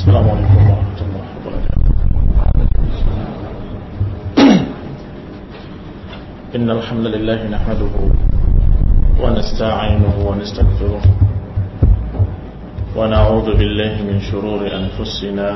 السلام عليكم ورحمة الله وبركاته. إن الحمد لله نحمده ونستعينه ونستغفره ونعوذ بالله من شرور أنفسنا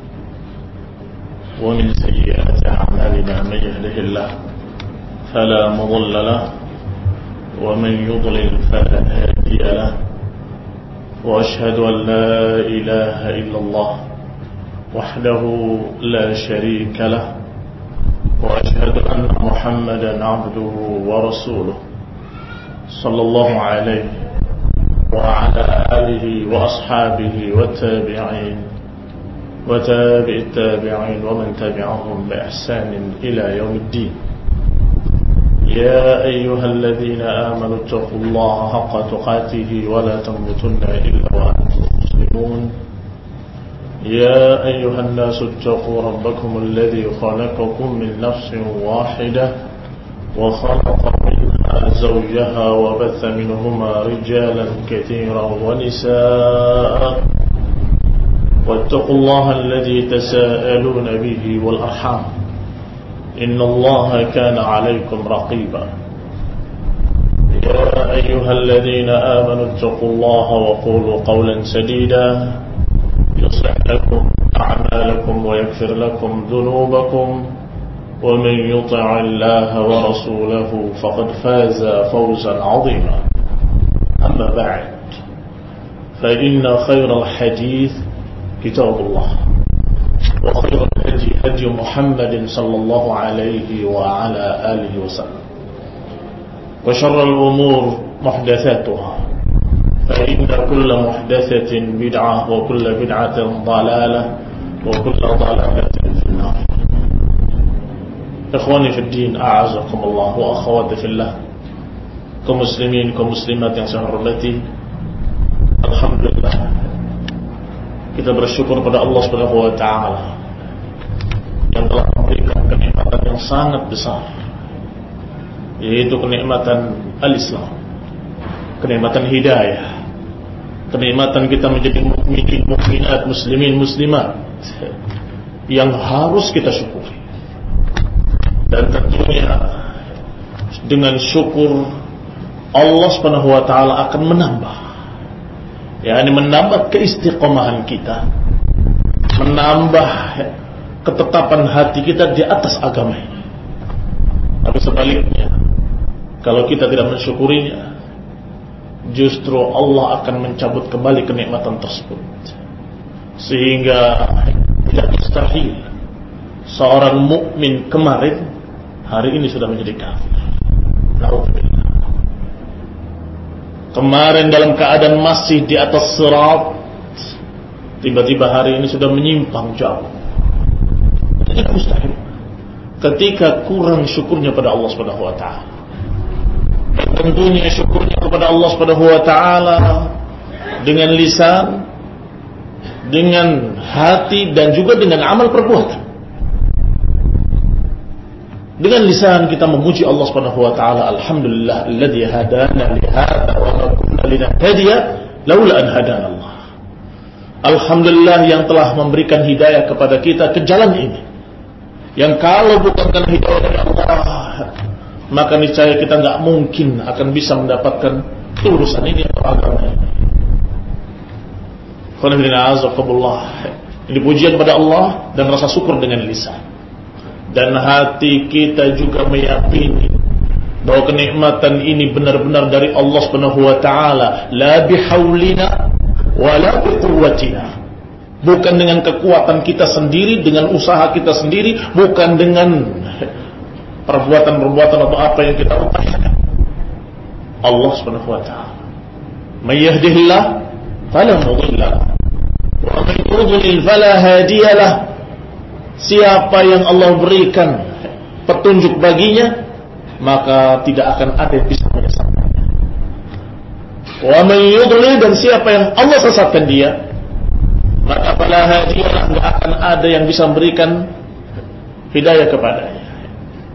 ومن سيئات أعمالنا. من يهده الله فلا مضل له ومن يضلل فلا هادي له، وأشهد أن لا إله إلا الله وحده لا شريك له، وأشهد أن محمدا عبده ورسوله صلى الله عليه وعلى آله وأصحابه والتابعين وتابع التابعين ومن تبعهم بإحسان إلى يوم الدين. يا أيها الذين آمنوا اتقوا الله حق تقاته ولا تموتن إلا وأنتم مسلمون. يا أيها الناس اتقوا ربكم الذي خلقكم من نفس واحدة وخلق منها زوجها وبث منهما رجالا كثيرا ونساء، واتقوا الله الذي تساءلون به والأرحام إن الله كان عليكم رقيبا. يا أيها الذين آمنوا اتقوا الله وقولوا قولا سديدا يصلح لكم أعمالكم ويغفر لكم ذنوبكم، ومن يطع الله ورسوله فقد فاز فوزا عظيما. أما بعد، فإن خير الحديث كتاب الله، وخير الهدي هدي محمد صلى الله عليه وعلى آله وسلم، وشر الأمور محدثاتها، فإن كل محدثة بدعة وكل بدعة ضلالة وكل ضلالة في النار. إخواني في الدين، أعزكم الله، وأخواتي في الله، kaum muslimin, kaum muslimat yang saya hormati, alhamdulillah kita bersyukur pada Allah Subhanahu wa taala yang telah memberikan kenikmatan yang sangat besar, yaitu kenikmatan al-Islam, kenikmatan hidayah, kenikmatan kita menjadi mukminin, mukminat, muslimin, muslimat yang harus kita syukuri. Dan tentunya dengan syukur Allah Subhanahu wa taala akan menambah, yakni menambah keistiqomahan kita, menambah ketetapan hati kita di atas agama ini. Tapi sebaliknya, kalau kita tidak mensyukurinya, justru Allah akan mencabut kembali kenikmatan tersebut, sehingga tidak mustahil seorang mukmin kemarin hari ini sudah menjadi kafir. Nauzubillah. Kemarin dalam keadaan masih di atas sirat, tiba-tiba hari ini sudah menyimpang jauh. Tidak mustahil ketika kurang syukurnya pada Allah Subhanahu wa taala. Dan tentunya syukurnya kepada Allah Subhanahu wa taala dengan lisan, dengan hati, dan juga dengan amal perbuatan. Dengan lisan kita memuji Allah Subhanahu wa taala, alhamdulillah alladzi hadana li hadza wa ma kunna linahtadiya laula an hadana Allah. Alhamdulillah yang telah memberikan hidayah kepada kita ke jalan ini, yang kalau bukan karena hidayah dari Allah, maka niscaya kita enggak mungkin akan bisa mendapatkan urusan ini atau agama ini. Ini pujian kepada Allah dan rasa syukur dengan lisan. Dan hati kita juga meyakini bahwa kenikmatan ini benar-benar dari Allah Subhanahu wa taala, la bihaulina wala biquwwatina. Bukan dengan kekuatan kita sendiri, dengan usaha kita sendiri, bukan dengan perbuatan-perbuatan atau apa yang kita upayakan. Allah Subhanahu wa taala. May yahdihillah fala mudilla lahu wa may yudlil fala hadiya lahu. Siapa yang Allah berikan petunjuk baginya, maka tidak akan ada yang bisa menyesatkannya. Wa man yudlil, dan siapa yang Allah sesatkan dia, maka fala hadiyalah, tidak akan ada yang bisa memberikan hidayah kepadanya.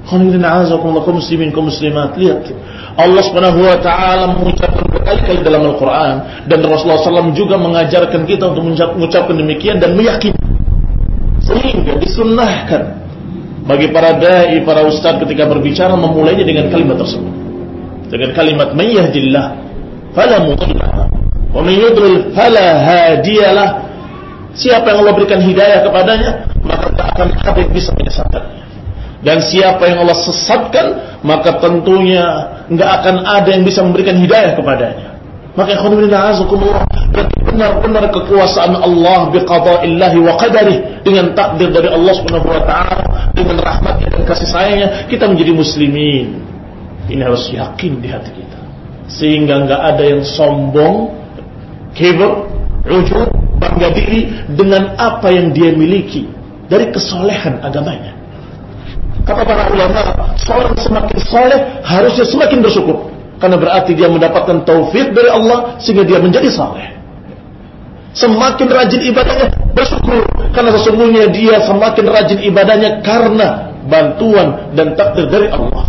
Kaum muslimin, kaum muslimat, lihat Allah Subhanahu wa taala mengucapkan berkali-kali dalam Al-Qur'an, dan Rasulullah SAW juga mengajarkan kita untuk mengucapkan demikian dan meyakini, sehingga disunnahkan bagi para dai, para ustaz ketika berbicara memulainya dengan kalimat tersebut, dengan kalimat may yahdillah fala mudilla wa may yudlil fala hadiyalah. Siapa yang Allah berikan hidayah kepadanya, maka tak akan ada yang bisa menyesatkannya. Dan siapa yang Allah sesatkan, maka tentunya enggak akan ada yang bisa memberikan hidayah kepadanya. Maka berarti benar-benar kekuasaan Allah biqada'illahi wa qadarih, dengan takdir dari Allah Subhanahu wa taala, dengan rahmatnya dan kasih sayangnya, kita menjadi muslimin. Ini harus yakin di hati kita, sehingga enggak ada yang sombong, kibr, ujub, bangga diri dengan apa yang dia miliki dari kesolehan agamanya. Kata para ulama, seorang semakin soleh harusnya semakin bersyukur, karena berarti dia mendapatkan taufik dari Allah sehingga dia menjadi soleh. Semakin rajin ibadahnya, bersyukur, karena sesungguhnya dia semakin rajin ibadahnya karena bantuan dan takdir dari Allah.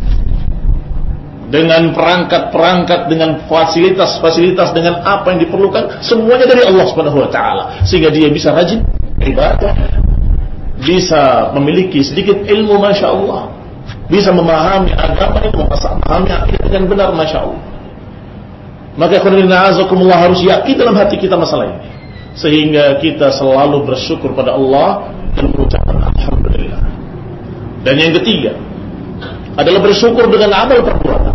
Dengan perangkat-perangkat, dengan fasilitas-fasilitas, dengan apa yang diperlukan, semuanya dari Allah Subhanahu wa taala, sehingga dia bisa rajin ibadah, bisa memiliki sedikit ilmu, Masya Allah, bisa memahami agama, memahami akidah dengan benar, Masya Allah. Maka azakumullah harus yakin dalam hati kita masalah ini, sehingga kita selalu bersyukur pada Allah dan mengucapkan alhamdulillah. Dan yang ketiga adalah bersyukur dengan amal perbuatan,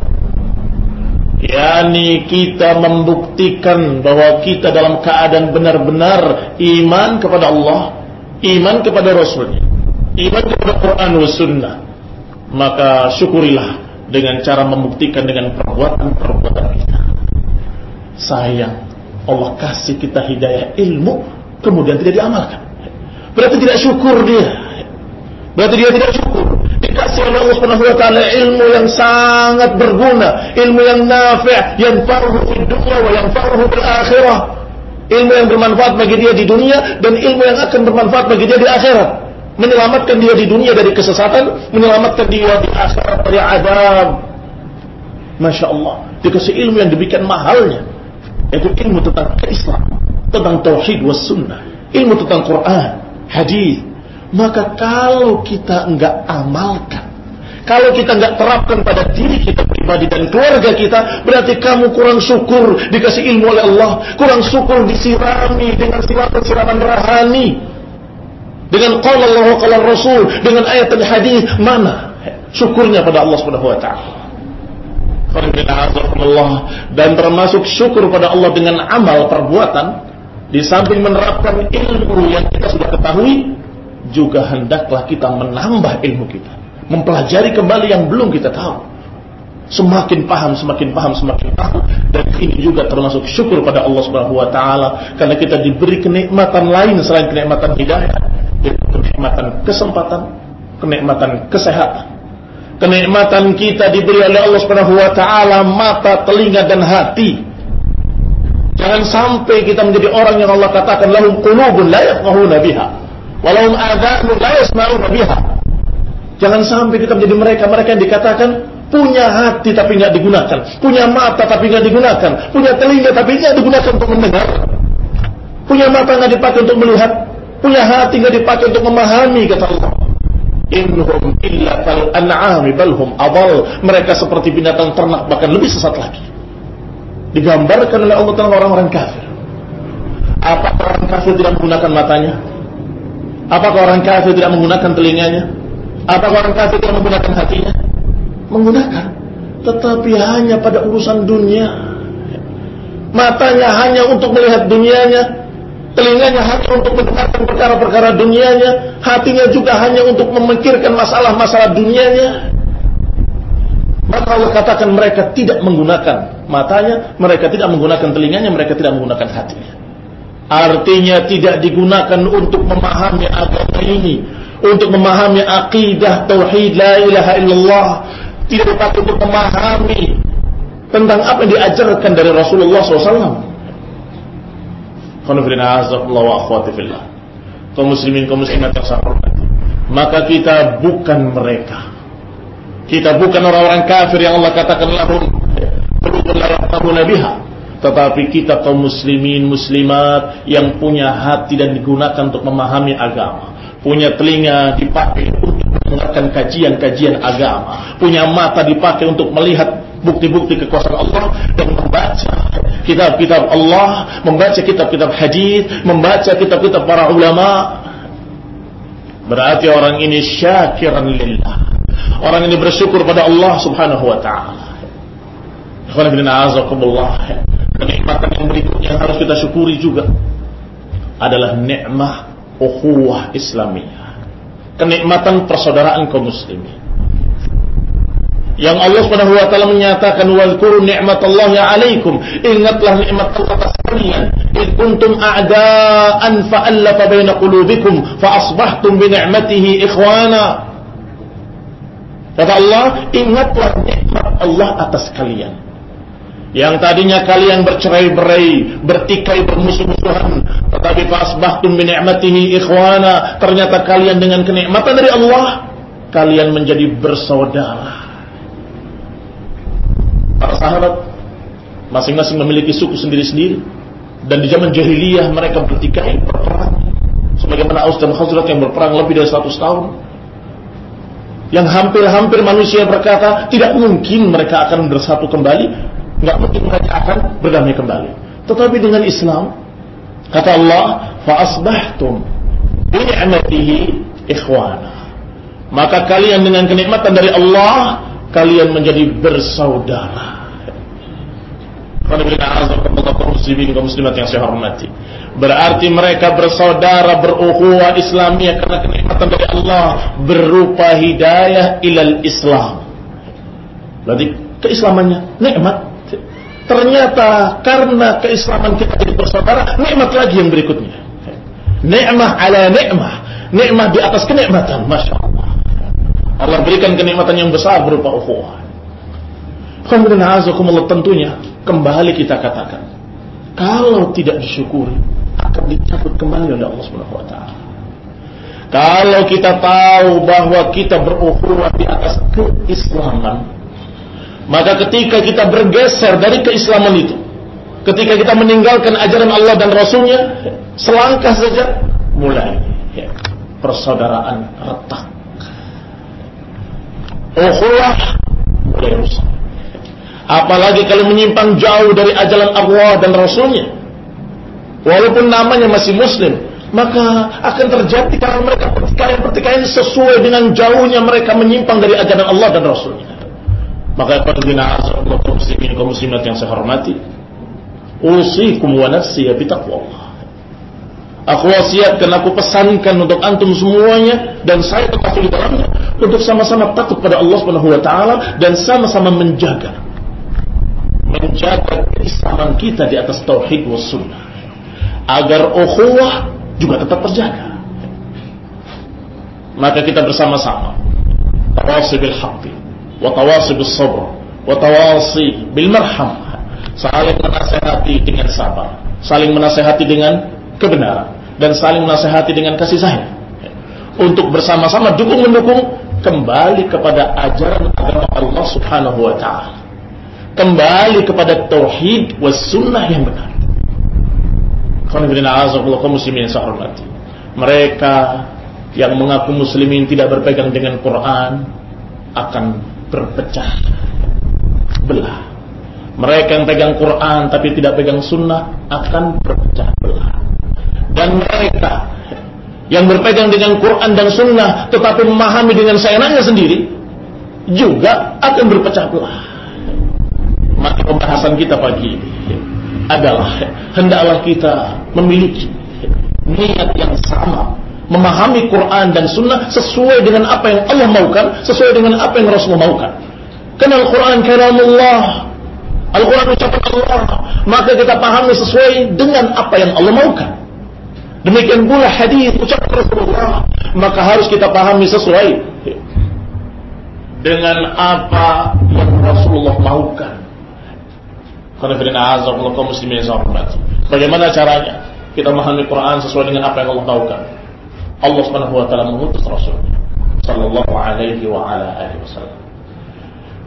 yakni kita membuktikan bahwa kita dalam keadaan benar-benar iman kepada Allah, iman kepada Rasulnya, iman kepada Quran wa Sunnah. Maka syukurilah dengan cara membuktikan dengan perbuatan-perbuatan kita. Sayang, Allah kasih kita hidayah ilmu, kemudian tidak diamalkan, berarti tidak syukur dia. Berarti dia tidak syukur. Dikasih oleh Allah Subhanahu wa taala ilmu yang sangat berguna, ilmu yang nafi', yanfa'uhu fid dunya wa yanfa'uhu fil akhirah. Ilmu yang bermanfaat bagi dia di dunia, dan ilmu yang akan bermanfaat bagi dia di akhirat. Menyelamatkan dia di dunia dari kesesatan, menyelamatkan dia di akhirat dari azab. Masya Allah, dikasih ilmu yang demikian mahalnya, yaitu ilmu tentang Islam, tentang tauhid was sunnah, ilmu tentang Quran, hadis. Maka kalau kita enggak amalkan, kalau kita enggak terapkan pada diri kita pribadi dan keluarga kita, berarti kamu kurang syukur dikasih ilmu oleh Allah, kurang syukur disirami dengan siraman rohani, dengan qala Allah wa qala Rasul, dengan ayat dan hadis. Mana syukurnya pada Allah Subhanahu wa taala? Dan termasuk syukur pada Allah dengan amal perbuatan, di samping menerapkan ilmu yang kita sudah ketahui, juga hendaklah kita menambah ilmu kita, mempelajari kembali yang belum kita tahu. Semakin paham, semakin paham, semakin tahu. Dan ini juga termasuk syukur pada Allah Subhanahu wa taala, karena kita diberi kenikmatan lain selain kenikmatan hidayah, yaitu kenikmatan kesempatan, kenikmatan kesehatan. Kenikmatan kita diberi oleh Allah Subhanahu wa taala mata, telinga dan hati. Jangan sampai kita menjadi orang yang Allah katakan lahum qulubun la yafqahuna biha, walahum adhanun la yasma'una biha. Jangan sampai kita menjadi mereka yang dikatakan punya hati tapi enggak digunakan, punya mata tapi enggak digunakan, punya telinga tapi enggak digunakan untuk mendengar, punya mata enggak dipakai untuk melihat, punya hati enggak dipakai untuk memahami. Kata Allah, innahum illa kal an'ami bal hum adall. Mereka seperti binatang ternak, bahkan lebih sesat lagi. Digambarkan oleh Allah tentang orang-orang kafir. Apakah orang kafir tidak menggunakan matanya? Apakah orang kafir tidak menggunakan telinganya? Apakah orang kafir tidak menggunakan hatinya? Menggunakan, tetapi hanya pada urusan dunia. Matanya hanya untuk melihat dunianya, telinganya hanya untuk mendengarkan perkara-perkara dunianya, hatinya juga hanya untuk memikirkan masalah-masalah dunianya. Maka Allah katakan mereka tidak menggunakan matanya, mereka tidak menggunakan telinganya, mereka tidak menggunakan hatinya. Artinya tidak digunakan untuk memahami agama ini, untuk memahami akidah tauhid la ilaha illallah, tidak dipakai untuk memahami tentang apa yang diajarkan dari Rasulullah SAW. Kaum muslimin, kaum muslimat yang saya hormati, maka kita bukan mereka Kita bukan orang-orang kafir yang Allah katakan lahum qulubun la yafqahuna biha, tetapi kita kaum muslimin muslimat yang punya hati dan digunakan untuk memahami agama, punya telinga dipakai untuk mendengarkan kajian-kajian agama, punya mata dipakai untuk melihat bukti-bukti kekuasaan Allah, dan membaca kitab-kitab Allah, membaca kitab-kitab hadis, membaca kitab-kitab para ulama. Berarti orang ini syakiran lillah, orang ini bersyukur pada Allah subhanahu wa ta'ala. Kenikmatan yang berikutnya yang harus kita syukuri juga adalah nikmah ukhuwah Islamiyah, kenikmatan persaudaraan kaum muslimin, yang Allah Subhanahu wa taala menyatakan wazkuru ni'matallahi 'alaikum, ingatlah nikmat Allah atas kalian, id kuntum a'daan fa'alafa baina qulubikum fa asbahtum bi ni'matihi ikhwana. Kata Allah, ingatlah nikmat Allah atas kalian yang tadinya kalian bercerai-berai, bertikai, bermusuh-musuhan, tetapi fa asbahtum bi ni'matihi ikhwana, ternyata kalian dengan kenikmatan dari Allah kalian menjadi bersaudara. Para sahabat masing-masing memiliki suku sendiri-sendiri, dan di zaman jahiliyah mereka bertikai, berperang, sebagaimana Aus dan Khazraj yang berperang lebih dari 100 tahun, yang hampir-hampir manusia berkata tidak mungkin mereka akan bersatu kembali, nggak mungkin mereka akan berdamai kembali. Tetapi dengan Islam, kata Allah, fa asbahtum bi ni'matihi ikhwana, maka kalian dengan kenikmatan dari Allah kalian menjadi bersaudara. Kaum muslimin kaum muslimat yang saya hormati, berarti mereka bersaudara, berukhuwah Islamiyah karena kenikmatan dari Allah berupa hidayah ilal Islam. Berarti keislamannya nikmat. Ternyata karena keislaman kita jadi bersaudara, nikmat lagi yang berikutnya. Nikmah ala nikmah, nikmah di atas kenikmatan. Masya Allah, Allah berikan kenikmatan yang besar berupa ukhuwah. Alhamdulillah, tentunya kembali kita katakan, kalau tidak disyukuri akan dicabut kembali oleh Allah Subhanahu wa taala. Kalau kita tahu bahwa kita berukhuwah di atas keislaman, maka ketika kita bergeser dari keislaman itu, ketika kita meninggalkan ajaran Allah dan Rasulnya, selangkah saja mulai persaudaraan retak, ukhuwah mulai rusak. Apalagi kalau menyimpang jauh dari ajaran Allah dan Rasulnya, walaupun namanya masih Muslim, maka akan terjadi karena mereka pertikaian sesuai dengan jauhnya mereka menyimpang dari ajaran Allah dan Rasulnya. Maka kaum muslimin kaum muslimat yang saya hormati, usikum wa nafsi bitaqwallah. Aku wasiatkan, aku pesankan untuk antum semuanya, dan saya termasuk di dalamnya, untuk sama-sama takut pada Allah Subhanahu wa taala dan sama-sama menjaga keislaman kita di atas tauhid was sunnah, agar ukhuwah juga tetap terjaga. Maka kita bersama-sama tawasi bil haqqi wa tawasi bis sabr wa tawasi bil marham, saling menasihati dengan sabar, saling menasihati dengan kebenaran, dan saling menasihati dengan kasih sayang, untuk bersama-sama dukung-mendukung kembali kepada ajaran agama Allah Subhanahu wa taala, kembali kepada tauhid was sunnah yang benar. Kaum muslimin yang saya hormati, mereka yang mengaku muslimin tidak berpegang dengan Quran akan berpecah belah. Mereka yang pegang Quran tapi tidak pegang sunnah akan berpecah belah. Dan mereka yang berpegang dengan Quran dan sunnah tetapi memahami dengan seenaknya sendiri juga akan berpecah belah. Maka pembahasan kita pagi ini adalah hendaklah kita memiliki niat yang sama, memahami Quran dan sunnah sesuai dengan apa yang Allah maukan, sesuai dengan apa yang Rasul maukan. Karena Al-Quran kalamullah, Al-Quran ucapan Allah, maka kita pahami sesuai dengan apa yang Allah maukan. Demikian pula hadis ucapan Rasulullah, maka harus kita pahami sesuai dengan apa yang Rasulullah maukan. Kaum muslimin yang saya hormati, bagaimana caranya kita memahami Quran sesuai dengan apa yang Allah maukan? Allah Subhanahu wa taala mengutus Rasul sallallahu alaihi wa ala alihi wasallam.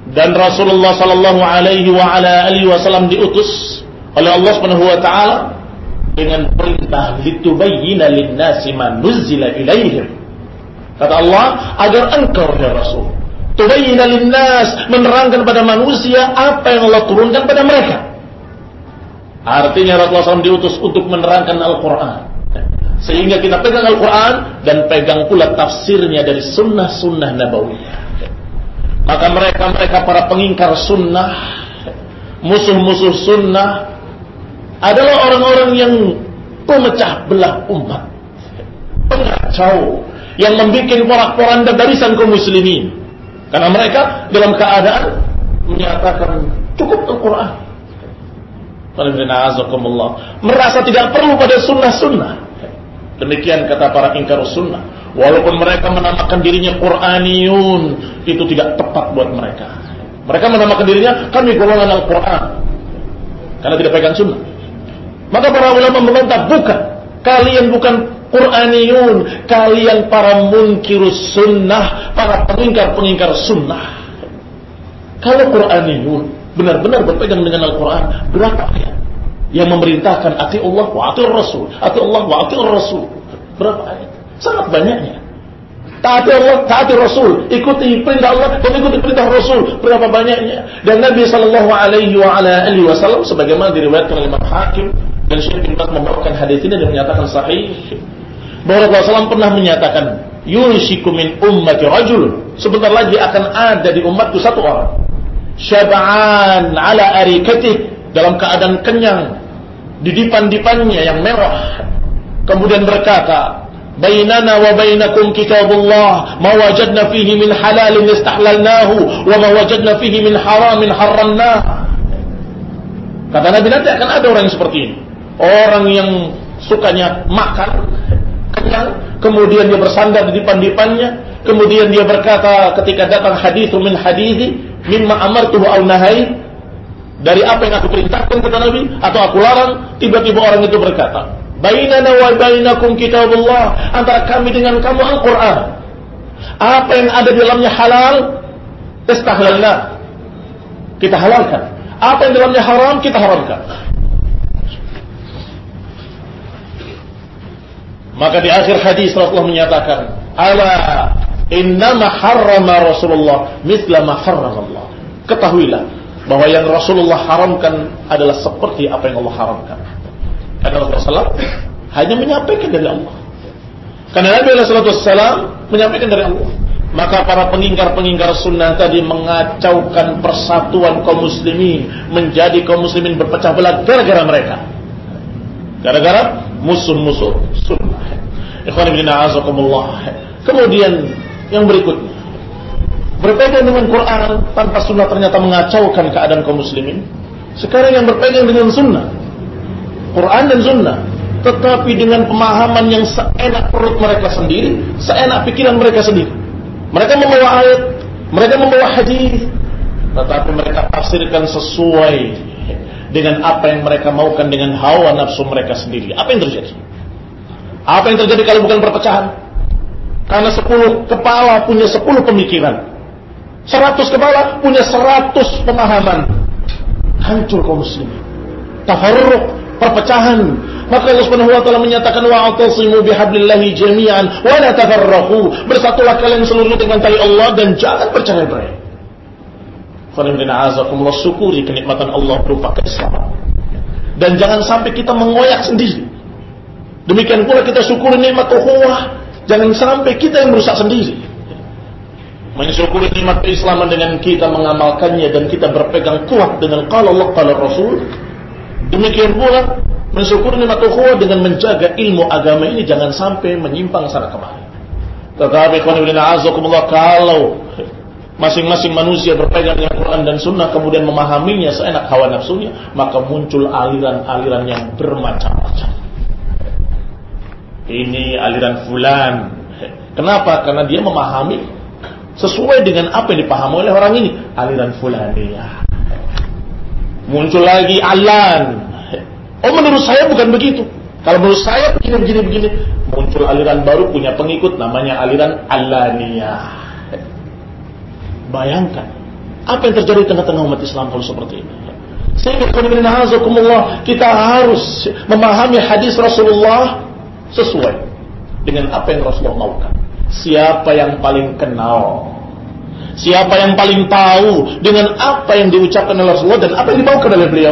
Dan Rasulullah sallallahu alaihi wasallam diutus oleh Allah Subhanahu wa taala dengan perintah litubayyina lin-nasi ma nuzila ilaihim. Kata Allah, agar engkau ya Rasul, tubayyina lin-nas, menerangkan pada manusia apa yang Allah turunkan pada mereka. Artinya Rasulullah SAW diutus untuk menerangkan Al-Quran, sehingga kita pegang Al-Quran dan pegang pula tafsirnya dari sunnah-sunnah nabawiyah. Maka mereka para pengingkar sunnah, musuh-musuh sunnah, adalah orang-orang yang pemecah belah umat, pengacau, yang membuat porak-poranda barisan kaum muslimin. Karena mereka dalam keadaan menyatakan cukup Al-Quran, merasa tidak perlu pada sunnah-sunnah. Demikian kata para ingkar sunnah. Walaupun mereka menamakan dirinya Qur'aniyun, itu tidak tepat buat mereka. Mereka menamakan dirinya kami golongan Al-Quran, karena tidak pegang sunnah. Maka para ulama membantah, bukan, kalian bukan Qur'aniyun, kalian para munkirus sunnah, para pengingkar sunnah. Kalau Qur'aniyun benar-benar berpegang dengan Al-Quran, berapa ayat yang memerintahkan ati Allah wa ati Rasul, ati Allah wa ati Rasul? Berapa ayat? Sangat banyaknya. Taati Allah, taati Rasul, ikuti perintah Allah dan ikuti perintah Rasul. Berapa banyaknya? Dan Nabi sallallahu alaihi wasallam sebagaimana diriwayatkan oleh Imam Hakim dan Syekh bin Baz membawakan hadis ini dan menyatakan sahih, bahwa Rasulullah SAW pernah menyatakan, yushiku min ummati rajul, sebentar lagi akan ada di umatku satu orang, syab'an ala arikatih, dalam keadaan kenyang di dipan-dipannya yang mewah, kemudian berkata, bainana wa bainakum kitabullah, ma wajadna fihi min halalin istahlalnahu wa ma wajadna fihi min haramin harramnahu. Kata Nabi, nanti akan ada orang yang seperti ini, orang yang sukanya makan kenyang, kemudian dia bersandar di dipan-dipannya, kemudian dia berkata ketika datang hadithu min hadithi mimma amartuhu aw nahai, dari apa yang aku perintahkan kata Nabi atau aku larang, tiba-tiba orang itu berkata, bainana wa bainakum kitabullah, antara kami dengan kamu Al-Quran, apa yang ada di dalamnya halal istahlalna, kita halalkan, apa yang di dalamnya haram kita haramkan. Maka di akhir hadis Rasulullah menyatakan, ala innama harrama Rasulullah mithla ma harrama Allah. Ketahuilah bahwa yang Rasulullah haramkan adalah seperti apa yang Allah haramkan. Karena Rasulullah SAW hanya menyampaikan dari Allah, karena Nabi SAW menyampaikan dari Allah. Maka para pengingkar sunnah tadi mengacaukan persatuan kaum muslimin, menjadi kaum muslimin berpecah belah gara-gara mereka, gara-gara musuh-musuh sunnah. Ikhwan fillah azakumullah. Kemudian yang berikutnya, berpegang dengan Quran tanpa sunnah ternyata mengacaukan keadaan kaum muslimin. Sekarang yang berpegang dengan sunnah, Quran dan sunnah, tetapi dengan pemahaman yang seenak perut mereka sendiri, seenak pikiran mereka sendiri. Mereka membawa ayat, mereka membawa hadis, tetapi mereka tafsirkan sesuai dengan apa yang mereka maukan, dengan hawa nafsu mereka sendiri. Apa yang terjadi? Apa yang terjadi kalau bukan perpecahan? Karena 10 kepala punya 10 pemikiran, 100 kepala punya 100 pemahaman. Hancur kaum muslimin, tafarruq, perpecahan. Maka Allah Subhanahu wa taala menyatakan, wa'tasimu bihablillahi jami'an wa la tafarraqu, bersatulah kalian seluruhnya dengan tali Allah dan jangan bercerai-berai. Alhamdulillah, syukuri kenikmatan Allah berupa keislaman, dan jangan sampai kita mengoyak sendiri. Demikian pula kita syukuri nikmat ukhuwah, jangan sampai kita yang merusak sendiri. Mensyukuri nikmat keislaman dengan kita mengamalkannya dan kita berpegang kuat dengan qala Allah qala Rasul. Demikian pula mensyukuri nikmat ukhuwah dengan menjaga ilmu agama ini jangan sampai menyimpang sana kemari. Tetapi kalau masing-masing manusia berpegang dengan Quran dan Sunnah kemudian memahaminya seenak hawa nafsunya, maka muncul aliran-aliran yang bermacam-macam. Ini aliran fulan. Kenapa? Karena dia memahami sesuai dengan apa yang dipahami oleh orang ini, aliran fulaniyah. Muncul lagi alan. Oh, menurut saya bukan begitu. Kalau menurut saya begini. Muncul aliran baru punya pengikut namanya aliran alaniyah. Bayangkan, Apa yang terjadi di tengah-tengah umat Islam kalau seperti ini? Sehingga kita harus memahami hadis Rasulullah sesuai dengan apa yang Rasulullah maukan. Siapa yang paling kenal, siapa yang paling tahu dengan apa yang diucapkan oleh Rasulullah dan apa yang dimaukan oleh beliau?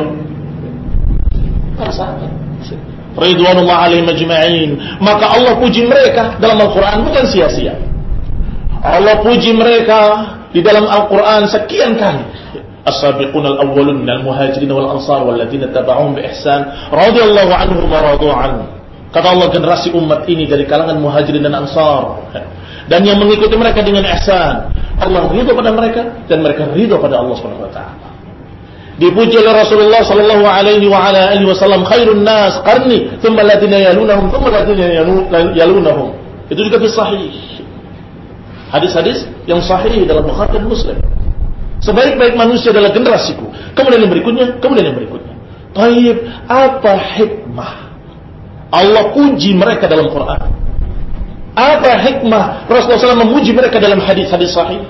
Para sahabat ridwanullah alaihim ajma'in. Maka Allah puji mereka dalam Al-Quran bukan sia-sia. Allah puji mereka di dalam Al-Quran sekian kali. As-sabiquna al-awwalun minal muhajirin wal ansar walladzina tabauhum bi ihsan radhiyallahu anhum wa radu anhu. Kata Allah, generasi umat ini dari kalangan muhajirin dan ansar dan yang mengikuti mereka dengan ihsan, Allah ridha pada mereka dan mereka ridha pada Allah Subhanahu wa taala. Dipuji oleh Rasulullah sallallahu alaihi wa ala alihi wasallam, khairun nas qarni thumma alladziina yalunahum thumma alladziina yalunahum. Itu juga sahih. Hadis-hadis yang sahih dalam Bukhari dan Muslim. Sebaik-baik manusia adalah generasiku, kemudian yang berikutnya, kemudian yang berikutnya. Taib, apa hikmah Allah puji mereka dalam Quran? Apa hikmah Rasulullah SAW memuji mereka dalam hadis-hadis sahih?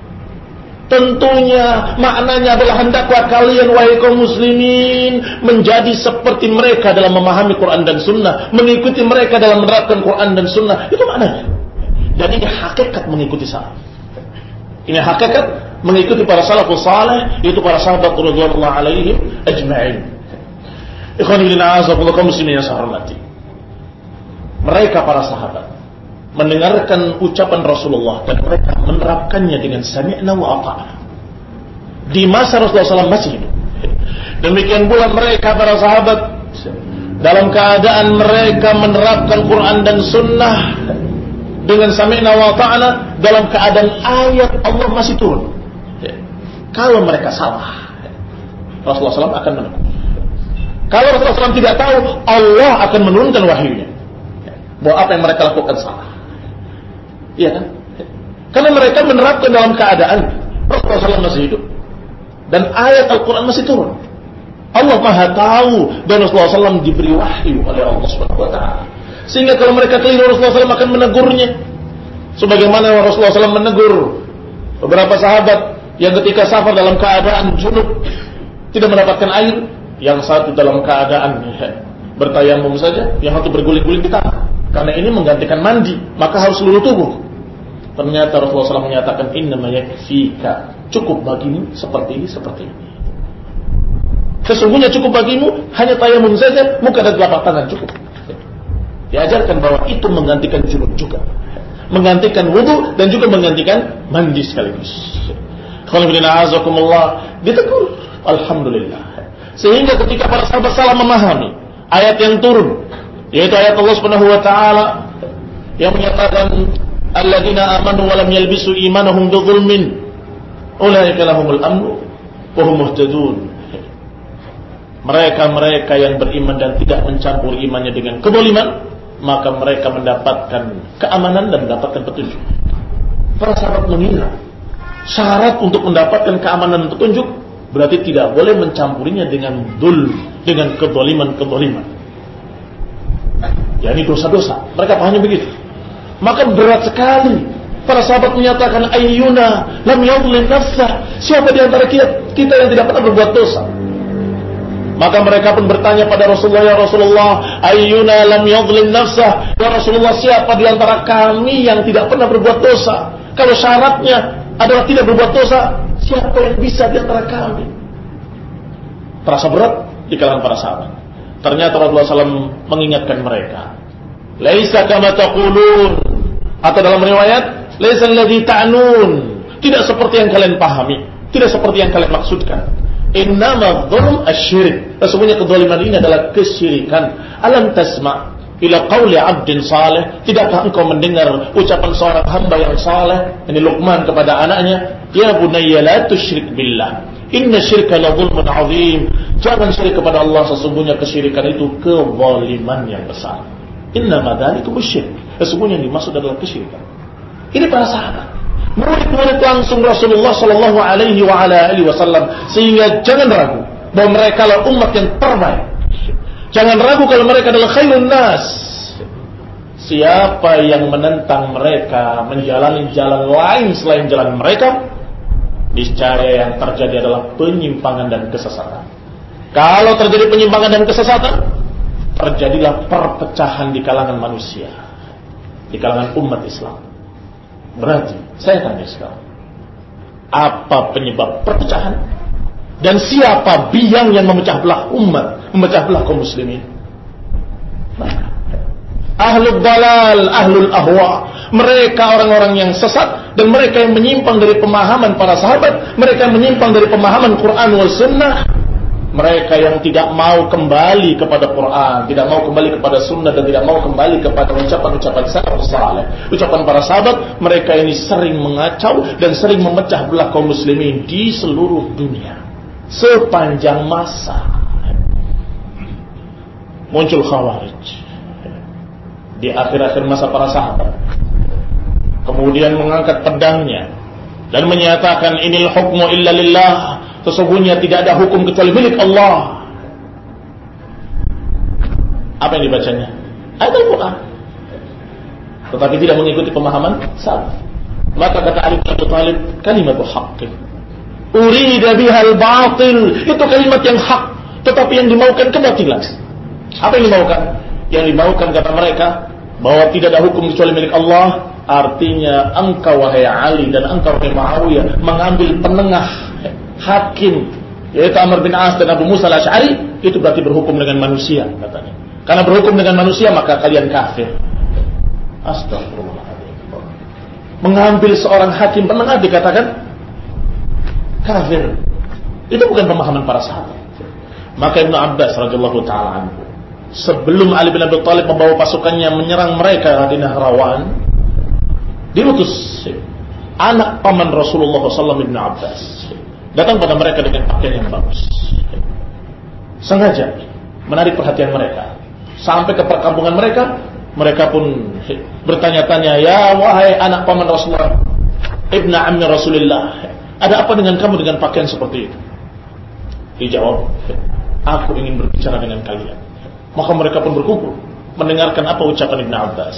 Tentunya maknanya adalah hendaklah kalian wahai kaum muslimin menjadi seperti mereka dalam memahami Quran dan Sunnah, mengikuti mereka dalam menerapkan Quran dan Sunnah. Itu maknanya. Dan ini hakikat mengikuti salaf. Ini hakikat mengikuti para salafus saleh, yaitu para sahabat radhiyallahu alaihim ajma'in. Ikhwani fillah, azakumullah kaum muslimin yang saya hormati. Mereka para sahabat mendengarkan ucapan Rasulullah dan mereka menerapkannya dengan sami'na wa ata'na. Di masa Rasulullah SAW masih hidup. Demikian pula mereka para sahabat dalam keadaan mereka menerapkan Quran dan Sunnah dengan sami'na wa ta'na dalam keadaan ayat Allah masih turun. Kalau mereka salah, Rasulullah SAW akan menegur. Kalau Rasulullah SAW tidak tahu, Allah akan menurunkan wahyunya bahwa apa yang mereka lakukan salah. Iya kan? Karena mereka menerapkan dalam keadaan Rasulullah SAW masih hidup dan ayat Al-Quran masih turun. Allah Maha tahu dan Rasulullah SAW diberi wahyu oleh Allah Subhanahu wa taala. Sehingga kalau mereka keliru, Rasulullah SAW akan menegurnya. Sebagaimana Rasulullah SAW menegur beberapa sahabat yang ketika safar dalam keadaan junub tidak mendapatkan air, yang satu dalam keadaan bertayamum saja, yang satu berguling-guling di tanah. Karena ini menggantikan mandi, maka harus seluruh tubuh. Ternyata Rasulullah SAW menyatakan, innama yakfika, cukup bagimu seperti ini, seperti ini. Sesungguhnya cukup bagimu hanya tayamum saja, muka dan telapak tangan cukup. Diajarkan bahwa itu menggantikan junub juga, menggantikan wudu dan juga menggantikan mandi sekaligus. Ditegur, alhamdulillah. Sehingga ketika para sahabat salah memahami ayat yang turun, yaitu ayat Allah Subhanahu wa taala yang menyatakan alladzina amanu wa lam yalbisu imanahum bidzulmin ulaika lahumul amnu wa hum muhtadun. Mereka yang beriman dan tidak mencampur imannya dengan kezaliman, maka mereka mendapatkan keamanan dan mendapatkan petunjuk. Para sahabat mengira syarat untuk mendapatkan keamanan dan petunjuk berarti tidak boleh mencampurinya dengan dengan kezaliman. Ya, ini dosa-dosa. Mereka pahamnya begitu. Maka berat sekali para sahabat menyatakan ayyuna lam yadhlim nafsah. Siapa di antara kita yang tidak pernah berbuat dosa? Maka mereka pun bertanya pada Rasulullah, ya Rasulullah, ayyuna lam yadhlim nafsah? Ya Rasulullah, siapa di antara kami yang tidak pernah berbuat dosa? Kalau syaratnya adalah tidak berbuat dosa, siapa yang bisa di antara kami? Terasa berat di kalangan para sahabat. Ternyata Rasulullah SAW mengingatkan mereka, laisa kama taqulun, atau dalam riwayat laisa alladhi ta'nun, tidak seperti yang kalian pahami, tidak seperti yang kalian maksudkan. Innama dzulm asy-syirik, sesungguhnya kezaliman ini adalah kesyirikan. Alam tasma' ila qauli 'abdin salih, tidakkah engkau mendengar ucapan seorang hamba yang saleh, ini Luqman kepada anaknya, ya bunayya la tusyrik billah, inna syirka la dzulmun 'adzim. Jangan syirik kepada Allah, sesungguhnya kesyirikan itu kezaliman yang besar. Innama dzalikum asy-syirk, sesungguhnya yang dimaksud adalah kesyirikan. Ini para sahabat, murid-murid langsung Rasulullah sallallahu alaihi wa ala alihi wasallam, sehingga jangan ragu bahwa mereka adalah umat yang terbaik. Jangan ragu kalau mereka adalah khairun nas. Siapa yang menentang mereka menjalani jalan lain selain jalan mereka, niscaya yang terjadi adalah penyimpangan dan kesesatan. Kalau terjadi penyimpangan dan kesesatan, terjadilah perpecahan di kalangan manusia, di kalangan umat Islam. Berarti saya tanya sekarang, apa penyebab perpecahan? Dan siapa biang yang memecah belah umat, memecah belah kaum muslimin? Ahlul dalal, ahlul ahwa, mereka orang-orang yang sesat dan mereka yang menyimpang dari pemahaman para sahabat, mereka yang menyimpang dari pemahaman Quran wal Sunnah, mereka yang tidak mau kembali kepada Quran, tidak mau kembali kepada Sunnah, dan tidak mau kembali kepada ucapan-ucapan salafus saleh, ucapan para sahabat. Mereka ini sering mengacau dan sering memecah belah kaum muslimin di seluruh dunia sepanjang masa. Muncul Khawarij di akhir-akhir masa para sahabat, kemudian mengangkat pedangnya dan menyatakan inil hukmu illa lillah, sesungguhnya tidak ada hukum kecuali milik Allah. Apa yang dibacanya? Ayat Al-Quran, tetapi tidak mengikuti pemahaman salaf. Maka kata Ali bin Abi Thalib, kalimatu haqqin urida bihal batil, itu kalimat yang hak, tetapi yang dimaukan kebatilan. Apa yang dimaukan? Yang dimaukan kata mereka bahwa tidak ada hukum kecuali milik Allah. Artinya engkau wahai Ali dan engkau wahai Muawiyah mengambil penengah hakim, yaitu Amr bin As dan Abu Musa al-Asy'ari, itu berarti berhukum dengan manusia, katanya. Karena berhukum dengan manusia maka kalian kafir. Astagfirullahaladzim. Mengambil seorang hakim penengah dikatakan kafir. Itu bukan pemahaman para sahabat. Maka Ibnu Abbas radhiyallahu taala anhu, sebelum Ali bin Abi Thalib membawa pasukannya menyerang mereka di Nahrawan, diutus anak paman Rasulullah SAW, Ibnu Abbas, datang pada mereka dengan pakaian yang bagus, sengaja menarik perhatian mereka. Sampai ke perkampungan mereka, mereka pun bertanya-tanya, ya wahai anak paman Rasulullah, ibnu ammi Rasulullah, ada apa dengan kamu dengan pakaian seperti itu? Dijawab, aku ingin berbicara dengan kalian. Maka mereka pun berkumpul mendengarkan apa ucapan Ibnu Abbas.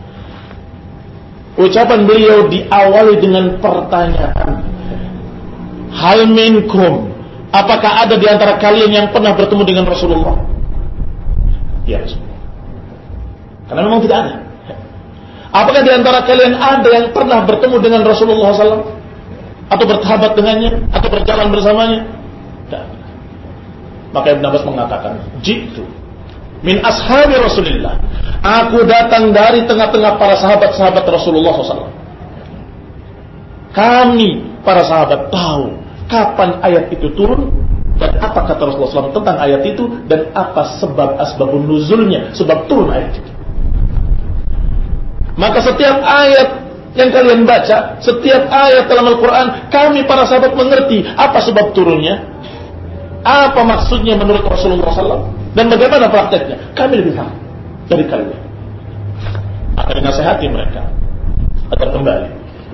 Ucapan beliau diawali dengan pertanyaan, hal minkum, apakah ada di antara kalian yang pernah bertemu dengan Rasulullah? Ya Rasulullah. Karena memang tidak ada. Apakah di antara kalian ada yang pernah bertemu dengan Rasulullah SAW? Atau bersahabat dengannya? Atau berjalan bersamanya? Tidak. Maka Ibn Abbas mengatakan, jitu min ashabi Rasulillah, aku datang dari tengah-tengah para sahabat-sahabat Rasulullah SAW. Kami para sahabat tahu kapan ayat itu turun dan apa kata Rasulullah SAW tentang ayat itu dan apa sebab asbabun nuzulnya, sebab turun ayat itu. Maka setiap ayat yang kalian baca, setiap ayat dalam Al-Quran, kami para sahabat mengerti apa sebab turunnya, apa maksudnya menurut Rasulullah SAW, dan bagaimana prakteknya. Kami lebih tahu dari kalian. Akan dinasihati mereka agar kembali.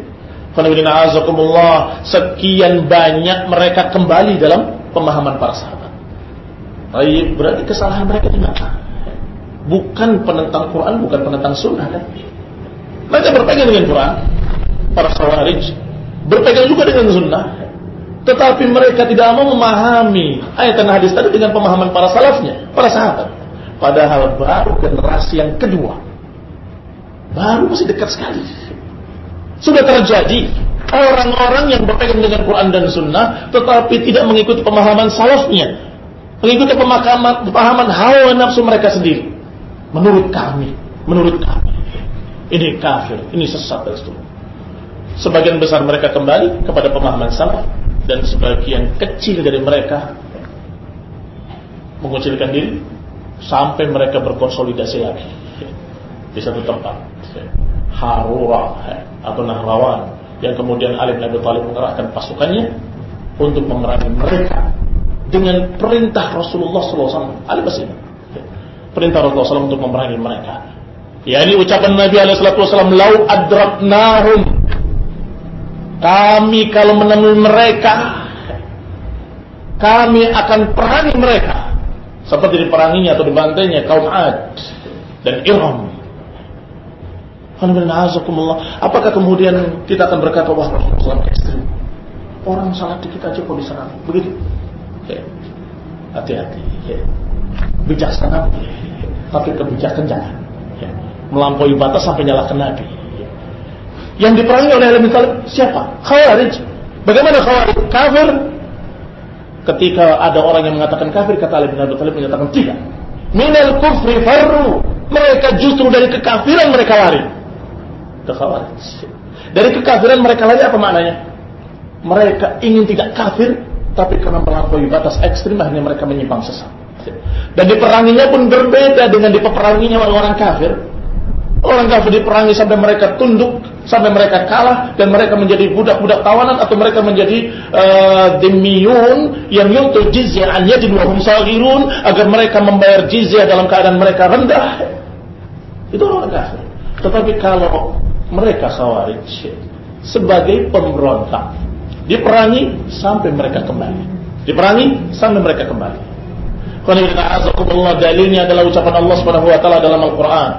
Sekian banyak mereka kembali dalam pemahaman para sahabat. Baik, berarti kesalahan mereka di mana? Bukan penentang Quran, bukan penentang Sunnah, kan? Mereka berpegang dengan Quran, para Khawarij berpegang juga dengan Sunnah, tetapi mereka tidak mau memahami ayat dan hadis tadi dengan pemahaman para salafnya, para sahabat. Padahal baru generasi yang kedua, baru masih dekat sekali, sudah terjadi orang-orang yang berpegang dengan Quran dan Sunnah, tetapi tidak mengikuti pemahaman salafnya, mengikuti pemahaman hawa nafsu mereka sendiri. Menurut kami, ini kafir, ini sesat dan seterusnya. Sebagian besar mereka kembali kepada pemahaman salaf, dan sebagian kecil dari mereka mengucilkan diri sampai mereka berkonsolidasi lagi di satu tempat, Harura atau Nahrawan, yang kemudian Ali bin Abi Thalib mengerahkan pasukannya untuk memerangi mereka dengan perintah Rasulullah SAW. Ali masih perintah Rasulullah SAW untuk memerangi mereka. Ya, ini ucapan Nabi SAW, lau adraknahum, kami kalau menemui mereka, kami akan perangi mereka seperti diperanginya atau dibantainya kaum Ad dan Iram. Apakah kemudian kita akan berkata, wah Rasulullah SAW ekstrim, Orang salah dikit aja kok diserang. Begitu. Hati-hati. Bijaksana. Tapi kebijakan jangan. Melampaui batas sampai nyalahkan Nabi. Yang diperangi oleh Ali bin Thalib siapa? Khawarij. Bagaimana Khawarij? Kafir. Ketika ada orang yang mengatakan kafir, kata Ali bin Thalib menyatakan tidak. Minal kufri farru. Mereka justru dari kekafiran mereka lari. Khawarij. Dari kekafiran mereka lari apa maknanya? Mereka ingin tidak kafir, tapi karena melampaui batas ekstrim akhirnya mereka menyimpang sesat. Dan diperanginya pun berbeda dengan diperanginya orang kafir. Orang kafir diperangi sampai mereka tunduk, sampai mereka kalah, dan mereka menjadi budak-budak tawanan, atau mereka menjadi dhimiyun yang yu'tu jizyah an yadin wa hum saghirun, agar mereka membayar jizyah dalam keadaan mereka rendah. Itu orang kafir. Tetapi kalau mereka Khawarij sebagai pemberontak, diperangi sampai mereka kembali. Diperangi sampai mereka kembali. Dalilnya adalah ucapan Allah Subhanahu wa taala dalam Al-Qur'an.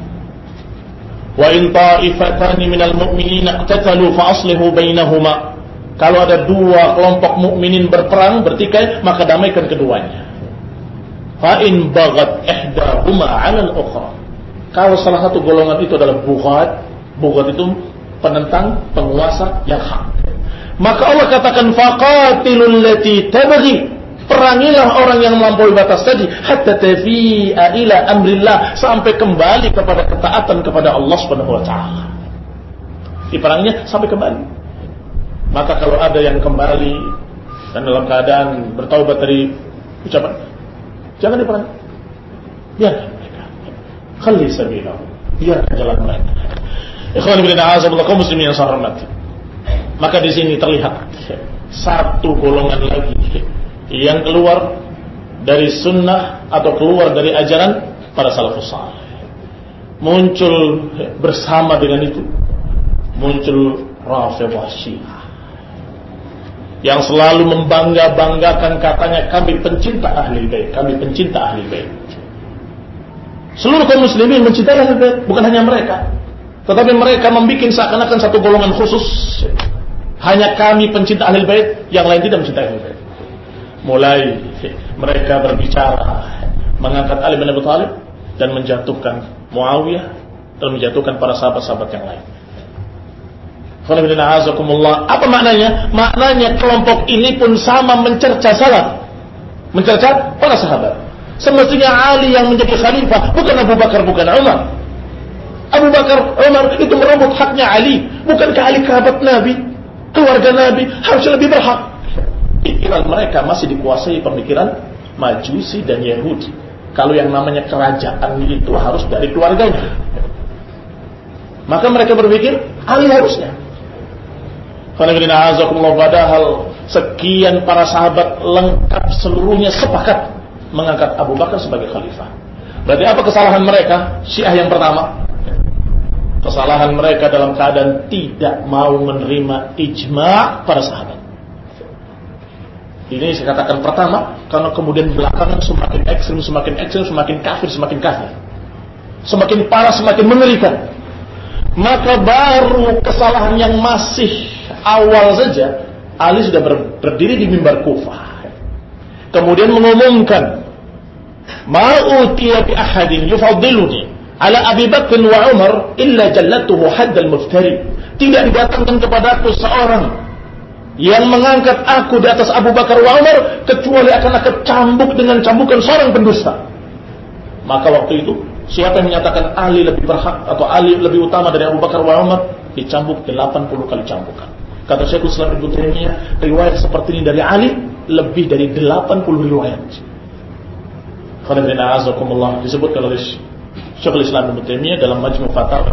Wa in ta'ifatani minal mu'minina iqtatalu fa aslihu bainahuma. Kalau ada dua kelompok mukminin berperang, bertikai, maka damaikan keduanya. Fa in baghat ihdahuma 'ala al-ukhra. Kalau salah satu golongan itu adalah bughat itu penentang, penguasa yang hak. Maka Allah katakan faqatilul lati tabghi. Perangilah orang yang melampaui batas tadi hatta tafi'a ila amrillah, sampai kembali kepada ketaatan kepada Allah Subhanahu wa taala. Diperanginya sampai kembali. Maka kalau ada yang kembali dan dalam keadaan bertaubat dari ucapan, jangan diperangi. Biarkan mereka. Khalli sabilahu. Biarkan jalan mereka. Ikhwan fillah, a'azakumullah kaum muslimin yang saya hormati. Maka di sini terlihat satu golongan lagi yang keluar dari sunnah atau keluar dari ajaran para salafus saleh. Muncul bersama dengan itu, muncul Rafidhah Syiah yang selalu membangga-banggakan, katanya kami pencinta ahli bait, kami pencinta ahli bait. Seluruh kaum muslimin mencintai ahli bait, bukan hanya mereka, tetapi mereka membuat seakan-akan satu golongan khusus. Hanya kami pencinta ahli bait, yang lain tidak mencintai ahli bait. Mulai mereka berbicara mengangkat Ali bin Abi Thalib dan menjatuhkan Muawiyah dan menjatuhkan para sahabat-sahabat yang lain. Apa maknanya? Maknanya kelompok ini pun sama mencerca salaf, mencerca para sahabat. Semestinya Ali yang menjadi khalifah, bukan Abu Bakar, bukan Umar. Abu Bakar, Umar itu merebut haknya Ali. Bukankah Ali kerabat Nabi, keluarga Nabi, harusnya lebih berhak? Pikiran mereka masih dikuasai pemikiran Majusi dan Yahudi. Kalau yang namanya kerajaan itu harus dari keluarganya, maka mereka berpikir Ali harusnya. Padahal sekian para sahabat lengkap seluruhnya sepakat mengangkat Abu Bakar sebagai khalifah. Berarti apa kesalahan mereka? Syiah yang pertama, kesalahan mereka dalam keadaan tidak mau menerima ijma' para sahabat. Ini saya katakan pertama, karena kemudian belakangan semakin ekstrim, semakin kafir, semakin parah, semakin mengerikan. Maka baru kesalahan yang masih awal saja, Ali sudah berdiri di mimbar Kufah, kemudian mengumumkan, ma'utiya bi ahadin yufaddiluni ala Abi Bakr wa Umar illa jallatuhu haddal muftari. Tidak didatangkan kepadaku seorang yang mengangkat aku di atas Abu Bakar wa Umar kecuali akan cambuk dengan cambukan seorang pendusta. Maka waktu itu siapa yang menyatakan Ali lebih berhak atau Ali lebih utama dari Abu Bakar wa Umar, dicambuk 80 kali cambukan. Kata Syekhul Islam Ibnu Taimiyah, riwayat seperti ini dari Ali lebih dari 80 riwayat. Khairuddin Azakumullah disebutkan oleh Syekhul Islam Ibnu Taimiyah dalam Majmu' Fatawa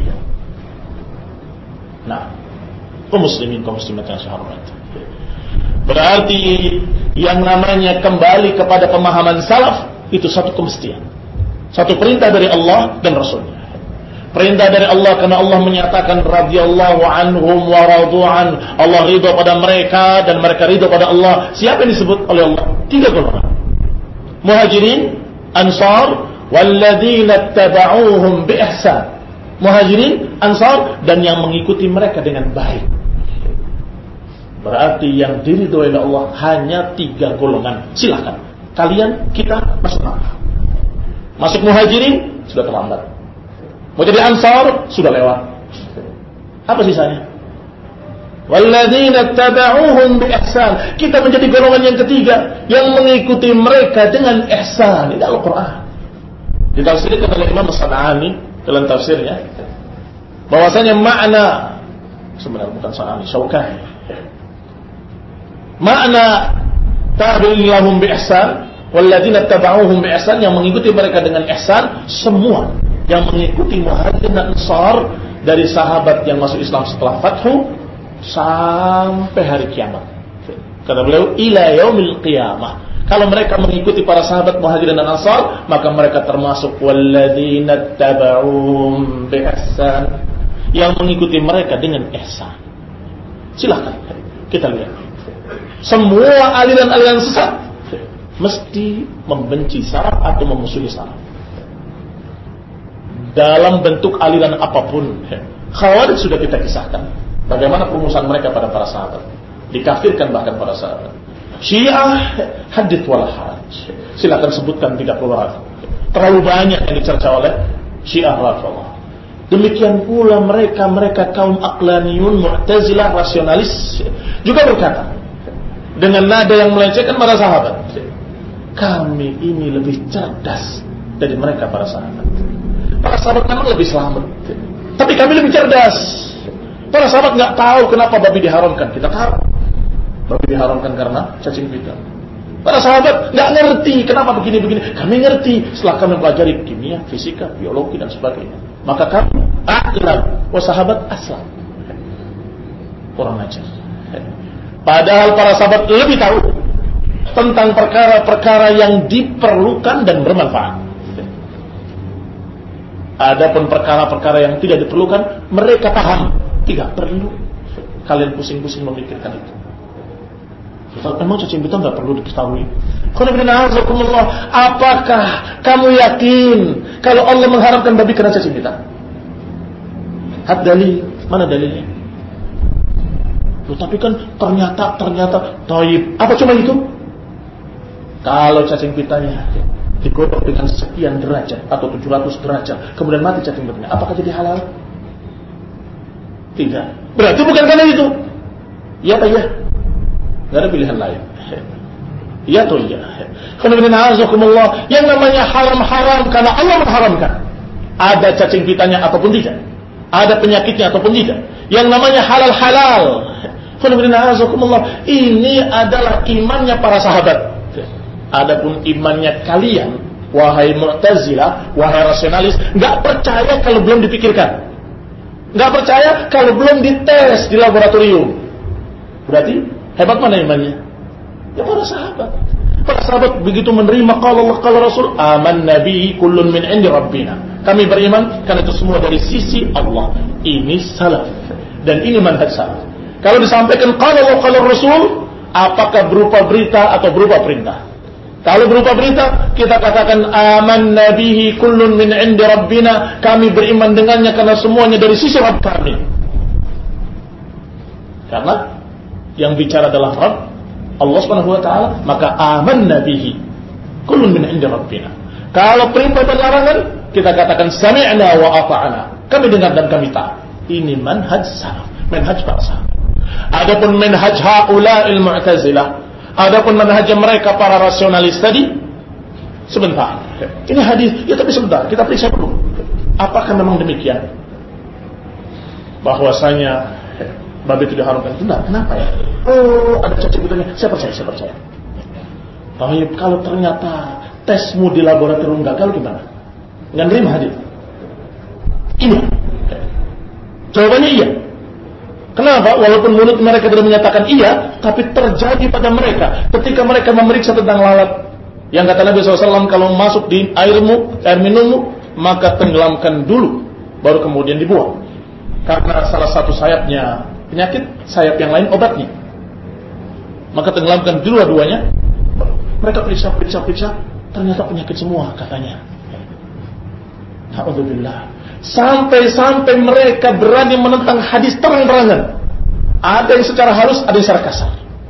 3. Nah, kaum muslimin, kaum muslimat yang saya hormati, berarti yang namanya kembali kepada pemahaman salaf itu satu kemestian, satu perintah dari Allah dan Rasulnya. Perintah dari Allah karena Allah menyatakan radhiyallahu anhum wa radu'an, Allah ridha pada mereka dan mereka ridha pada Allah. Siapa yang disebut oleh Allah? 3 golongan: Muhajirin, Ansar, walladzina tabauhum bi ihsan. Muhajirin, Ansar, dan yang mengikuti mereka dengan baik. Berarti yang diridhoi oleh Allah hanya 3 golongan. Silakan. Kalian, kita masuk neraka. Masuk muhajirin sudah terlambat. Mau jadi ansar sudah lewat. Apa sisanya? Walladzina tabauhum bi ihsan. Kita menjadi golongan yang ketiga yang mengikuti mereka dengan ihsan. Ini Al-Qur'an. Ditafsirkan oleh Imam As-San'ani dalam tafsirnya bahwasanya makna sebenarnya bukan San'ani, Syaukani. Makna tabi'in lahum bi ihsan, walladzina tabauhum bi ihsan, yang mengikuti mereka dengan ihsan, semua yang mengikuti Muhajirin dan Ansar dari sahabat yang masuk Islam setelah Fathu sampai hari kiamat. Kata beliau, ila yaumil qiyamah. Kalau mereka mengikuti para sahabat Muhajirin dan Ansar, maka mereka termasuk walladzina tabauhum bi ihsan, yang mengikuti mereka dengan ihsan. Silahkan kita lihat. Semua aliran-aliran sesat mesti membenci salaf atau memusuhi salaf dalam bentuk aliran apapun. Khawarij sudah kita kisahkan bagaimana permusuhan mereka pada para sahabat, dikafirkan bahkan para sahabat. Syiah hadits wala haraj, silakan sebutkan, tidak perlu ragu. Terlalu banyak yang dicerca oleh Syiah Rafidhah. Demikian pula mereka kaum aqlaniyun, mu'tazilah, rasionalis juga berkata dengan nada yang melecehkan para sahabat, kami ini lebih cerdas dari mereka para sahabat. Para sahabat memang lebih selamat, tapi kami lebih cerdas. Para sahabat nggak tahu kenapa babi diharamkan, kita tahu. Babi diharamkan karena cacing pita. Para sahabat nggak ngerti kenapa begini-begini, kami ngerti setelah kami pelajari kimia, fisika, biologi dan sebagainya. Maka kami aqlam, wa sahabat aslam. Kurang ajar. Padahal para sahabat lebih tahu tentang perkara-perkara yang diperlukan dan bermanfaat. Adapun perkara-perkara yang tidak diperlukan, mereka paham, tidak perlu kalian pusing-pusing memikirkan itu. Memang cacing pita nggak perlu diketahui. Apakah kamu yakin kalau Allah mengharamkan babi karena cacing pita? Had dalil, mana dalilnya? Loh, tapi kan ternyata taib. Apa cuma itu? Kalau cacing pitanya digodok dengan sekian derajat atau 700 derajat, kemudian mati cacing pitanya, apakah jadi halal? Tidak. Berarti bukan karena itu. Iya atau iya? Gak ada pilihan lain. Iya atau iya? Yang namanya haram-haram karena Allah mengharamkan. Ada cacing pitanya ataupun tidak, ada penyakitnya ataupun tidak. Yang namanya halal-halal. Ini adalah imannya para sahabat. Adapun imannya kalian, wahai Mu'tazilah, wahai rasionalis, nggak percaya kalau belum dipikirkan, nggak percaya kalau belum dites di laboratorium. Berarti hebat mana imannya? Ya para sahabat. Para sahabat begitu menerima qala Allah qala Rasul, amanna bihi kullun min 'indi rabbina. Kami beriman karena itu semua dari sisi Allah. Ini salaf dan ini manhaj salaf. Kalau disampaikan qala Allah qala Rasul, apakah berupa berita atau berupa perintah? Kalau berupa berita, kita katakan amanna bihi kullun min 'indi rabbina. Kami beriman dengannya karena semuanya dari sisi Rabb kami. Karena yang bicara adalah Rabb Allah Subhanahu wa taala, maka amanna bihi kullun min 'indi rabbina. Kalau perintah dan larangan, kita katakan sami'na wa ata'na. Kami dengar dan kami taat. Ini manhaj salaf, manhaj para sahabat. Adapun manhaj haula'il mu'tazilah, adapun manhaj mereka para rasionalis tadi, sebentar. Ini hadis, ya tapi sebentar, kita periksa dulu. Apakah memang demikian? Bahwasanya babi itu diharamkan. Benar, kenapa ya? Oh, ada cacing pitanya. Saya percaya. Tapi kalau ternyata tesmu di laboratorium gagal gimana? Nggak nerima hadis? Iya. Jawabannya iya. Kenapa? Walaupun mulut mereka tidak menyatakan iya, tapi terjadi pada mereka ketika mereka memeriksa tentang lalat. Yang kata Nabi SAW, kalau masuk di air minummu, maka tenggelamkan dulu, baru kemudian dibuang. Karena salah satu sayapnya penyakit, sayap yang lain obatnya. Maka tenggelamkan dua-duanya. Mereka periksa, ternyata penyakit semua katanya. Alhamdulillah. Sampai mereka berani menentang hadis terang-terangan. Ada yang secara halus, ada yang secara kasar.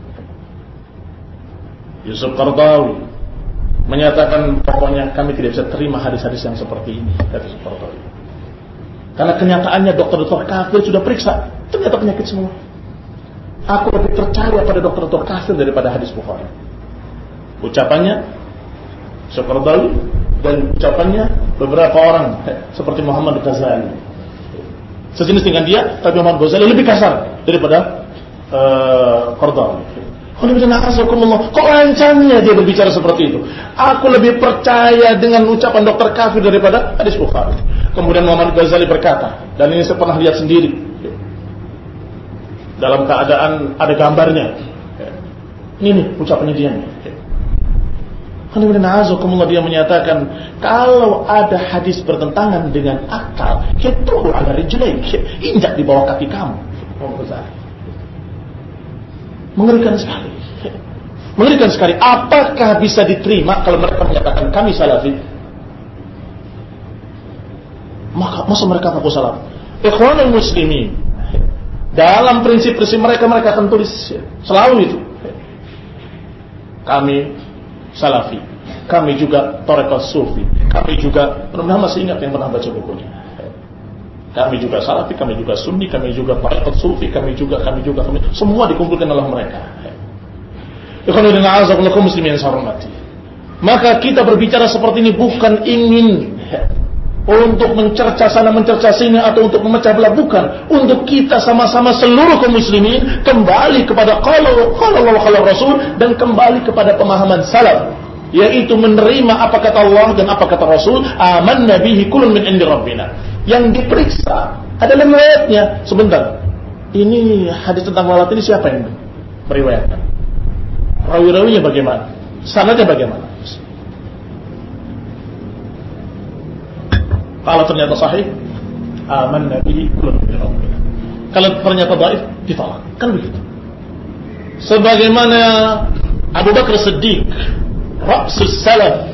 Yusuf Qaradawi menyatakan pokoknya kami tidak bisa terima hadis-hadis yang seperti ini, kata Yusuf Qaradawi. Karena kenyataannya dokter-dokter kafir sudah periksa, ternyata penyakit semua. Aku lebih percaya pada dokter-dokter kafir daripada hadis Bukhari. Ucapannya Yusuf Qaradawi dan ucapannya beberapa orang seperti Muhammad Ghazali. Sejenis dengan dia, tapi Muhammad Ghazali lebih kasar daripada Qaradawi. Kok lancangnya dia berbicara seperti itu? Aku lebih percaya dengan ucapan dokter kafir daripada hadis Bukhari. Kemudian Muhammad Ghazali berkata, dan ini saya pernah lihat sendiri, dalam keadaan ada gambarnya. Ini nih ucapannya dia. Dia menyatakan, kalau ada hadis bertentangan dengan akal, itu ada rijlain, injak di bawah kaki kamu. Mengerikan sekali. Mengerikan sekali. Apakah bisa diterima kalau mereka menyatakan kami salafi? Masa mereka mengaku salaf? Ikhwanul muslimin, dalam prinsip-prinsip mereka akan tulis selalu itu. Kami salafi. Kami juga tarekat sufi. Kami juga, mudah-mudahan masih ingat yang pernah baca bukunya. Kami juga salafi, kami juga sunni, kami juga tarekat sufi, kami juga, semua dikumpulkan oleh mereka. Ikhwanuddin a'azakumullah muslimin yang saya hormati. Maka kita berbicara seperti ini bukan ingin untuk mencerca sana mencerca sini atau untuk memecah belah, bukan. Untuk kita sama-sama seluruh kaum muslimin kembali kepada qala Allah qala Rasul dan kembali kepada pemahaman salaf, yaitu menerima apa kata Allah dan apa kata Rasul. Amanna bihi kullun min indi rabbina. Yang diperiksa adalah riwayatnya. Sebentar, ini hadis tentang lalat ini siapa yang meriwayatkan? Rawi-rawinya bagaimana? Sanadnya bagaimana? Kalau ternyata sahih, amanna bihi kullun min rabbina. Kalau ternyata dhaif, ditolak. Kan begitu. Sebagaimana Abu Bakar Siddiq, Ra'sus Salaf,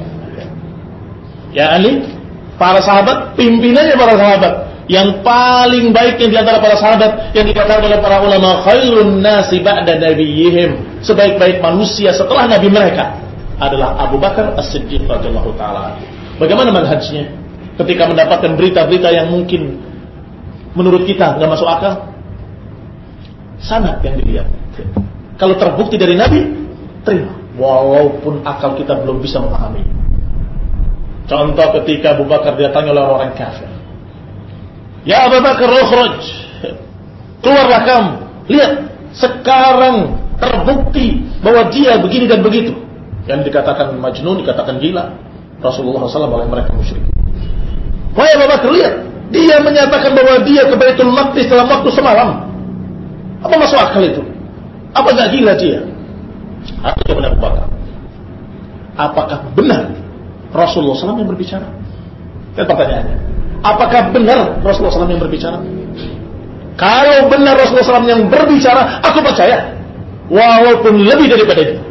yakni para sahabat, pimpinannya para sahabat, yang paling baik yang di antara para sahabat, yang dikatakan oleh para ulama khairun nasi ba'da nabiyihim, sebaik-baik manusia setelah nabi mereka adalah Abu Bakar As-Siddiq radhiyallahu taala. Bagaimana manhajnya ketika mendapatkan berita-berita yang mungkin menurut kita enggak masuk akal? Sanad yang dilihat. Kalau terbukti dari nabi, terima, walaupun akal kita belum bisa memahami. Contoh ketika Abu Bakar didatangi oleh orang kafir. Ya Abu Bakar, ukhruj. Keluarlah kamu. Lihat, sekarang terbukti bahwa dia begini dan begitu. Yang dikatakan majnun, dikatakan gila Rasulullah SAW oleh mereka musyrik. Wahai Abu Bakar, lihat, dia menyatakan bahwa dia ke Baitul Maqdis dalam waktu semalam. Apa masuk akal itu? Apa gak gila dia? Apa benar Abu Bakar? Apakah benar Rasulullah SAW yang berbicara? Dan pertanyaannya, apakah benar Rasulullah SAW yang berbicara? Kalau benar Rasulullah SAW yang berbicara, aku percaya. Walaupun lebih daripada itu.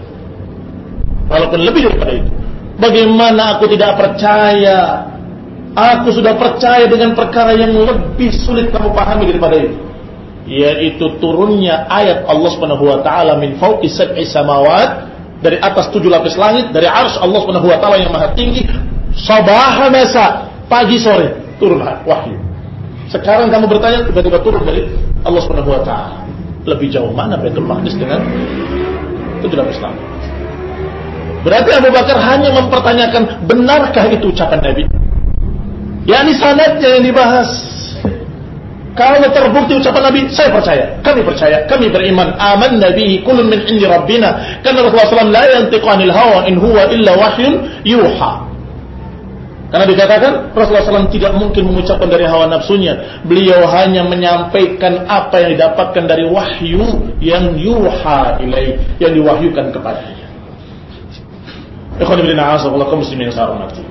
Bagaimana aku tidak percaya? Aku sudah percaya dengan perkara yang lebih sulit kamu pahami daripada itu, yaitu turunnya ayat Allah Subhanahu wa taala min fawqi sab'i samawat, dari atas 7 lapis langit, dari arsy Allah Subhanahu wa taala yang maha tinggi, sabaha masa, pagi sore turun wahyu. Sekarang kamu bertanya, tiba-tiba turun dari Allah Subhanahu wa taala. Lebih jauh mana Baitul Maqdis dengan 7 lapis langit? Berarti Abu Bakar hanya mempertanyakan benarkah itu ucapan Nabi? yakni sanadnya yang dibahas. Kalau terbukti ucapan Nabi, saya percaya, kami beriman. Aman Nabi kullun min indi Rabbina. Karena Rasulullah SAW la yantiqu anil hawa in huwa illa wahyun yuha. Karena dikatakan Rasulullah SAW tidak mungkin mengucapkan dari hawa nafsunya. Beliau hanya menyampaikan apa yang didapatkan dari wahyu yang yuha ilaih, yang diwahyukan kepadanya. Ikhwan fillah, a'azakumullah kaum muslimin yang saya hormati.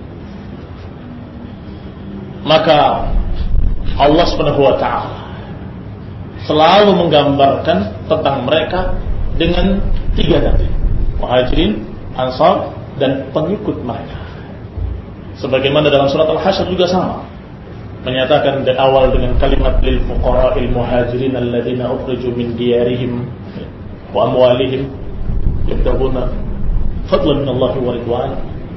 Maka Allah Subhanahu wa ta'ala selalu menggambarkan tentang mereka dengan 3 tadi: Muhajirin, Ansar, dan pengikut mereka. Sebagaimana dalam surat Al-Hasyr juga sama. menyatakan dari awal dengan kalimat lil fuqara'il muhajirin alladziina ukhriju min diyarihim wa amwalihim yabtaguna fadlan min Allah wa ridwana.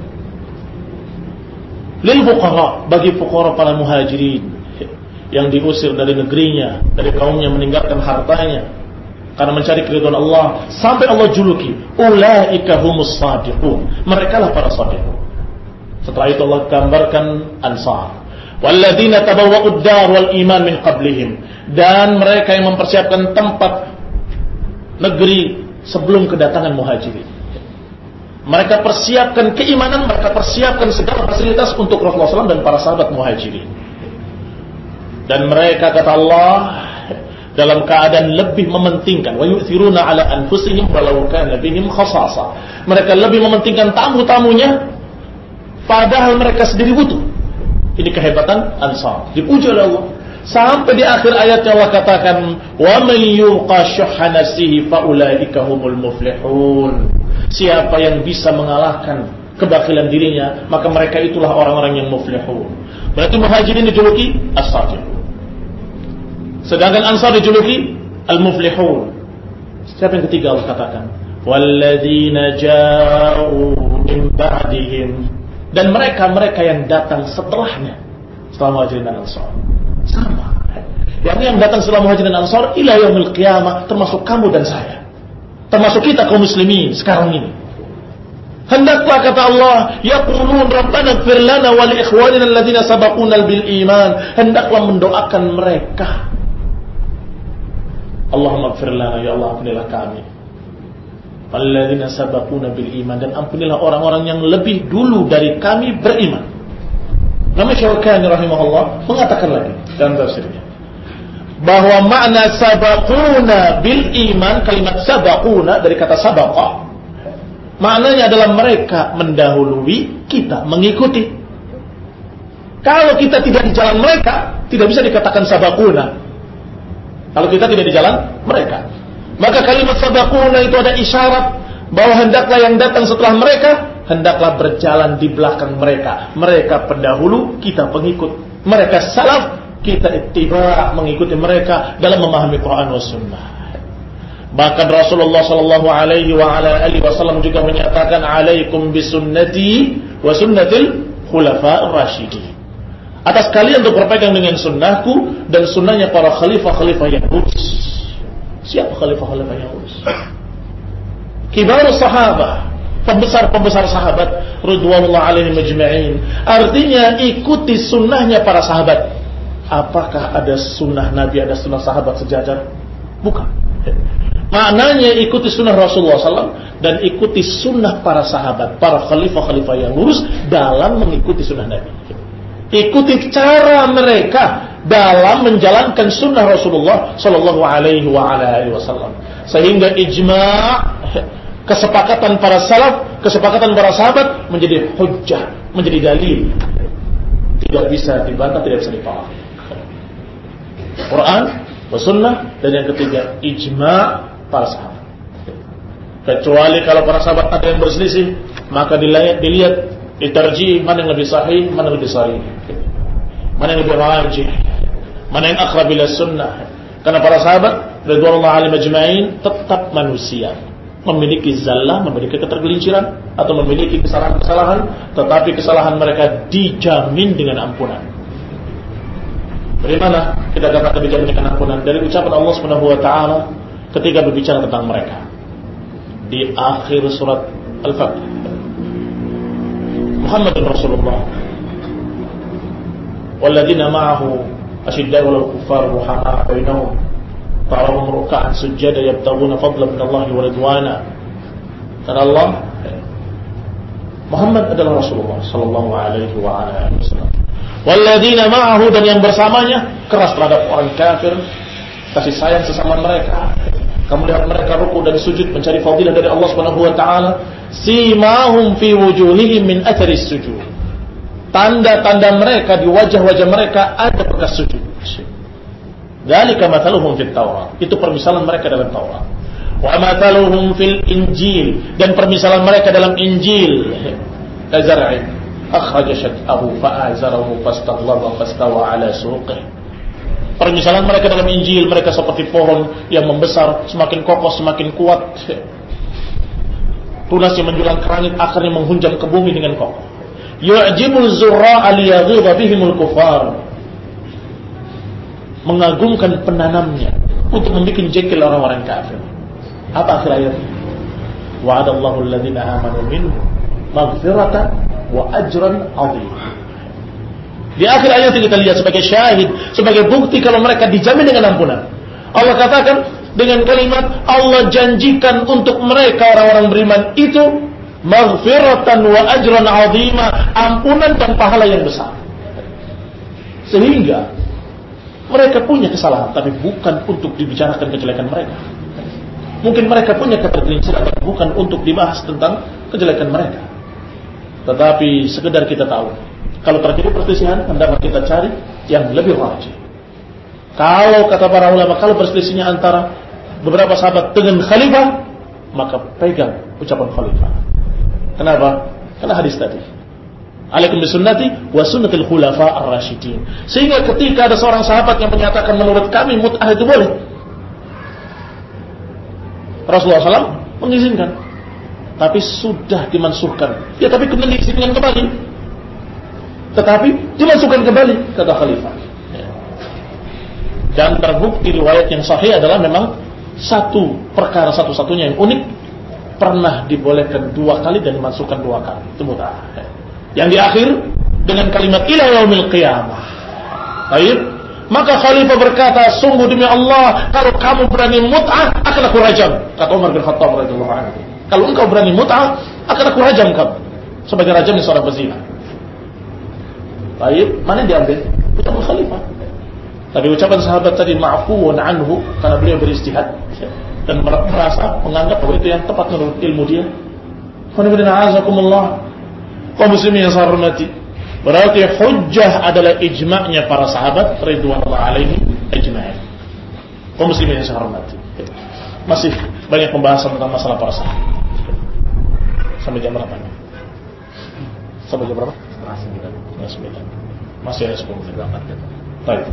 Lil fuqara, bagi fuqara para muhajirin yang diusir dari negerinya, dari kaumnya, meninggalkan hartanya karena mencari keridhaan Allah, sampai Allah juluki ulaika humus shadiqun, mereka lah para shadiqun. Setelah itu Allah gambarkan Ansar, walladzina tabawwa'ud dar wal iman min qablihim, dan mereka yang mempersiapkan tempat negeri sebelum kedatangan muhajirin. Mereka persiapkan keimanan, mereka persiapkan segala fasilitas untuk Rasulullah SAW dan para sahabat muhajirin. Dan mereka, kata Allah, dalam keadaan lebih mementingkan, wa yu'thiruna ala anfusihim walau kana bihim khasasa. Mereka lebih mementingkan tamu-tamunya padahal mereka sendiri butuh. Ini kehebatan Ansar, dipuji oleh Allah. Sampai di akhir ayatnya Allah katakan, wa man yuqa syuhha nafsihi fa ulaika humul muflihun. Siapa yang bisa mengalahkan kebakilan dirinya, maka mereka itulah orang-orang yang muflihun. Berarti muhajirin dijuluki as-sadiqun, sedangkan Ansar dijuluki al-muflihun. Siapa yang ketiga Allah katakan, walladzina ja'u min ba'dihim, dan mereka yang datang setelahnya, setelah muhajirin dan Ansar. Sama. Yang datang setelah muhajirin dan Ansar ila yaumil qiyamah, termasuk kamu dan saya, termasuk kita kaum muslimin sekarang ini. Hendaklah, kata Allah, yaqulun rabbana ighfir lana wa li ikhwanina alladziina sabaquna bil iman. Hendaklah mendoakan mereka, Allahumma ighfir lana, ya Allah ampunilah kami, alladziina sabaquna bil iman, dan ampunilah orang-orang yang lebih dulu dari kami beriman. Imam Syaukani rahimahullah mengatakan lagi dalam tafsirnya bahwa makna sabaquna bil iman, kalimat sabaquna dari kata sabaqa, maknanya adalah mereka mendahului, kita mengikuti. Kalau kita tidak di jalan mereka, tidak bisa dikatakan sabaquna. Kalau kita tidak di jalan mereka, maka kalimat sabaquna itu ada isyarat bahwa hendaklah yang datang setelah mereka, hendaklah berjalan di belakang mereka. Mereka pendahulu, kita pengikut. Mereka salaf, kita ittiba', mengikuti mereka dalam memahami Quran wa sunnah. Bahkan Rasulullah sallallahu alaihi wa ala alihi wasallam juga menyatakan, alaikum bisunnati wa sunnatil khulafa'ir rasyidin. Atas kalian untuk berpegang dengan sunnahku dan sunnahnya para khalifah-khalifah yang lurus. Siapa khalifah-khalifah yang lurus? Kibarus sahabah, pembesar-pembesar sahabat radhiyallahu alaihim ajma'in. Artinya ikuti sunnahnya para sahabat. Apakah ada sunnah Nabi, ada sunnah sahabat sejajar? Bukan. Maknanya ikuti sunnah Rasulullah SAW dan ikuti sunnah para sahabat, para khalifah-khalifah yang lurus dalam mengikuti sunnah Nabi. Ikuti cara mereka dalam menjalankan sunnah Rasulullah Sallallahu Alaihi Wasallam, sehingga ijma', kesepakatan para salaf, kesepakatan para sahabat menjadi hujjah, menjadi dalil, tidak bisa dibantah, tidak bisa ditolak. Quran, sunnah, dan yang ketiga ijma' para sahabat. Kecuali kalau para sahabat ada yang berselisih, maka dilihat ditarjih mana yang lebih sahih, mana yang lebih sahih, mana yang lebih rajih, mana yang aqrab ila sunnah. Karena para sahabat radhiyallahu alaihim ajma'in tetap manusia, memiliki zallah, memiliki ketergelinciran atau memiliki kesalahan-kesalahan, tetapi kesalahan mereka dijamin dengan ampunan. Bagaimana kita katakan dijamin dengan ampunan? Dari ucapan Allah Subhanahu wa taala ketika berbicara tentang mereka di akhir surat Al-Fatih. Muhammadun Rasulullah walladzina ma'ahu asyidda'u 'alal kuffari ruhamaa'u bainahum tarahum ruk'an sujada yabtaghuna fadlan min Allah wa ridwana. Kata Allah, Muhammad adalah Rasulullah sallallahu alaihi wa alihi wasallam. Walladzina ma'ahu, dan yang bersamanya keras terhadap orang kafir, kasih sayang sesama mereka. Kamu lihat mereka ruku dan sujud mencari fadilah dari Allah Subhanahu wa taala. Simahum fi wujuhihim min atharis sujud. Tanda-tanda mereka di wajah-wajah mereka ada bekas sujud. Dzalika mathaluhum fit Taurat. Itu permisalan mereka dalam Taurat. Wa mathaluhum fil Injil, dan permisalan mereka dalam Injil. Kazar'in akhraja syat'ahu fa'azarahu fastaghlaba fastawa 'ala suqih. Permisalan mereka dalam Injil, mereka seperti pohon yang membesar, semakin kokoh, semakin kuat. Tunasnya menjulang ke langit, akarnya menghunjam ke bumi dengan kokoh. Yu'jibul zurra'a liyaghidha bihimul kufar. Mengagumkan penanamnya untuk membuat jengkel orang-orang kafir. Apa akhir ayatnya? Wa'adallahu alladhina amanu minhum maghfiratan wa ajran 'azima. Di akhir ayat kita lihat sebagai syahid, sebagai bukti kalau mereka dijamin dengan ampunan. Allah katakan dengan kalimat Allah janjikan untuk mereka orang-orang beriman itu maghfiratan wa ajran 'azima, ampunan dan pahala yang besar. Sehingga mereka punya kesalahan, tapi bukan untuk dibicarakan kejelekan mereka. Mungkin mereka punya ketergelinciran, tapi bukan untuk dibahas tentang kejelekan mereka. Tetapi sekedar kita tahu, kalau terjadi perselisihan, hendaklah kita cari yang lebih rajih. Kalau kata para ulama, kalau perselisihannya antara beberapa sahabat dengan khalifah, maka pegang ucapan khalifah. Kenapa? Karena hadis tadi. Alaikum bisunnati wa sunnatil khulafa ar-rasyidin. Sehingga ketika ada seorang sahabat yang menyatakan menurut kami mut'ah itu boleh, Rasulullah SAW mengizinkan, tapi sudah dimansuhkan. Ya, tapi kemudian diizinkan kembali. Tetapi dimasukkan kembali kata khalifah. Dan terbukti riwayat yang sahih adalah memang satu perkara satu-satunya yang unik pernah dibolehkan 2 kali dan dimasukkan 2 kali. Itu mut'ah. Yang di akhir dengan kalimat ila yaumil qiyamah. Baik, maka khalifah berkata, sungguh demi Allah, kalau kamu berani mut'ah akan aku rajam. Kata Umar bin Khattab radhiyallahu anhu. Kalau engkau berani mut'ah akan aku rajam kamu sebagai rajamnya seorang pezina. Baik, mana yang diambil? Ucapan khalifah. Tapi ucapan sahabat tadi ma'fuun anhu karena beliau beristihad dan merasa menganggap bahwa itu yang tepat menurut ilmu dia. Alhamdulillah, kaum muslimin yang saya hormati, berarti hujjah adalah ijma'nya para sahabat ridwanullah alaihim ajma'in. Kaum muslimin yang saya hormati, masih banyak pembahasan tentang masalah para sahabat. Sampai jam berapa? Sampai jam berapa? 9. Masih ada 10 menit. Baik.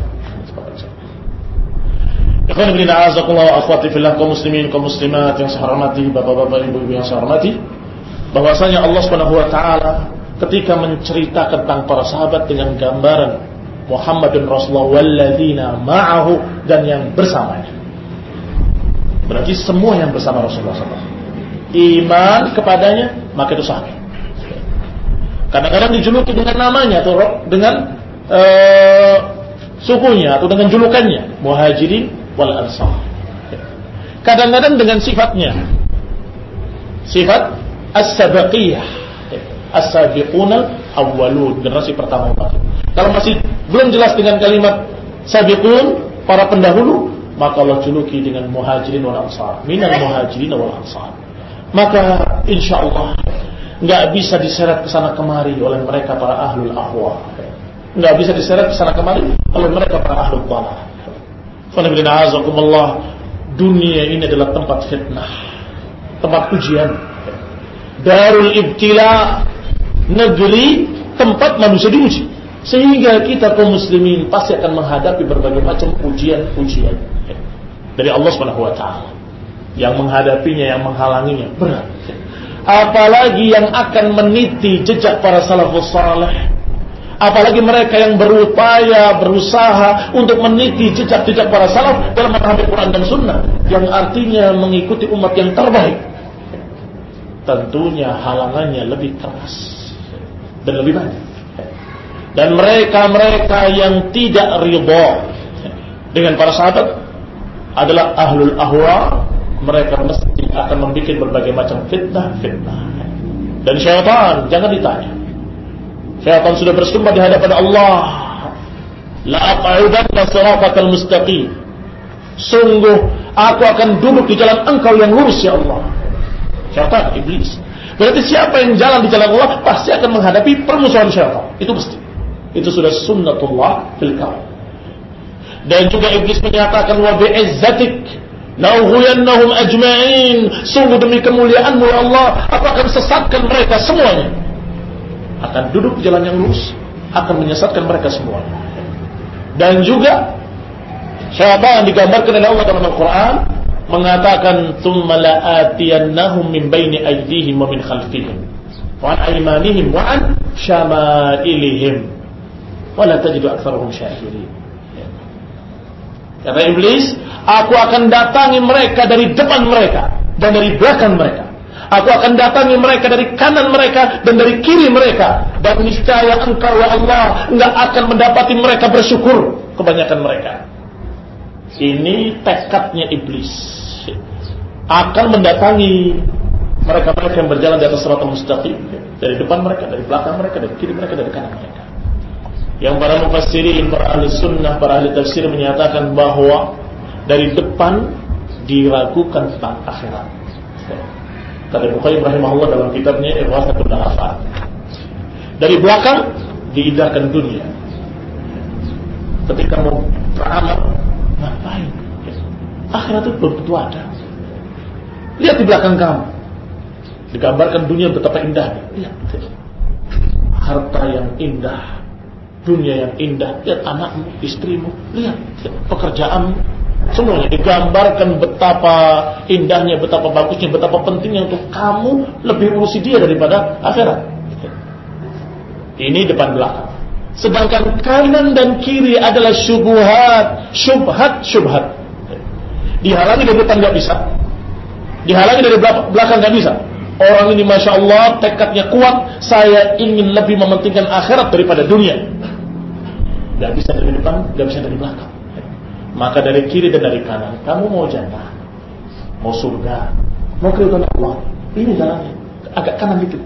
Ikhwan fillah, a'azakumullah wa akhwati fillah, kaum muslimin, kaum muslimat yang saya hormati, bapak-bapak, ibu-ibu yang saya hormati, bahwasanya Allah Subhanahu wa taala ketika menceritakan tentang para sahabat dengan gambaran Muhammadun Rasulullah walladzina ma'ahu dan yang bersamanya. Berarti semua yang bersama Rasulullah SAW iman kepadanya, maka itu sahabat. Kadang-kadang dijuluki dengan namanya atau dengan sukunya atau dengan julukannya Muhajirin wal Ansar. Kadang-kadang dengan sifatnya, sifat as-sabaqiyah, as-sabiqunal awwalun, generasi pertama. Kalau masih belum jelas dengan kalimat sabiqun, para pendahulu, maka Allah juluki dengan Muhajirin wal Ansar, minal Muhajirin wal Ansar. Maka insyaallah nggak bisa diseret ke sana kemari oleh mereka para ahlul ahwa, nggak bisa diseret ke sana kemari oleh mereka para ahlul dhalah. Alhamdulillah, dunia ini adalah tempat fitnah, tempat ujian, darul ibtila, negeri tempat manusia diuji. Sehingga kita kaum muslimin pasti akan menghadapi berbagai macam ujian-ujian dari Allah Subhanahu wa taala. Yang menghadapinya, yang menghalanginya berat. Apalagi yang akan meniti jejak para salafus saleh, apalagi mereka yang berupaya, berusaha untuk meniti jejak-jejak para salaf dalam memahami Quran dan Sunnah, yang artinya mengikuti umat yang terbaik. Tentunya halangannya lebih keras dan lebih banyak. Dan mereka-mereka yang tidak ridha dengan para sahabat adalah ahlul ahwa. Mereka mesti akan membuat berbagai macam fitnah-fitnah. Dan syaitan, jangan ditanya, syaitan sudah bersumpah di hadapan Allah, la aq'udanna siratal mustaqim, sungguh aku akan duduk di jalan engkau yang lurus ya Allah. Syaitan, iblis. Berarti siapa yang jalan di jalan Allah pasti akan menghadapi permusuhan syaitan. Itu pasti. Itu sudah sunnatullah fil kaun. Dan juga iblis menyatakan wa bi'izzatik laughuyannahum ajma'in, sungguh demi kemuliaanmu ya Allah, aku akan sesatkan mereka semuanya. akan duduk di jalan yang lurus, akan menyesatkan mereka semua. Dan juga syaitan digambarkan oleh Allah dalam Al-Quran mengatakan tsumma la'atiyannahum min baini aydihim wa min khalfihim wa an aymanihim wa an syama'ilihim wa la tajidu aktsarahum syakirin. Kata iblis, aku akan datangi mereka dari depan mereka dan dari belakang mereka. Aku akan datangi mereka dari kanan mereka dan dari kiri mereka. Dan niscaya engkau ya Allah enggak akan mendapati mereka bersyukur, kebanyakan mereka. Ini tekadnya iblis. Akan mendatangi mereka-mereka yang berjalan di atas siratal mustaqim, dari depan mereka, dari belakang mereka, dari kiri mereka, dari kanan mereka. Yang para mufassirin, para ahli sunnah, para ahli tafsir menyatakan bahwa dari depan diragukan tentang akhirat. Kata Bukhari rahimahullah dalam kitabnya Irwasatul Lahafat, dari belakang diindahkan dunia. Ketika mau beramal, ngapain? Akhirat itu belum tentu ada. Lihat di belakang kamu, digambarkan dunia betapa indahnya. Lihat, harta yang indah, dunia yang indah. Lihat anakmu, istrimu, lihat pekerjaanmu. Semuanya digambarkan betapa indahnya, betapa bagusnya, betapa pentingnya untuk kamu lebih urusi dia daripada akhirat. Ini depan belakang. Sedangkan kanan dan kiri adalah syubhat. Dihalangi dari depan nggak bisa, dihalangi dari belakang nggak bisa. Orang ini masya Allah tekadnya kuat, saya ingin lebih mementingkan akhirat daripada dunia. Nggak bisa dari depan, nggak bisa dari belakang. Maka dari kiri dan dari kanan, kamu mau jannah, mau surga, mau keridhaan Allah, ini jalannya. Agak kanan dikit,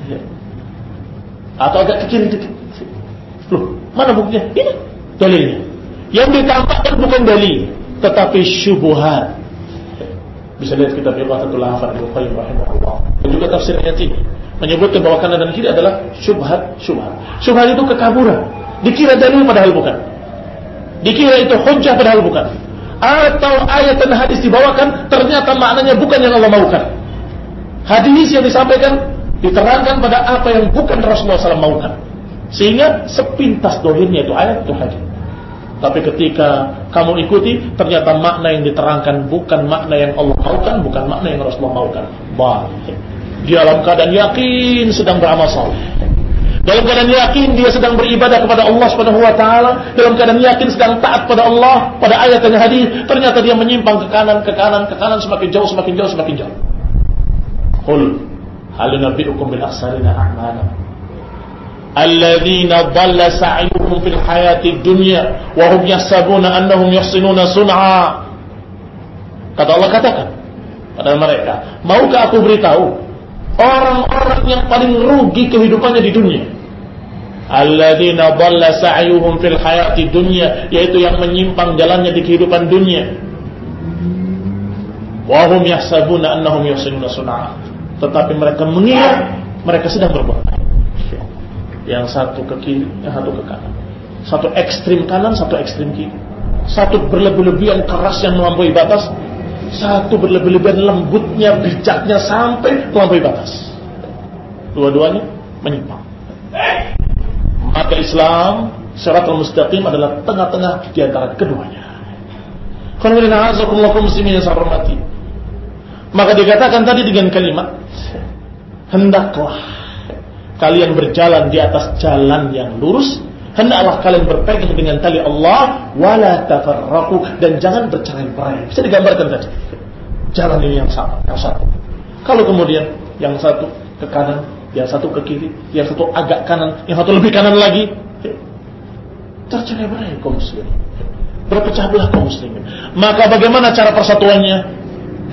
atau agak ke kiri dikit. Loh, mana buktinya? Ini dalilnya. Yang ditampakkan bukan dalil, tetapi syubhat. Bisa lihat kitab Irwasatul Lahafat Ibnu Qayyim rahimahullah. Dan juga tafsir ayat ini menyebutkan bahwa kanan dan kiri adalah syubhat. Syubhat itu kekaburan. Dikira dalil padahal bukan. Dikira itu hujjah padahal bukan. Atau ayat dan hadis dibawakan, ternyata maknanya bukan yang Allah maukan. Hadis yang disampaikan diterangkan pada apa yang bukan Rasulullah SAW maukan. Sehingga sepintas dohirnya itu ayat, itu hadis. Tapi ketika kamu ikuti, ternyata makna yang diterangkan bukan makna yang Allah maukan, bukan makna yang Rasulullah maukan. Dia dalam keadaan yakin sedang beramal saleh, dalam keadaan yakin dia sedang beribadah kepada Allah Subhanahu wa taala, dalam keadaan yakin sedang taat pada Allah, pada ayat dan hadis, ternyata dia menyimpang ke kanan, semakin jauh. Qul hal nunabbi'ukum bil akhsarina a'mala alladzina dhalla sa'yuhum fil hayatid dunya wa hum yahsabuna annahum yuhsinuna sun'a. Kata Allah, katakan pada mereka, maukah aku beritahu orang-orang yang paling rugi kehidupannya di dunia? Alladzina dhalla sa'yuhum fil hayatid dunya, yaitu yang menyimpang jalannya di kehidupan dunia. Wa hum yahsabuna annahum yuhsinuna sun'a, tetapi mereka mengira mereka sedang berbuat baik. Yang satu ke kiri, yang satu ke kanan. Satu ekstrim kanan, satu ekstrim kiri. Satu berlebih-lebihan keras yang melampaui batas, satu berlebih-lebihan lembutnya, bijaknya sampai melampaui batas. Dua-duanya menyimpang. Maka Islam Shiratal Mustaqim adalah tengah-tengah di antara keduanya. Maka dikatakan tadi dengan kalimat, hendaklah kalian berjalan di atas jalan yang lurus, hendaklah kalian berpegang dengan tali Allah, wala tafarraqu, dan jangan bercerai-berai. Bisa digambarkan tadi, jalan ini yang sama, yang satu. Kalau kemudian yang satu ke kanan, yang satu ke kiri, yang satu agak kanan, yang satu lebih kanan lagi, tercerai-berai kaum muslimin, berpecah belah kaum muslimin. Maka bagaimana cara persatuannya?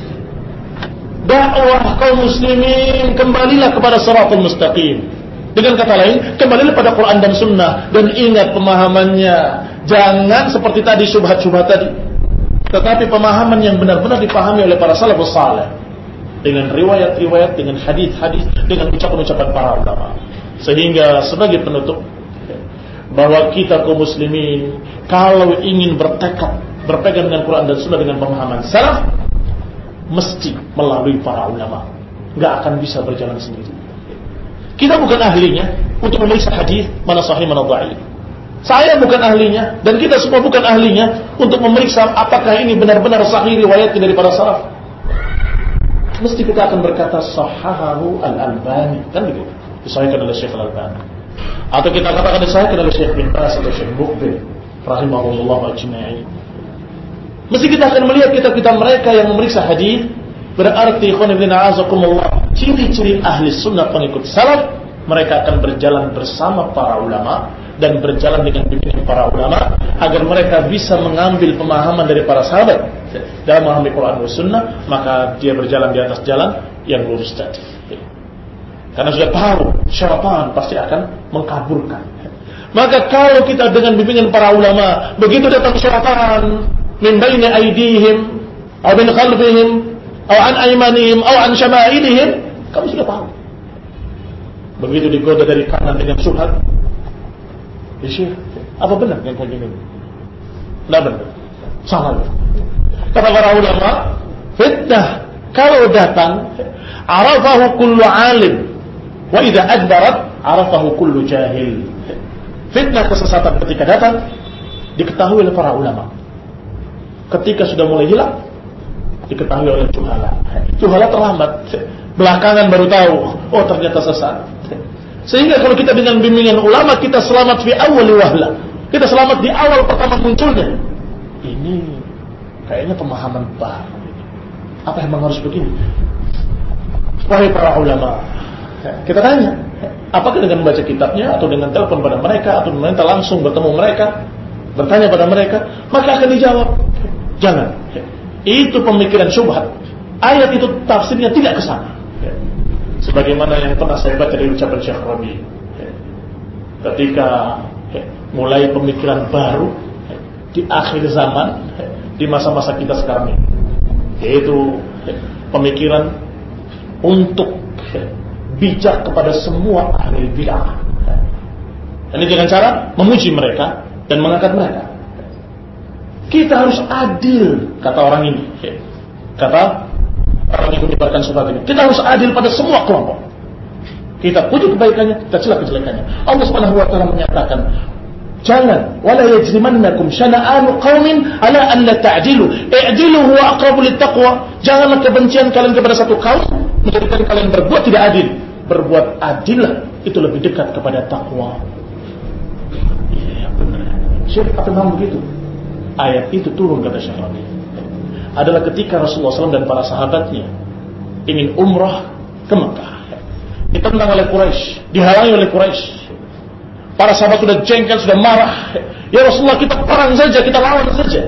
Dakwah kaum muslimin, kembalilah kepada Shiratal Mustaqim. Dengan kata lain, kembalilah pada Quran dan Sunnah, dan ingat pemahamannya. Jangan seperti tadi syubhat-syubhat tadi, tetapi pemahaman yang benar-benar dipahami oleh para salafus saleh, dengan riwayat-riwayat, dengan hadis-hadis, dengan ucapan-ucapan para ulama. Sehingga sebagai penutup, bahwa kita kaum muslimin kalau ingin bertekad berpegang dengan Quran dan Sunnah dengan pemahaman salaf, mesti melalui para ulama. Gak akan bisa berjalan sendiri. Kita bukan ahlinya, untuk memeriksa hadis mana sahih mana dhaif. Saya bukan ahlinya dan kita semua bukan ahlinya untuk memeriksa apakah ini benar-benar sahih riwayatnya dari para salaf. Mesti kita akan berkata sahahahu al-Albani, kan begitu, disahihkan oleh Syekh Al-Albani, atau kita katakan disahihkan oleh Syekh bin Baz atau Syekh Muqbil rahimahullah ajma'in. Mesti kita akan melihat kitab-kitab mereka yang memeriksa hadis. Berarti ikhwan ibn a'azakumullah, ciri-ciri ahli sunnah pengikut salaf, mereka akan berjalan bersama para ulama dan berjalan dengan bimbingan para ulama agar mereka bisa mengambil pemahaman dari para sahabat dalam memahami Quran dan Sunnah. Maka dia berjalan di atas jalan yang lurus tadi, karena sudah tahu syaitan pasti akan mengkaburkan. Maka kalau kita dengan bimbingan para ulama, begitu datang syaitan min baini aydihim aw min khalfihim aw an aymanihim aw an syama'ilihim, kamu sudah tahu. Begitu digoda dari kanan dengan syubhat, ya Syekh, apa benar yang kayak gini? Tidak benar, salah. Kata para ulama, fitnah kalau datang, arafahu kullu alim, wa idza adbarat arafahu kullu jahil. Fitnah kesesatan ketika datang diketahui oleh para ulama. Ketika sudah mulai hilang, diketahui oleh juhala. Juhala terlambat, belakangan baru tahu, oh ternyata sesat. Sehingga kalau kita dengan bimbingan ulama, kita selamat fi awwali wahla, kita selamat di awal pertama munculnya. Ini kayaknya pemahaman baru. Apa memang harus begini? Wahai para ulama, kita tanya, apakah dengan membaca kitabnya atau dengan telepon pada mereka atau meminta langsung bertemu mereka, bertanya pada mereka, maka akan dijawab, jangan. Itu pemikiran syubhat. Ayat itu tafsirnya tidak ke sana. Sebagaimana yang pernah saya baca dari ucapan Syekh Rabi, ketika mulai pemikiran baru di akhir zaman, di masa-masa kita sekarang ini, yaitu pemikiran untuk bijak kepada semua ahli bid'ah. Ini dengan cara memuji mereka dan mengangkat mereka. Kita harus adil, kata orang ini, kata orang yang menyebarkan syubhat ini. Kita harus adil pada semua kelompok. Kita puji kebaikannya, kita cela kejelekannya. Allah Subhanahu wa taala menyatakan, jangan, wala yajrimannakum syana'anu qaumin ala an la ta'dilu, i'dilu huwa aqrabu littaqwa. Janganlah kebencian kalian kepada satu kaum menjadikan kalian berbuat tidak adil. Berbuat adillah, itu lebih dekat kepada takwa. Iya, benar. Syekh apa memang begitu? Ayat itu turun, kata Syekh Rabi, adalah ketika Rasulullah SAW dan para sahabatnya ingin umrah ke Mekah. Ditentang oleh Quraisy, dihalangi oleh Quraisy. Para sahabat sudah jengkel, sudah marah. Ya Rasulullah, kita perang saja, kita lawan saja.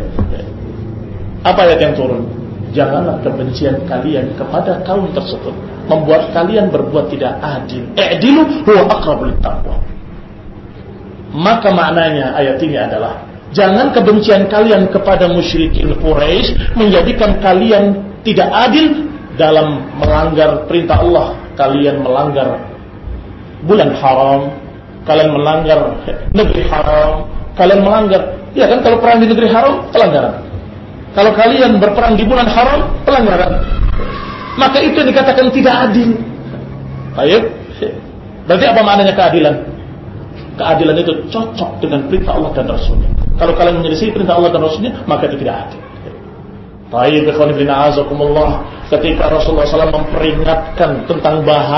Apa ayat yang turun? Janganlah kebencian kalian kepada kaum tersebut membuat kalian berbuat tidak adil. I'dilu huwa aqrabu littaqwa. Maka maknanya ayat ini adalah, jangan kebencian kalian kepada musyrikin Quraisy menjadikan kalian tidak adil dalam melanggar perintah Allah. Kalian melanggar bulan haram, kalian melanggar negeri haram, kalian melanggar, ya kan, kalau perang di negeri haram pelanggaran. Kalau kalian berperang di bulan haram pelanggaran. Maka itu yang dikatakan tidak adil. Baik. Berarti apa maknanya keadilan? Keadilan itu cocok dengan perintah Allah dan Rasulnya. Kalau kalian menyelisih perintah Allah dan Rasulnya, maka itu tidak adil. Baik, ikhwan fillah, azakumullah, ketika Rasulullah SAW memperingatkan tentang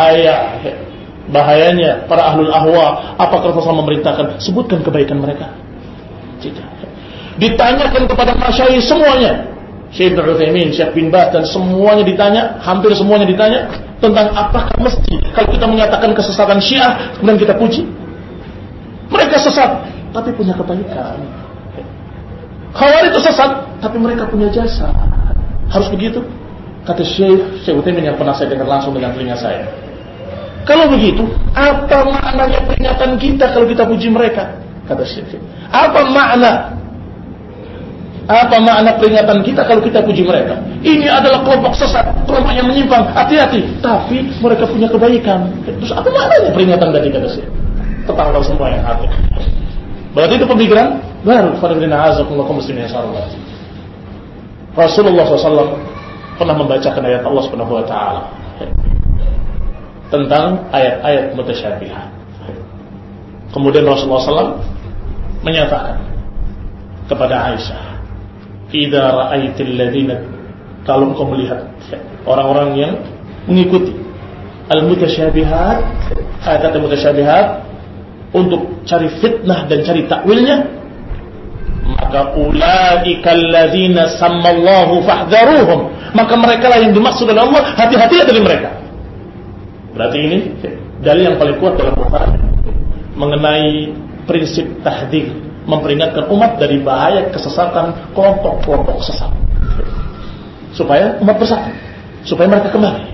bahayanya para ahlul ahwa, apakah Rasulullah memerintahkan sebutkan kebaikan mereka? Tidak. Ditanyakan kepada masyayikh semuanya, Syekh Ibnu Utsaimin, Syekh bin Baz, dan semuanya ditanya, hampir semuanya ditanya tentang apakah mesti kalau kita menyatakan kesesatan Syiah kemudian kita puji. Mereka sesat tapi punya kebaikan. Khawarij itu sesat tapi mereka punya jasa. Harus begitu? Kata Syekh Utsaimin yang pernah saya dengar langsung dengan telinga saya. Kalau begitu, apa maknanya peringatan kita kalau kita puji mereka? Kata Syekh. Apa makna peringatan kita kalau kita puji mereka? Ini adalah kelompok sesat, kelompok yang menyimpang. Hati-hati. Tapi mereka punya kebaikan. Terus apa maknanya peringatan tadi, kata Syekh? Tetangga semua yang hati. Berarti itu pemikiran baru. Rasulullah SAW pernah membacakan ayat Allah Subhanahu wa taala tentang ayat-ayat mutasyabihat. Kemudian Rasulullah SAW menyatakan kepada Aisyah, "Idza ra'aitil ladzina," kalau engkau melihat orang-orang yang mengikuti al-mutasyabihat, ayat mutasyabihat untuk cari fitnah dan cari takwilnya, maka ulaikal ladzina sammallahu fahdharuhum, maka mereka lah yang dimaksud oleh Allah, hati-hati dari mereka. Berarti ini dalil yang paling kuat dalam Quran mengenai prinsip tahdzir, memperingatkan umat dari bahaya kesesatan kelompok-kelompok sesat, supaya umat bersatu, supaya mereka kembali.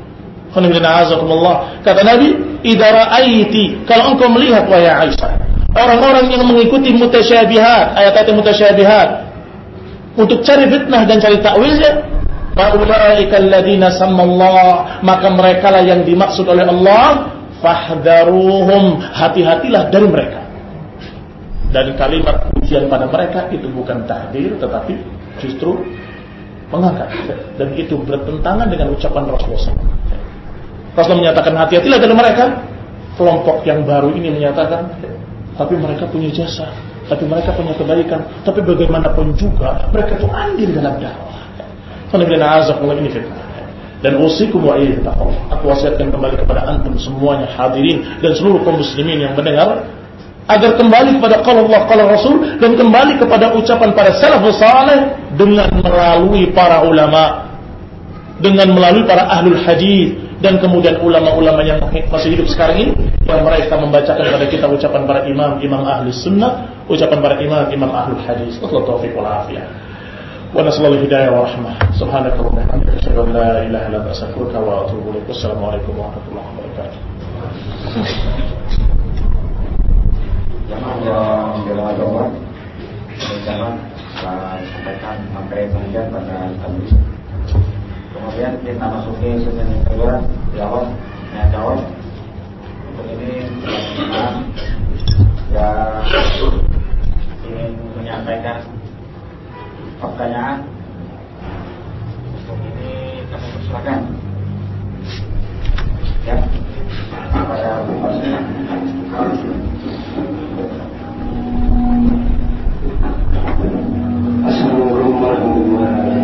Kata Nabi, idza ra'aiti, kalau engkau melihat wahai Aisyah, orang-orang yang mengikuti mutasyabihat, ayat-ayat mutasyabihat untuk cari fitnah dan cari takwilnya, faulaikal ladzina sammallah, maka mereka lah yang dimaksud oleh Allah, fahdharuhum, hati-hatilah dari mereka. Dan kalimat pujian pada mereka itu bukan tahdir, tetapi justru mengangkat, dan itu bertentangan dengan ucapan Rasulullah SAW. Rasulullah menyatakan hati-hatilah dari mereka. Kelompok yang baru ini menyatakan, tapi mereka punya jasa, tapi mereka punya kebaikan, tapi bagaimanapun juga mereka itu andil dalam dakwah. Ini fitnah. Dan usikum wa iyyakum taqwa. Aku wasiatkan kembali kepada antum semuanya hadirin dan seluruh kaum muslimin yang mendengar, agar kembali kepada qala Allah qala Rasul, dan kembali kepada ucapan para salafus saleh dengan melalui para ulama, dengan melalui para ahlul hadis, dan kemudian ulama-ulama yang masih hidup sekarang ini, yang mereka membacakan kepada kita ucapan para imam ahli sunnah, ucapan para imam ahlul hadis. Wallahi taufiq wal afiyah. Wa nasallahu hidayah wa rahmah. Subhanakallahumma wa bihamdika, asyhadu an la ilaha illa anta, astaghfiruka wa atubu ilaik. Wassalamualaikum warahmatullahi wabarakatuh. Jamaah yang dirahmati Allah, saya sampaikan materi pengajian pada kali ini. Kemudian kita masuki sesi yang kedua, jawab. Untuk ini teman-teman yang ingin menyampaikan pertanyaan, untuk ini kami persilakan ya kepada persilakan. Assalamualaikum warahmatullahi wabarakatuh.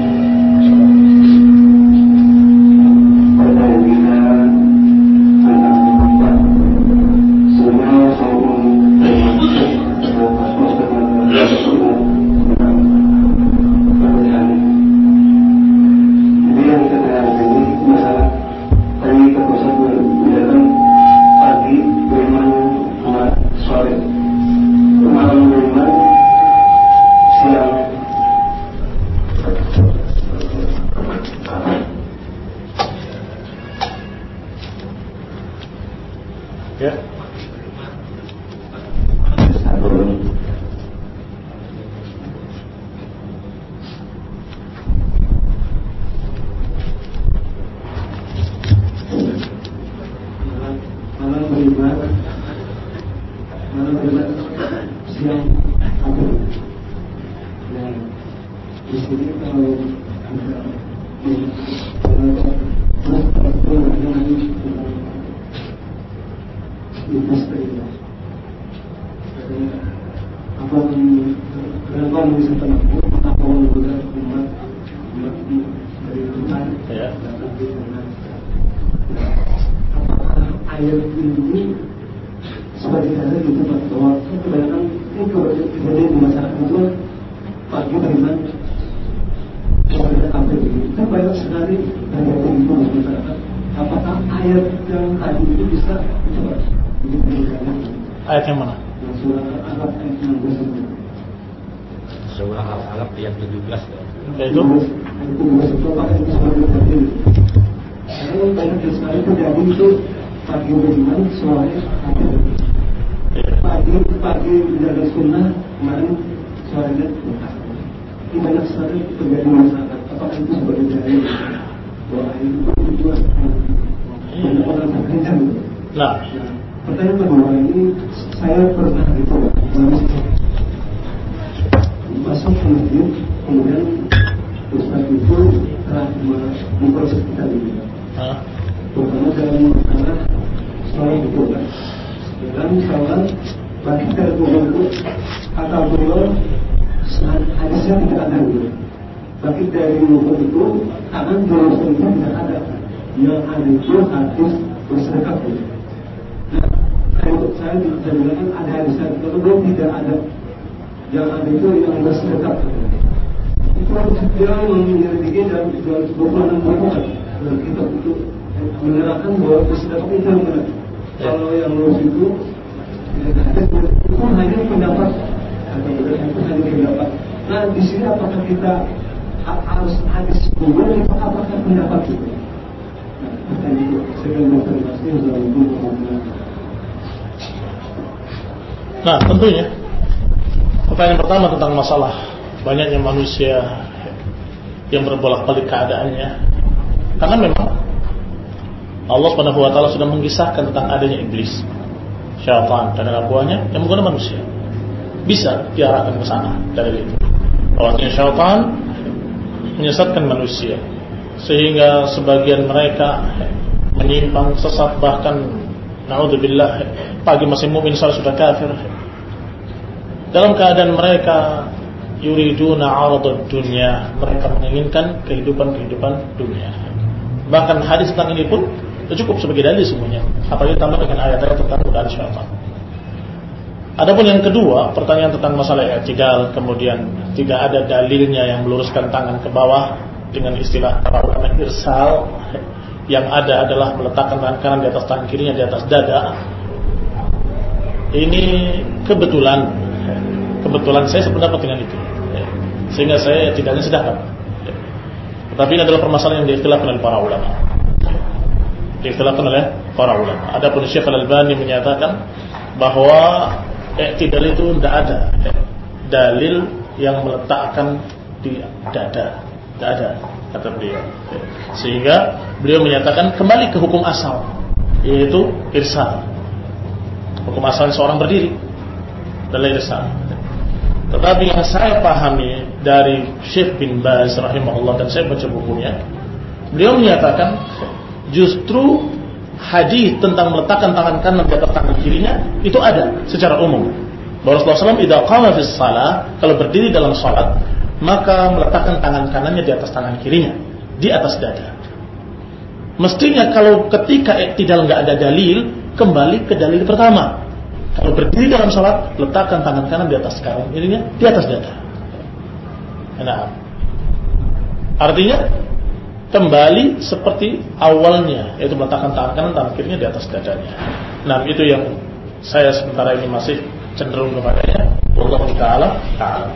Ayat yang mana? Surah Al-Alaq ayat 17. Yaitu banyak sekali terjadi itu pagi beriman, sore pagi menjaga sunnah, kemarin sorenya ini banyak sekali terjadi masyarakat. Apakah itu sebagai dalil bahwa itu tujuan banyak orang terkerja? Nah, pertanyaan kedua ini, saya pernah itu masuk ke masjid, kemudian Ustaz itu telah memproses kita ini, terutama dalam masalah sholat itu kan. Dalam misalkan bagi tertulis itu kata beliau hadisnya tidak ada gitu. Bagi dari buku itu tangan terus itu tidak ada. Yang ada itu hadis bersedekah. Nah, untuk saya bisa bilang ada hadis tertentu tidak ada. Yang ada itu yang bersedekah. Itu harus dia menyelidiki dan 26 buku kan. Dan kita itu menerangkan bahwa bersedekah itu yang benar. Kalau yang lurus itu hanya pendapat atau itu hanya pendapat. Nah di sini apakah kita harus hadis dulu atau apakah pendapat itu? Nah itu saya Nah tentunya pertanyaan pertama tentang masalah banyaknya manusia yang berbolak-balik keadaannya, karena memang Allah Subhanahu wa taala sudah mengisahkan tentang adanya iblis, syaitan dan anak buahnya yang menggoda manusia. Bisa diarahkan ke sana dari itu. Bahwasanya syaitan menyesatkan manusia sehingga sebagian mereka menyimpang sesat, bahkan naudzubillah pagi masih mukmin sore sudah kafir. Dalam keadaan mereka yuriduna 'aradad dunya, mereka menginginkan kehidupan dunia. Bahkan hadis tentang ini pun cukup sebagai dalil semuanya. Apalagi ditambah dengan ayat-ayat tentang godaan syaitan. Adapun yang kedua, pertanyaan tentang masalah i'tidal, kemudian tidak ada dalilnya yang meluruskan tangan ke bawah dengan istilah para ulama irsal, yang ada adalah meletakkan tangan kanan di atas tangan kirinya di atas dada. Ini kebetulan saya sependapat dengan itu, sehingga saya tidaknya sedapat. Tetapi ini adalah permasalahan yang diikhtilafkan oleh para ulama. Adapun Syekh Al-Albani menyatakan bahwa i'tidal itu tidak ada dalil yang meletakkan di dada, tidak ada, kata beliau. Sehingga beliau menyatakan kembali ke hukum asal, yaitu irsal. Hukum asal seorang berdiri adalah irsal. Tetapi yang saya pahami dari Syekh bin Baz rahimahullah, dan saya baca bukunya, beliau menyatakan justru hadis tentang meletakkan tangan kanan di atas tangan kirinya itu ada secara umum. Rasulullah SAW idza qama fis shalah, kalau berdiri dalam salat, maka meletakkan tangan kanannya di atas tangan kirinya, di atas dada. Mestinya kalau ketika i'tidal enggak ada dalil, kembali ke dalil pertama. Kalau berdiri dalam salat, letakkan tangan kanan di atas kanan kirinya, di atas dada. Nah, artinya kembali seperti awalnya, yaitu meletakkan tangan kanan, tangan kirinya di atas dadanya. Nah, itu yang saya sementara ini masih cenderung kepadanya. Wallahu ta'ala ta'ala.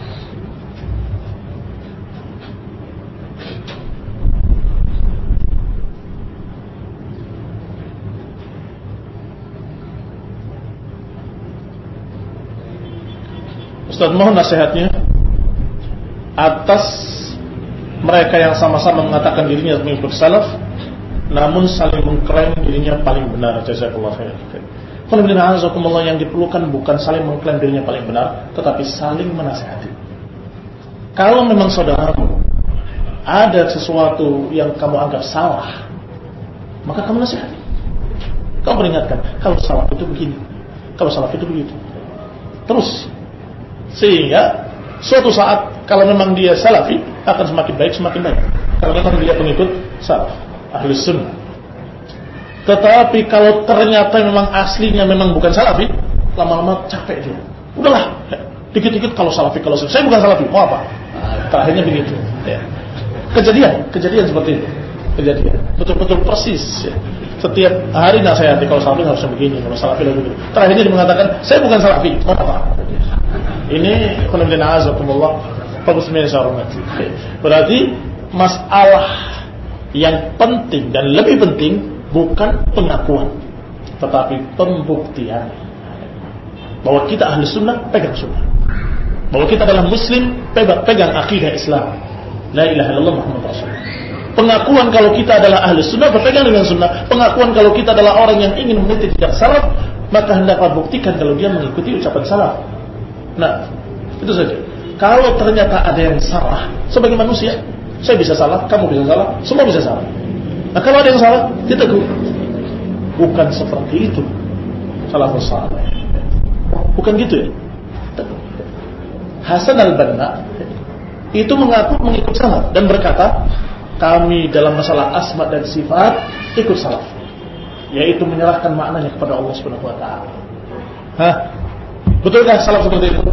Ustaz, mohon nasihatnya atas mereka yang sama-sama mengatakan dirinya mengikut salaf, namun saling mengklaim dirinya paling benar. Jazakallahu khairan. Alhamdulillah, yang diperlukan bukan saling mengklaim dirinya paling benar, tetapi saling menasihati. Kalau memang saudaramu ada sesuatu yang kamu anggap salah, maka kamu nasihati. Kamu peringatkan, kalau salaf itu begini, kalau salaf itu begitu. Terus, sehingga suatu saat kalau memang dia salafi akan semakin baik. Kalau memang dia pengikut salaf, ahli sunnah. Tetapi kalau ternyata memang aslinya memang bukan salafi, lama-lama capek dia. Udahlah, dikit-dikit kalau salafi, saya bukan salafi, mau apa? Terakhirnya begitu. Ya. Kejadian seperti itu. Betul-betul persis. Ya. Setiap hari nasihati, kalau salafi harusnya begini, kalau salafi harusnya begini. Terakhirnya dia mengatakan, saya bukan salafi, mau apa? Ini khonibdina azakumullah, berarti masalah yang penting dan lebih penting bukan pengakuan, tetapi pembuktian bahwa kita ahli sunnah, pegang sunnah, bahwa kita adalah muslim, pegang akidah Islam, la ilaha illallah Muhammad Rasulullah. Pengakuan kalau kita adalah ahli sunnah, berpegang dengan sunnah. Pengakuan kalau kita adalah orang yang ingin meniti jejak salaf, maka hendaklah buktikan kalau dia mengikuti ucapan salaf. Nah, itu saja. Kalau ternyata ada yang salah, sebagai manusia, saya bisa salah, kamu bisa salah, semua bisa salah. Nah, kalau ada yang salah, ditegur. Bukan seperti itu. salafus saleh. Bukan gitu ya. Hasan al-Banna itu mengaku mengikut salaf dan berkata, kami dalam masalah asma dan sifat ikut salaf, yaitu menyerahkan maknanya kepada Allah Subhanahu wa taala. Betulkah salaf seperti itu?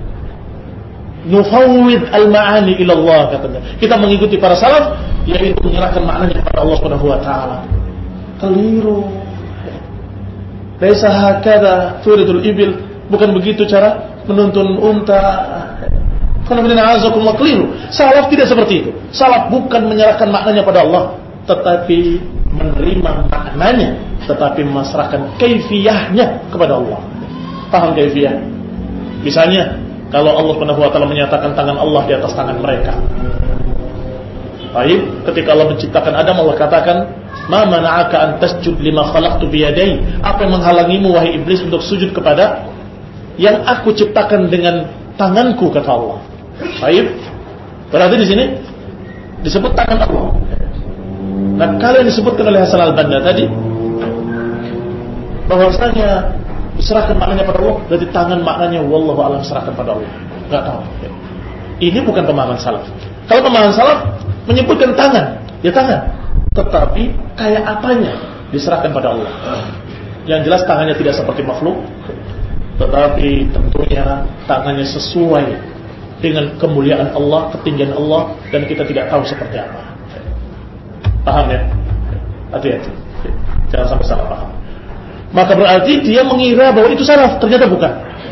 Nufawwid al-ma'ani ila Allah, katanya. Kita mengikuti para salaf, yaitu menyerahkan maknanya kepada Allah Subhanahu wa taala. Keliru. Laisa hakadha turidul ibil, bukan begitu cara menuntun unta. Keliru. Salaf tidak seperti itu. Salaf bukan menyerahkan maknanya pada Allah, tetapi menerima maknanya, tetapi memasrahkan kaifiyahnya kepada Allah. Paham kaifiyah? Misalnya, kalau Allah Subhanahu wa taala menyatakan tangan Allah di atas tangan mereka. Baik, ketika Allah menciptakan Adam, Allah katakan, "Ma mana'aka an tasjud lima khalaqtu bi yadayya?" Apa yang menghalangimu wahai iblis untuk sujud kepada yang aku ciptakan dengan tanganku, kata Allah. Baik. Berarti di sini disebut tangan Allah. Nah, kalau yang disebutkan oleh Hasan al-Banna tadi, bahwasanya serahkan maknanya pada Allah, berarti tangan maknanya wallahu a'lam, serahkan pada Allah. Enggak tahu. Ini bukan pemahaman salaf. Kalau pemahaman salaf menyebutkan tangan, ya tangan, tetapi kayak apanya diserahkan pada Allah. Yang jelas tangannya tidak seperti makhluk, tetapi tentunya tangannya sesuai dengan kemuliaan Allah, ketinggian Allah, dan kita tidak tahu seperti apa. Paham ya? Hati-hati, jangan sampai salah paham. Maka berarti dia mengira bahwa itu salaf, ternyata bukan.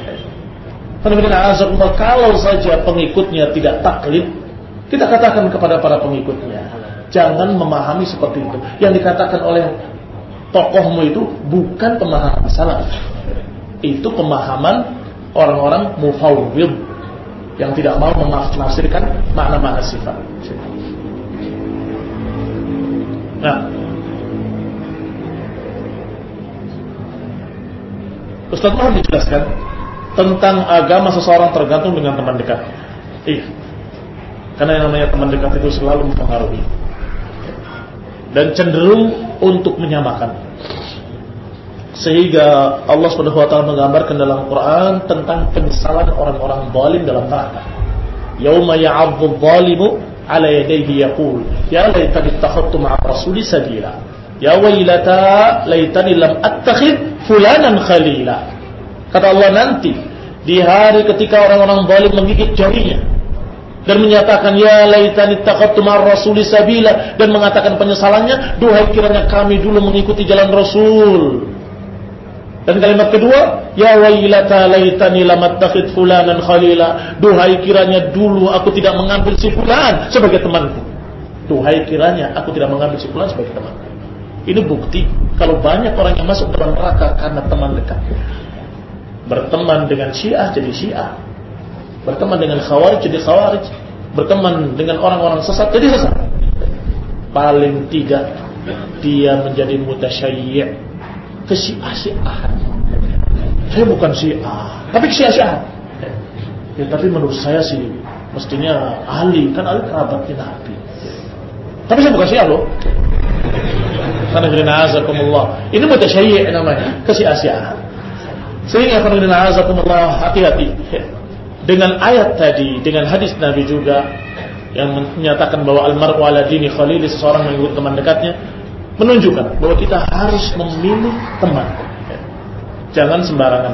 Kalau saja pengikutnya tidak taklid, kita katakan kepada para pengikutnya, jangan memahami seperti itu. Yang dikatakan oleh tokohmu itu bukan pemahaman salaf, itu pemahaman orang-orang mufawwid yang tidak mau menafsirkan makna-makna sifat. Nah, Ustaz Muhammad dijelaskan tentang agama seseorang tergantung dengan teman dekatnya. Iya. Karena yang namanya teman dekat itu selalu mempengaruhi dan cenderung untuk menyamakan. Sehingga Allah Subhanahu wa taala menggambarkan dalam Quran tentang penyesalan orang-orang zalim dalam neraka. Yauma ya'adzu dzalimu 'ala yadayhi yaqul ya laitani ittakhadtu ma'a rasuli sabila. Ya wailata laitani lam attakhidh fulanan khalila. Kata Allah, nanti di hari ketika orang-orang zalim menggigit jarinya dan menyatakan ya laitani ittakhadtu ma'ar rasuli sabila, dan mengatakan penyesalannya, duhai kiranya kami dulu mengikuti jalan Rasul. Dan kalimat kedua, ya wailata laitani lam attakhidh fulanan khalila, duhai kiranya dulu aku tidak mengambil si fulan sebagai temanku. Duhai kiranya aku tidak mengambil si fulan sebagai temanku. Ini bukti kalau banyak orang yang masuk dalam neraka karena teman dekat. Berteman dengan Syiah jadi Syiah, berteman dengan Khawarij jadi Khawarij, berteman dengan orang-orang sesat jadi sesat. Paling tidak dia menjadi mutasyayyi', kesyiah-syiahan. Saya bukan Syiah, tapi kesyiah-syiahan. Ya, tapi menurut saya sih mestinya Ali, kan Ali kerabatnya Nabi. Tapi saya bukan Syiah loh. Ini mutasyayyi' namanya, kesyiah-syiahan. Sehingga hati-hati dengan ayat tadi, dengan hadis Nabi juga yang menyatakan bahwa almar'u ala dini khalili, seseorang mengikut teman dekatnya, menunjukkan bahwa kita harus memilih teman. Jangan sembarangan.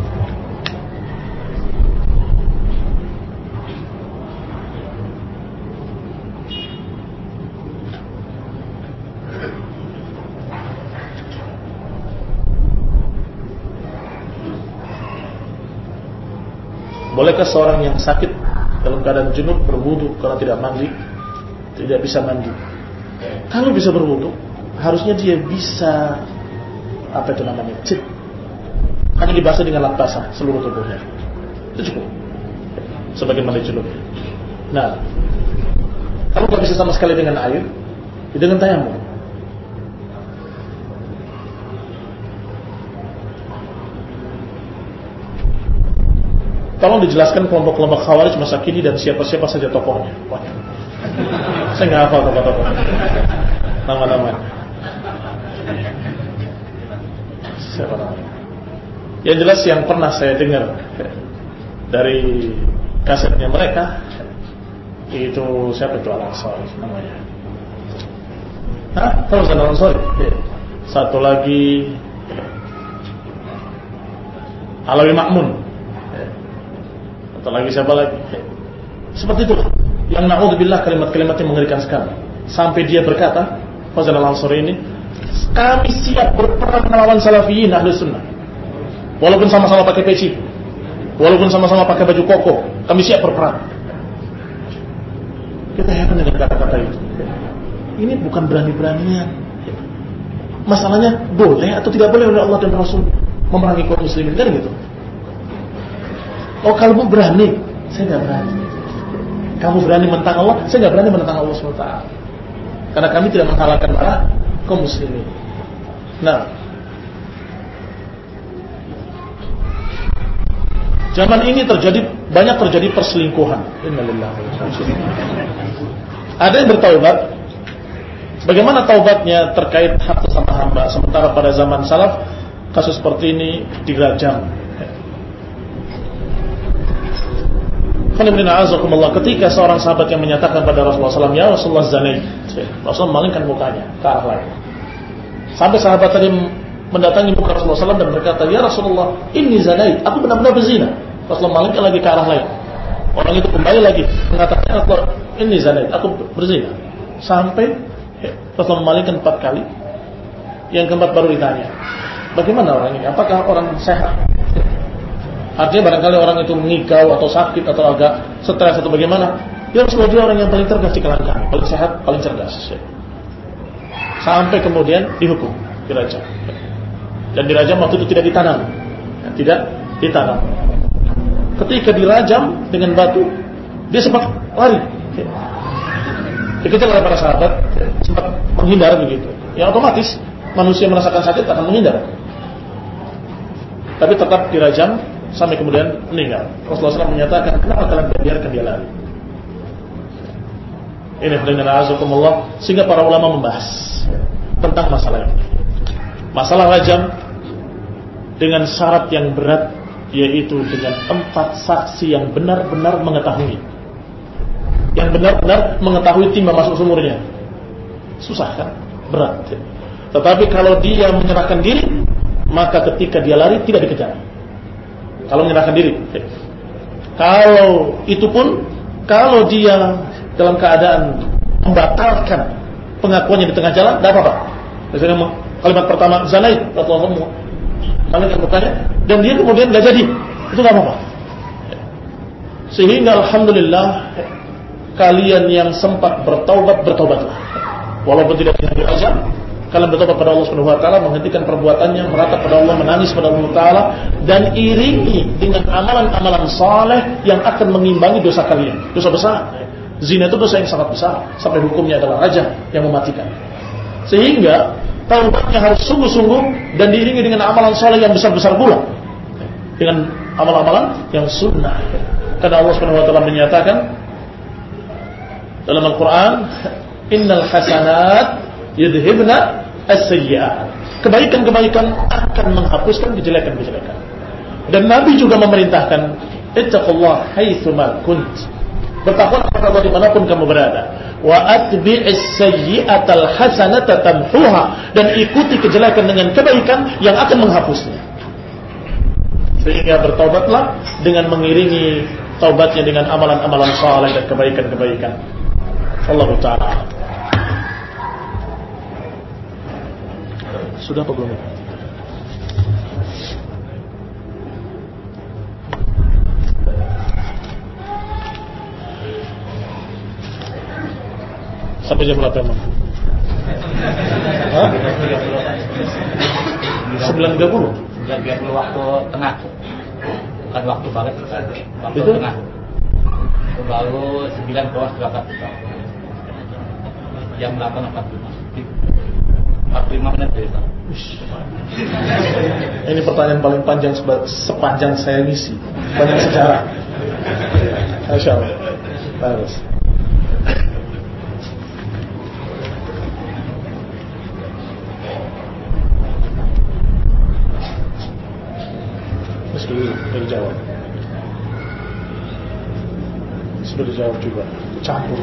Bolehkah seorang yang sakit dalam keadaan junub berwudu karena tidak mandi, tidak bisa mandi? Kalau bisa berwudu, harusnya dia bisa cip, hanya dibasuh dengan lap basah seluruh tubuhnya, itu cukup sebagai mandi junub. Nah, kalau nggak bisa sama sekali dengan air, dengan tayamum. Tolong dijelaskan kelompok-kelompok Khawarij masa kini dan siapa-siapa saja tokohnya. Wah, saya nggak hafal tokoh-tokoh, nama-nama. Siapa namanya? Yang jelas yang pernah saya dengar dari kasetnya mereka itu siapa itu Al-Ansari namanya? Fauzan Al-Ansari. Satu lagi Alawi Ma'mun. Satu lagi siapa lagi? Seperti itu. Yang na'udzubillah kalimat-kalimat yang mengerikan sekali. Sampai dia berkata, Fauzan Al-Ansari ini, kami siap berperang melawan salafiyin ahli sunnah. Walaupun sama-sama pakai peci, walaupun sama-sama pakai baju koko, kami siap berperang. Kita heran dengan kata-kata itu. Ini bukan berani-beranian. Masalahnya boleh atau tidak boleh oleh Allah dan Rasul memerangi kaum muslimin, kan gitu. Oh, kalau berani, saya nggak berani. Kamu berani menentang Allah, saya nggak berani menentang Allah SWT. Karena kami tidak menghalalkan marah kaum muslimin. Nah, zaman ini banyak terjadi perselingkuhan. Ada yang bertaubat. Bagaimana taubatnya terkait hak sesama hamba? Sementara pada zaman salaf kasus seperti ini dirajam. Ketika seorang sahabat yang menyatakan pada Rasulullah SAW, ya Rasulullah zanai, Rasulullah malingkan mukanya ke arah lain. Sampai sahabat tadi mendatangi muka Rasulullah SAW dan berkata, ya Rasulullah, inni zanai, aku benar-benar berzina. Rasulullah malingkan lagi ke arah lain. Orang itu kembali lagi mengatakan, ya Rasulullah, inni zanai, aku berzina. Sampai Rasulullah memalingkan 4 kali. Yang keempat baru ditanya, bagaimana orang ini? Apakah orang sehat? Artinya barangkali orang itu mengigau atau sakit atau agak stres atau bagaimana. Ya Rasulullah, dia orang yang paling cerdas di kalangan kami, paling sehat, paling cerdas. Sampai kemudian dihukum, dirajam. Dan dirajam waktu itu tidak ditanam. Tidak ditanam. Ketika dirajam dengan batu, dia sempat lari. Dikejar oleh para sahabat, sempat menghindar begitu. Ya otomatis manusia merasakan sakit akan menghindar. Tapi tetap dirajam sampai kemudian meninggal. Rasulullah SAW menyatakan, kenapa kalian biarkan dia lari? Ini dengan azakumullah, sehingga para ulama membahas tentang masalah ini. Masalah rajam dengan syarat yang berat, yaitu dengan 4 saksi yang benar-benar mengetahui. Yang benar-benar mengetahui timba masuk sumurnya. Susah kan? Berat. Tetapi kalau dia menyerahkan diri, maka ketika dia lari tidak dikejar. Kalau menyerahkan diri. Kalau itu pun, kalau dia dalam keadaan membatalkan pengakuannya di tengah jalan, tidak apa-apa. Misalnya kalimat pertama zanait, Rasulullah malingkan mukanya, dan dia kemudian tidak jadi, itu tidak apa-apa. Sehingga alhamdulillah, kalian yang sempat bertaubat, bertaubatlah. Walaupun tidak dirajam, kalian bertobat pada Allah Subhanahu wa taala, menghentikan perbuatannya, meratap pada Allah, menangis pada Allah taala, dan iringi dengan amalan-amalan saleh yang akan mengimbangi dosa kalian. Dosa besar. Zina itu dosa yang sangat besar, sampai hukumnya adalah rajam yang mematikan. Sehingga taubatnya harus sungguh-sungguh dan diiringi dengan amalan saleh yang besar-besar pula. Dengan amalan-amalan yang sunnah. Karena Allah Subhanahu wa taala menyatakan dalam Al-Qur'an, innal hasanat yudhibna as-sayyi'at. Kebaikan-kebaikan akan menghapuskan kejelekan-kejelekan. Dan Nabi juga memerintahkan, ittaqullah haitsuma kunt. Bertakwalah kepada Allah dimanapun kamu berada. Wa atbi'is sayyi'atal hasanata tamhuha. Dan ikuti kejelekan dengan kebaikan yang akan menghapusnya. Sehingga bertaubatlah dengan mengiringi taubatnya dengan amalan-amalan saleh dan kebaikan-kebaikan. Allah Ta'ala. Sudah apa belum? Sampai jam berapa emang? 9.30 waktu tengah. Bukan waktu banget, waktu itu? Tengah. Baru 9 bawah berapa? Jam 8.45 menit dari itu. Ini pertanyaan paling panjang sepanjang saya ngisi. Banyak sejarah. Masya Allah. Bagus. Sudah dijawab juga. Campur.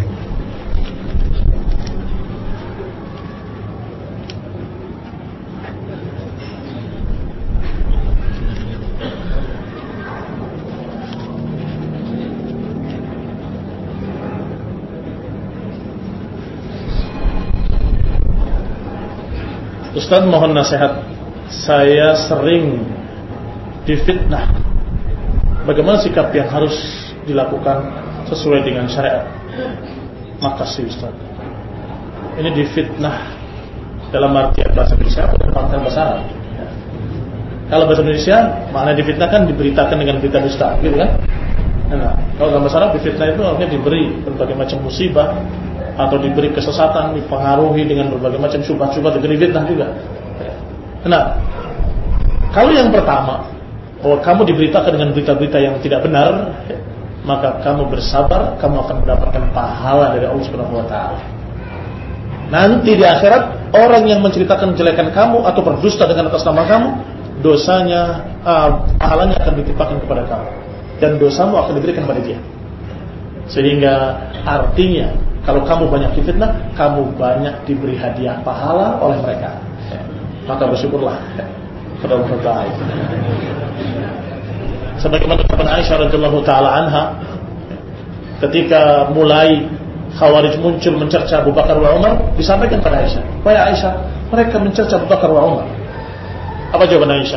Ustaz, mohon nasihat. Saya sering difitnah. Bagaimana sikap yang harus dilakukan sesuai dengan syariat? Makasih Ustaz. Ini difitnah dalam artian bahasa Indonesia atau bahasa Arab? Kalau bahasa Indonesia, makna difitnah kan diberitakan dengan berita dusta, gitu kan? Nah, kalau dalam bahasa Arab, difitnah itu artinya diberi berbagai macam musibah atau diberi kesesatan, dipengaruhi dengan berbagai macam syubhat-syubhat, diberi fitnah juga. Nah, kalau yang pertama, bahwa kamu diberitakan dengan berita-berita yang tidak benar, maka kamu bersabar, kamu akan mendapatkan pahala dari Allah Subhanahu wa taala. Nanti di akhirat, orang yang menceritakan kejelekan kamu atau berdusta dengan atas nama kamu, dosanya, pahalanya akan ditimpakan kepada kamu, dan dosamu akan diberikan kepada dia. Sehingga artinya, kalau kamu banyak difitnah, kamu banyak diberi hadiah pahala oleh mereka. Maka bersyukurlah kepada Allah Taala. Sebagaimana ucapan Aisyah radhiyallahu taala anha, ketika mulai Khawarij muncul mencerca Abu Bakar wa Umar, disampaikan kepada Aisyah, "Wahai Aisyah, mereka mencerca Abu Bakar wa Umar." Apa jawaban Aisyah?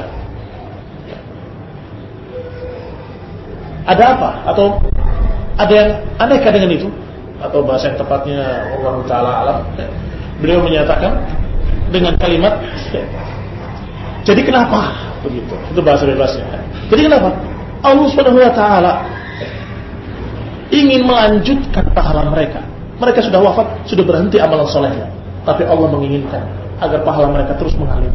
Ada apa? Atau ada yang anehkah dengan itu? Atau bahasa yang tepatnya Allah Ta'ala alam, beliau menyatakan dengan kalimat, jadi kenapa? Begitu. Itu bahasa bebasnya. Jadi kenapa? Allah Subhanahu wa taala ingin melanjutkan pahala mereka. Mereka sudah wafat, sudah berhenti amalan solehnya, tapi Allah menginginkan agar pahala mereka terus mengalir.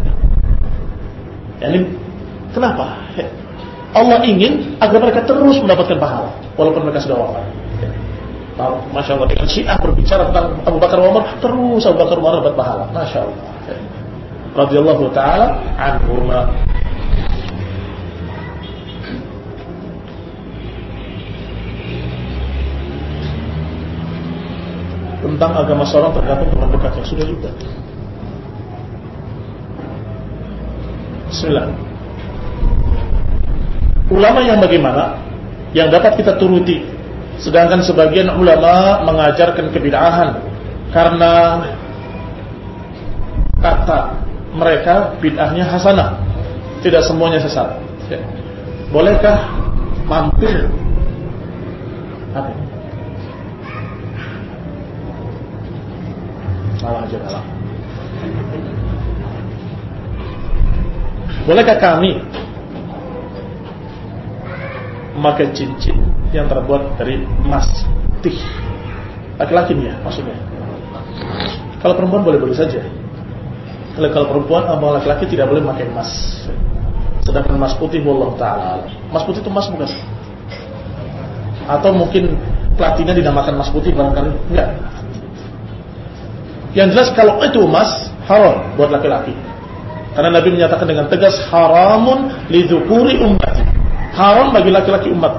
Yani kenapa? Allah ingin agar mereka terus mendapatkan pahala walaupun mereka sudah wafat. Masya Allah, dengan Syiah berbicara tentang Abu Bakar wa Umar, terus Abu Bakar wa Umar dapat pahala. Masya Allah, radhiyallahu ta'ala anhuma. Tentang agama seorang tergantung teman dekatnya. Sudah juga. Bismillah. Ulama yang bagaimana yang dapat kita turuti, sedangkan sebagian ulama mengajarkan kebid'ahan karena kata mereka bid'ahnya hasanah, tidak semuanya sesat. Bolehkah mampir? Apa? Salah aja kalah. Bolehkah kami memakai cincin yang terbuat dari emas putih? Laki-laki ya maksudnya. Kalau perempuan boleh-boleh saja. Kalau perempuan atau laki-laki tidak boleh memakai emas. Sedangkan emas putih, wallahu ta'ala. Emas putih itu emas bukan? Atau mungkin platina dinamakan emas putih barangkali? Enggak. Yang jelas kalau itu emas, haram buat laki-laki. Karena Nabi menyatakan dengan tegas, haramun lidzukuri ummati. Haram bagi laki-laki umat.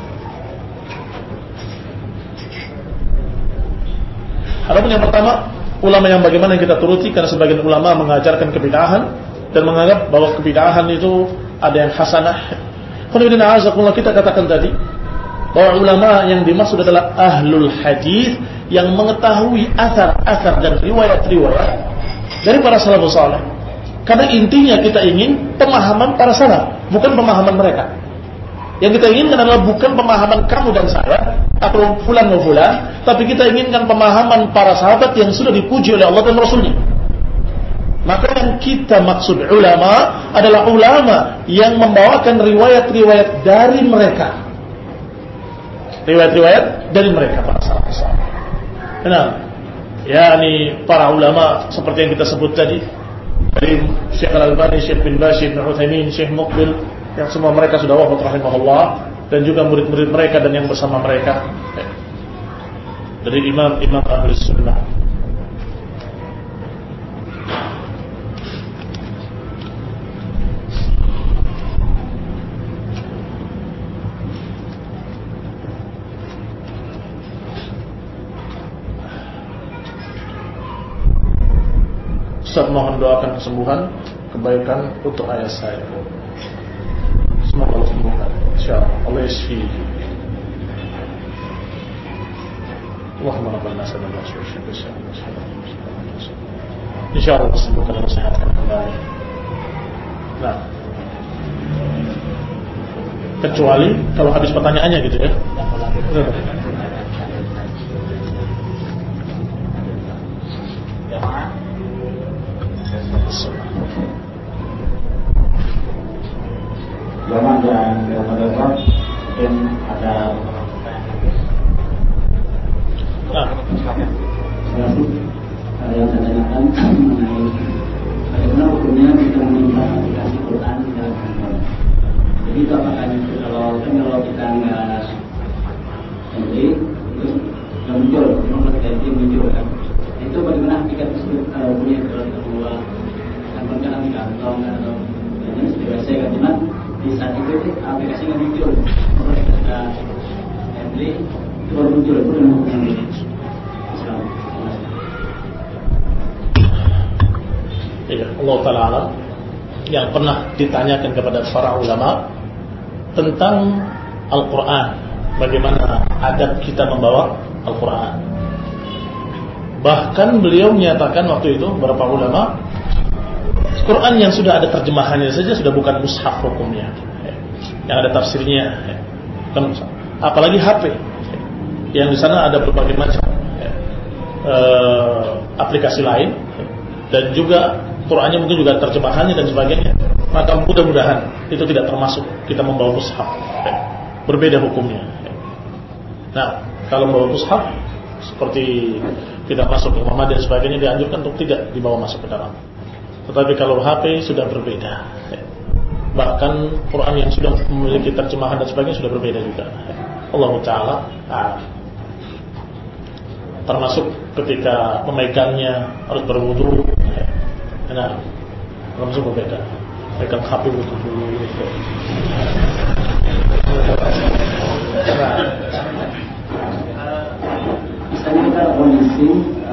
Adapun yang pertama, ulama yang bagaimana yang kita turuti, karena sebagian ulama mengajarkan kebid'ahan dan menganggap bahwa kebid'ahan itu ada yang hasanah. Kita katakan tadi bahwa ulama yang dimaksud adalah ahlul hadis yang mengetahui asar-asar dan riwayat-riwayat dari para salafus saleh. Karena intinya kita ingin pemahaman para salaf, bukan pemahaman mereka. Yang kita inginkan adalah bukan pemahaman kamu dan saya atau fulan wa fulan, tapi kita inginkan pemahaman para sahabat yang sudah dipuji oleh Allah dan Rasulnya. Maka yang kita maksud ulama adalah ulama yang membawakan riwayat-riwayat dari mereka. Riwayat-riwayat dari mereka para salafus saleh. Nah, yakni para ulama seperti yang kita sebut tadi, dari Syekh Al-Albani, Syekh bin Baz, Syekh Utsaimin, Syekh Muqbil, yang semua mereka sudah wafat rahimahullah, dan juga murid-murid mereka dan yang bersama mereka dari imam-imam Ahlus Sunnah. Ustaz mohon doakan kesembuhan, kebaikan untuk ayah saya. Semoga Allah sembuhkan. Insyaallah Allah yashfi. Allahumma rabbana sallallahu alaihi wasallam. Insyaallah sembuhkan dan sehatkan kembali. Nah, kecuali kalau habis pertanyaannya gitu ya. Zaman dan pada mungkin ada yang saya tanyakan mengenai bagaimana hukumnya kita meminta aplikasi Quran dalam handphone. Jadi itu apakah itu kalau kita nggak MD itu nggak muncul, kalau kita MD muncul kan? Itu bagaimana aplikasi tersebut punya kedua handphone kan di kantong atau ini sudah biasa kan? Cuman di saat itu aplikasi nggak muncul, kalau kita MD itu baru muncul itu yang hukumnya. Ya, Allah Ta'ala alam. Yang pernah ditanyakan kepada para ulama tentang Al-Quran, bagaimana adab kita membawa Al-Quran. Bahkan beliau menyatakan waktu itu, beberapa ulama, Quran yang sudah ada terjemahannya saja sudah bukan mushaf hukumnya, yang ada tafsirnya, apalagi HP yang di sana ada berbagai macam aplikasi lain, dan juga Qurannya mungkin juga terjemahannya dan sebagainya. Maka mudah-mudahan itu tidak termasuk kita membawa mushaf, berbeda hukumnya. Nah, kalau membawa mushaf seperti kita masuk ke Muhammad dan sebagainya, dianjurkan untuk tidak dibawa masuk ke dalam. Tetapi kalau HP sudah berbeda, bahkan Quran yang sudah memiliki terjemahan dan sebagainya sudah berbeda juga. Allah Ta'ala termasuk ketika memegangnya harus berwudu. Nah, langsung berbeda. Pegang HP itu dulu. Misalnya kita kondisi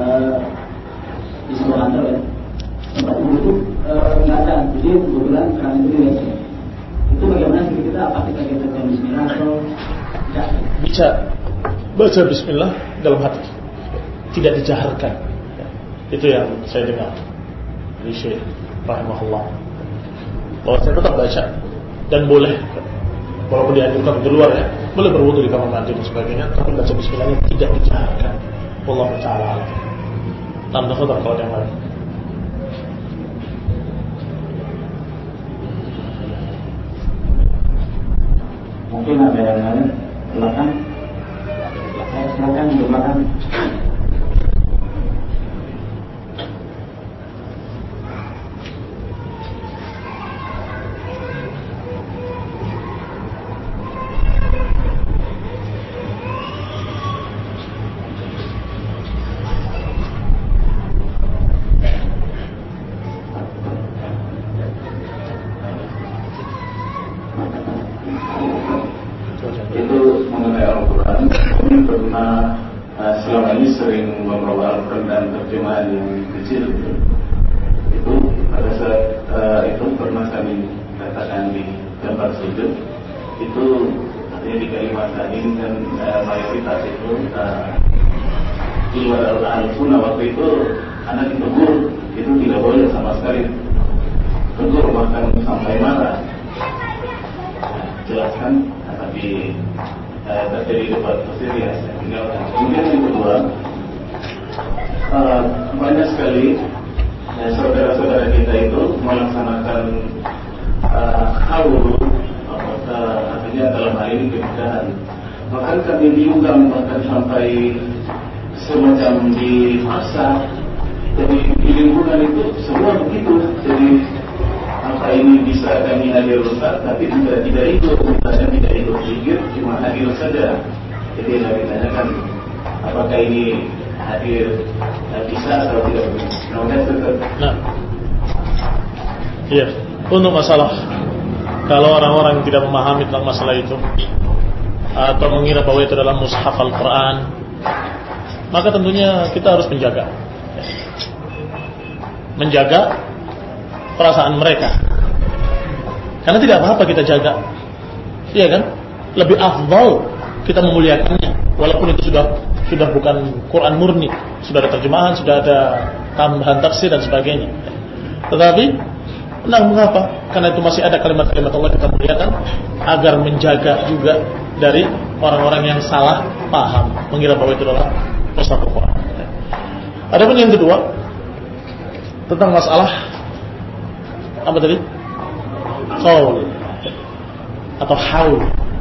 di sebuah kantor ya, tempat itu nggak ada, jadi kebetulan kerana itu di itu bagaimana sih kita? Apa kita Bismillah atau tidak? Bisa baca Bismillah dalam hati, tidak dijaharkan. Itu yang saya dengar dari Syekh rahimahullah, bahwa saya tetap baca dan boleh, walaupun dianjurkan di luar ya, boleh berwudu di kamar mandi dan sebagainya, tapi baca Bismillahnya tidak dijaharkan. Wallahu ta'ala. Tambah khutbah kalau yang lain. mungkin ada yang lain. Silakan di belakang. Itu mengenai Al-Quran. Kami pernah selama ini sering membawa Al-Quran dan terjemahan yang kecil. Itu pada saat itu pernah kami katakan di tempat sujud. Itu artinya di Kalimantan dan mayoritas itu di luar Al-Sunnah. Waktu itu anak ditegur, itu tidak boleh sama sekali. Tegur bahkan sampai marah. Jelaskan, tapi terjadi debat ya, saya tinggalkan. Kemudian yang kedua, banyak sekali saudara-saudara kita itu melaksanakan haul, artinya dalam hal ini kebidahan. Bahkan kami diundang bahkan sampai semacam dipaksa. Jadi di lingkungan itu semua begitu. Jadi apa ini bisa kami hadir Ustaz, tapi tidak ikut, misalnya tidak ikut zikir, cuma hadir saja. Jadi yang ditanyakan apakah ini hadir bisa atau tidak. Nah, iya, untuk masalah kalau orang-orang tidak memahami tentang masalah itu atau mengira bahwa itu adalah mushaf Al-Quran, maka tentunya kita harus menjaga. menjaga perasaan mereka. Karena tidak apa-apa kita jaga, iya kan? Lebih afdal kita memuliakannya, walaupun itu sudah bukan Quran murni, sudah ada terjemahan, sudah ada tambahan tafsir dan sebagainya. Tetapi, mengapa? Karena itu masih ada kalimat-kalimat Allah kita muliakan, agar menjaga juga dari orang-orang yang salah paham, mengira bahwa itu adalah Ustaz Al-Quran. Adapun yang kedua, tentang masalah apa tadi? Qaul atau haul.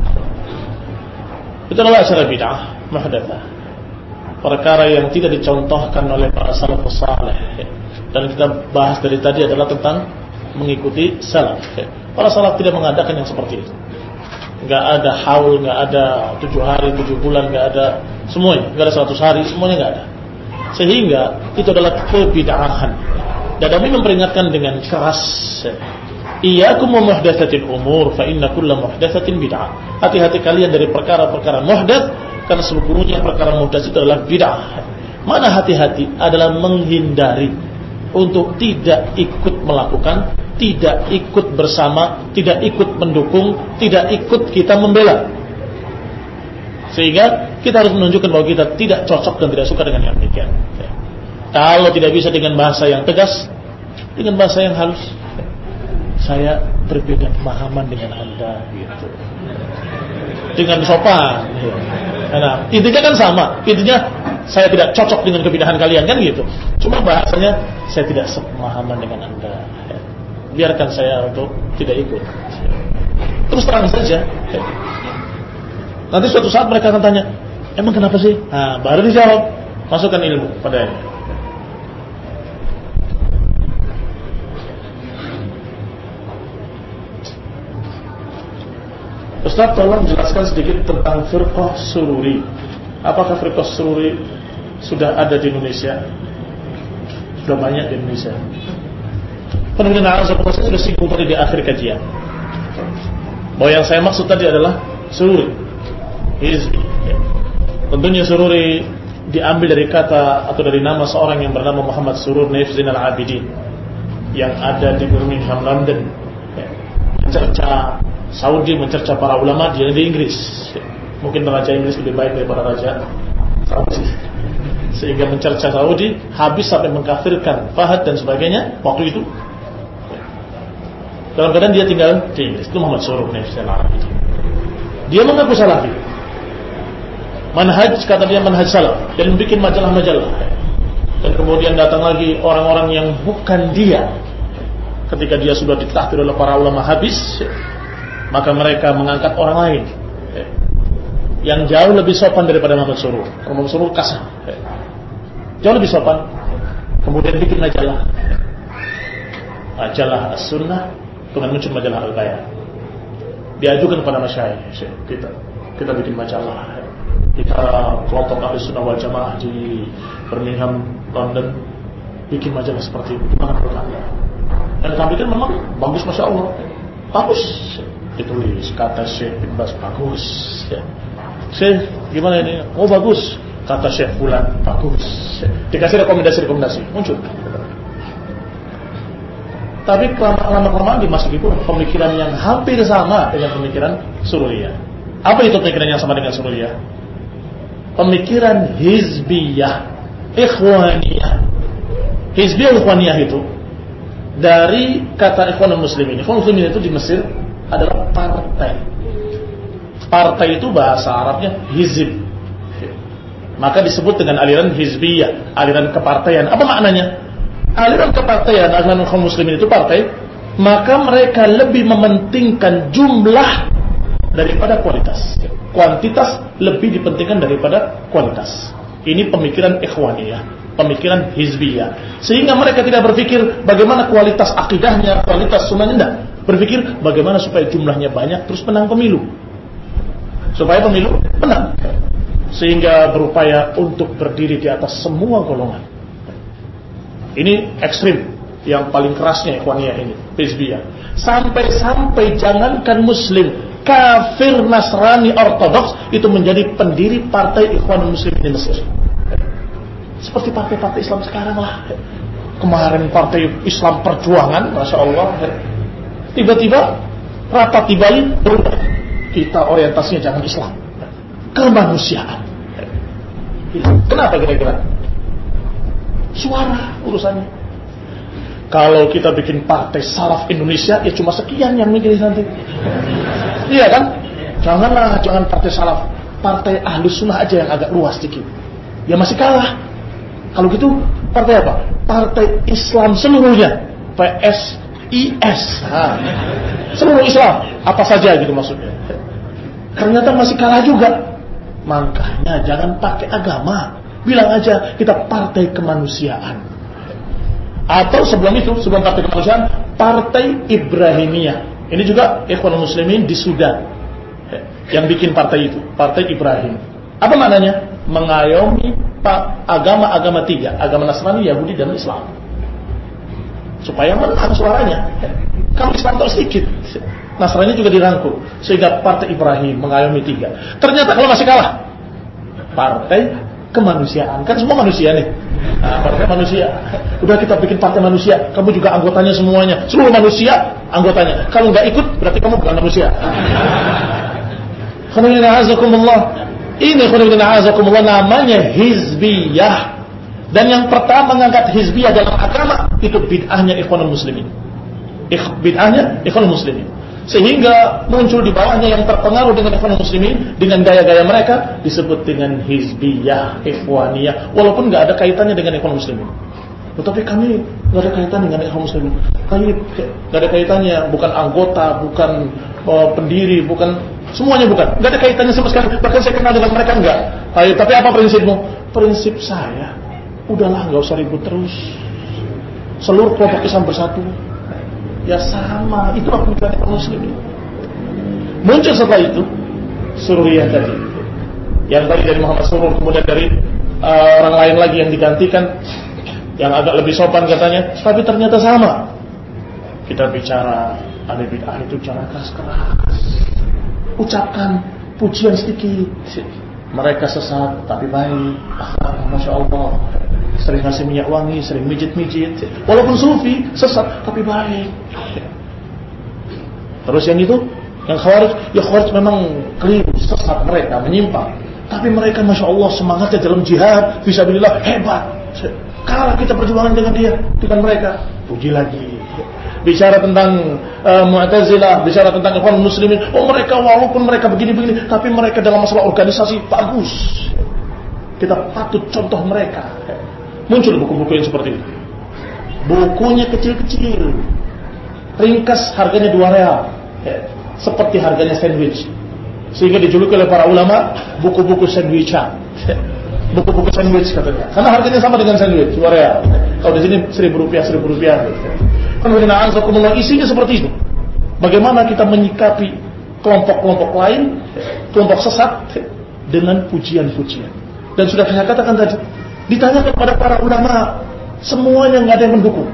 Itu adalah acara bid'ah muhdatsah, perkara yang tidak dicontohkan oleh para salafus saleh. Dan kita bahas dari tadi adalah tentang mengikuti salaf. Para salaf tidak mengadakan yang seperti itu. Enggak ada haul, enggak ada 7 hari, 7 bulan, enggak ada semuanya, enggak ada 100 hari, semuanya enggak ada. Sehingga itu adalah kebid'ahan. Dan kami memperingatkan dengan keras, iyyakum wa muhdatsatil umur fa inna kulla muhdatsatin bid'ah. Hati-hati kalian dari perkara-perkara muhdats, karena sesungguhnya perkara muhdats itu adalah bid'ah. Mana hati-hati adalah menghindari untuk tidak ikut melakukan, tidak ikut bersama, tidak ikut mendukung, tidak ikut kita membela. Sehingga kita harus menunjukkan bahwa kita tidak cocok dan tidak suka dengan yang demikian. Kalau tidak bisa dengan bahasa yang tegas, dengan bahasa yang halus, saya berbeda pemahaman dengan Anda, gitu. Dengan sopan. Nah, intinya kan sama. Intinya saya tidak cocok dengan kebidahan kalian, kan gitu. Cuma bahasanya saya tidak sepemahaman dengan Anda. Biarkan saya untuk tidak ikut. Terus terang saja. Nanti suatu saat mereka akan tanya, emang kenapa sih? Nah, baru dijawab. Masukkan ilmu padanya. Ustaz, tolong jelaskan sedikit tentang firqah sururi. Apakah firqah sururi sudah ada di Indonesia? Sudah banyak di Indonesia. Pendengar saya sudah singgung tadi di akhir kajian, bahwa yang saya maksud tadi adalah sururi, hizbi. Tentunya sururi diambil dari kata atau dari nama seorang yang bernama Muhammad Surur Naif Zainal Abidin, yang ada di Birmingham, London, mencerca Saudi, mencerca para ulama di Inggris. Mungkin raja Inggris lebih baik daripada raja Saudi, sehingga mencerca Saudi habis sampai mengkafirkan Fahad dan sebagainya waktu itu. Dalam keadaan dia tinggal di Inggris. Itu Muhammad Surur Naif Zainal Abidin. Dia mengaku salafi, manhaj, kata dia manhaj salaf, dan bikin majalah-majalah. Dan kemudian datang lagi orang-orang yang bukan dia. Ketika dia sudah ditahdir oleh para ulama habis, maka mereka mengangkat orang lain yang jauh lebih sopan daripada Muhammad Surur. Muhammad Surur kasar, jauh lebih sopan. Kemudian bikin majalah As-Sunnah, kemudian muncul majalah Al-Bayan. Diajukan kepada masyayikh, kita bikin majalah. Kita kelompok Ahlussunnah wal Jamaah di Birmingham, London, bikin majalah seperti itu. Gimana menurut Anda? Dan kami kan memang bagus, masya Allah, bagus. Ditulis kata Syekh bin Bas, bagus. Syekh gimana ini? Oh bagus. Kata Syekh Fulan, bagus. Dikasih rekomendasi muncul. Tapi lama-kelamaan dimasuki pun pemikiran yang hampir sama dengan pemikiran Sururiyah. Apa itu pemikiran yang sama dengan Sururiyah? Pemikiran hizbiyah, ikhwaniyah. Hizbiyah ikhwaniyah itu dari kata ikhwanul muslimin. Ikhwanul muslimin itu di Mesir adalah partai. Partai itu bahasa Arabnya hizib. Maka disebut dengan aliran hizbiyah, aliran kepartaian. Apa maknanya? Aliran kepartaian, aliran kaum muslimin itu partai, maka mereka lebih mementingkan jumlah daripada kualitas. Kuantitas lebih dipentingkan daripada kualitas. Ini pemikiran ikhwaniyah, pemikiran hizbiyah. Sehingga mereka tidak berpikir bagaimana kualitas akidahnya, kualitas sunnahnya, tidak. Berpikir bagaimana supaya jumlahnya banyak terus menang pemilu. Supaya pemilu menang. Sehingga berupaya untuk berdiri di atas semua golongan. Ini ekstrim, yang paling kerasnya ikhwaniyah ini, hizbiyah. Sampai-sampai jangankan muslim, kafir, Nasrani, Ortodoks itu menjadi pendiri partai Ikhwanul Muslimin di Mesir. Seperti partai-partai Islam sekarang lah. kemarin Partai Islam Perjuangan, Masya Allah, tiba-tiba rapat di Bali, kita orientasinya jangan Islam, kemanusiaan. Kenapa kira-kira? Suara urusannya. Kalau kita bikin Partai Salaf Indonesia, ya cuma sekian yang mikir nanti. Iya kan? Jangan Partai Salaf, Partai Ahlus Sunnah aja yang agak luas sedikit. Ya masih kalah. Kalau gitu partai apa? Partai Islam seluruhnya, PSIS. Seluruh Islam, apa saja gitu maksudnya. Ternyata masih kalah juga. Makanya jangan pakai agama, bilang aja kita Partai Kemanusiaan. Atau sebelum itu, sebelum Partai Kemanusiaan, Partai Ibrahimiyah. Ini juga Ikhwanul Muslimin di Sudan yang bikin partai itu, Partai Ibrahim. Apa maknanya? Mengayomi agama-agama tiga, agama Nasrani, Yahudi, dan Islam, supaya menang suaranya. Kalau Islam terus sedikit, Nasrani juga dirangkul, sehingga Partai Ibrahim mengayomi tiga. Ternyata kalau masih kalah, Partai Kemanusiaan. Kan semua manusia nih. Partai manusia. Udah kita bikin partai manusia, kamu juga anggotanya semuanya, seluruh manusia anggotanya. Kalau nggak ikut, berarti kamu bukan manusia. Ini namanya hizbiyah. Dan yang pertama mengangkat hizbiyah dalam agama itu bid'ahnya Ikhwanul Muslimin. Bid'ahnya Ikhwanul Muslimin. Sehingga muncul di bawahnya yang terpengaruh dengan Ikhwanul Muslimin, dengan gaya-gaya mereka disebut dengan hizbiyah, ikhwaniyah, walaupun nggak ada kaitannya dengan Ikhwanul Muslimin. Tetapi kami nggak ada kaitan dengan Ikhwanul Muslimin. Kami nggak ada kaitannya, bukan anggota, bukan pendiri, bukan semuanya, bukan. Nggak ada kaitannya sama sekali. Bahkan saya kenal dengan mereka enggak. Tapi apa prinsipmu? Prinsip saya, udahlah nggak usah ribut terus. Seluruh kelompok Islam bersatu. Ya sama, itu pemikiran Ikhwanul Muslimin. Muncul setelah itu Sururiyah tadi, yang tadi dari Muhammad Surur, kemudian dari orang lain lagi yang digantikan, yang agak lebih sopan katanya, tapi ternyata sama. Kita bicara ahli bid'ah itu jangan keras-keras, ucapkan pujian sedikit. Mereka sesat tapi baik, Masya Allah, sering ngasih minyak wangi, sering mijit-mijit. Walaupun sufi, sesat tapi baik. Terus yang itu, yang khawarij, ya khawarij memang keliru, sesat mereka, menyimpang. Tapi mereka Masya Allah semangatnya dalam jihad, fisabilillah, hebat. Kalah kita perjuangan dengan dia, dengan mereka. Puji lagi. Bicara tentang Mu'tazilah, bicara tentang Ikhwanul Muslimin, oh mereka walaupun mereka begini-begini, tapi mereka dalam masalah organisasi bagus. Kita patut contoh mereka. Muncul buku-buku yang seperti itu. Bukunya kecil-kecil, ringkas, harganya 2 real, seperti harganya sandwich. Sehingga dijuluki oleh para ulama buku-buku sandwichan. Buku-buku sandwich katanya, karena harganya sama dengan sandwich, 2 real. Kalau di sini Rp1.000. Isinya seperti itu. Bagaimana kita menyikapi kelompok-kelompok lain, kelompok sesat, dengan pujian-pujian. Dan sudah saya katakan tadi, ditanyakan kepada para ulama, semuanya nggak ada yang mendukung.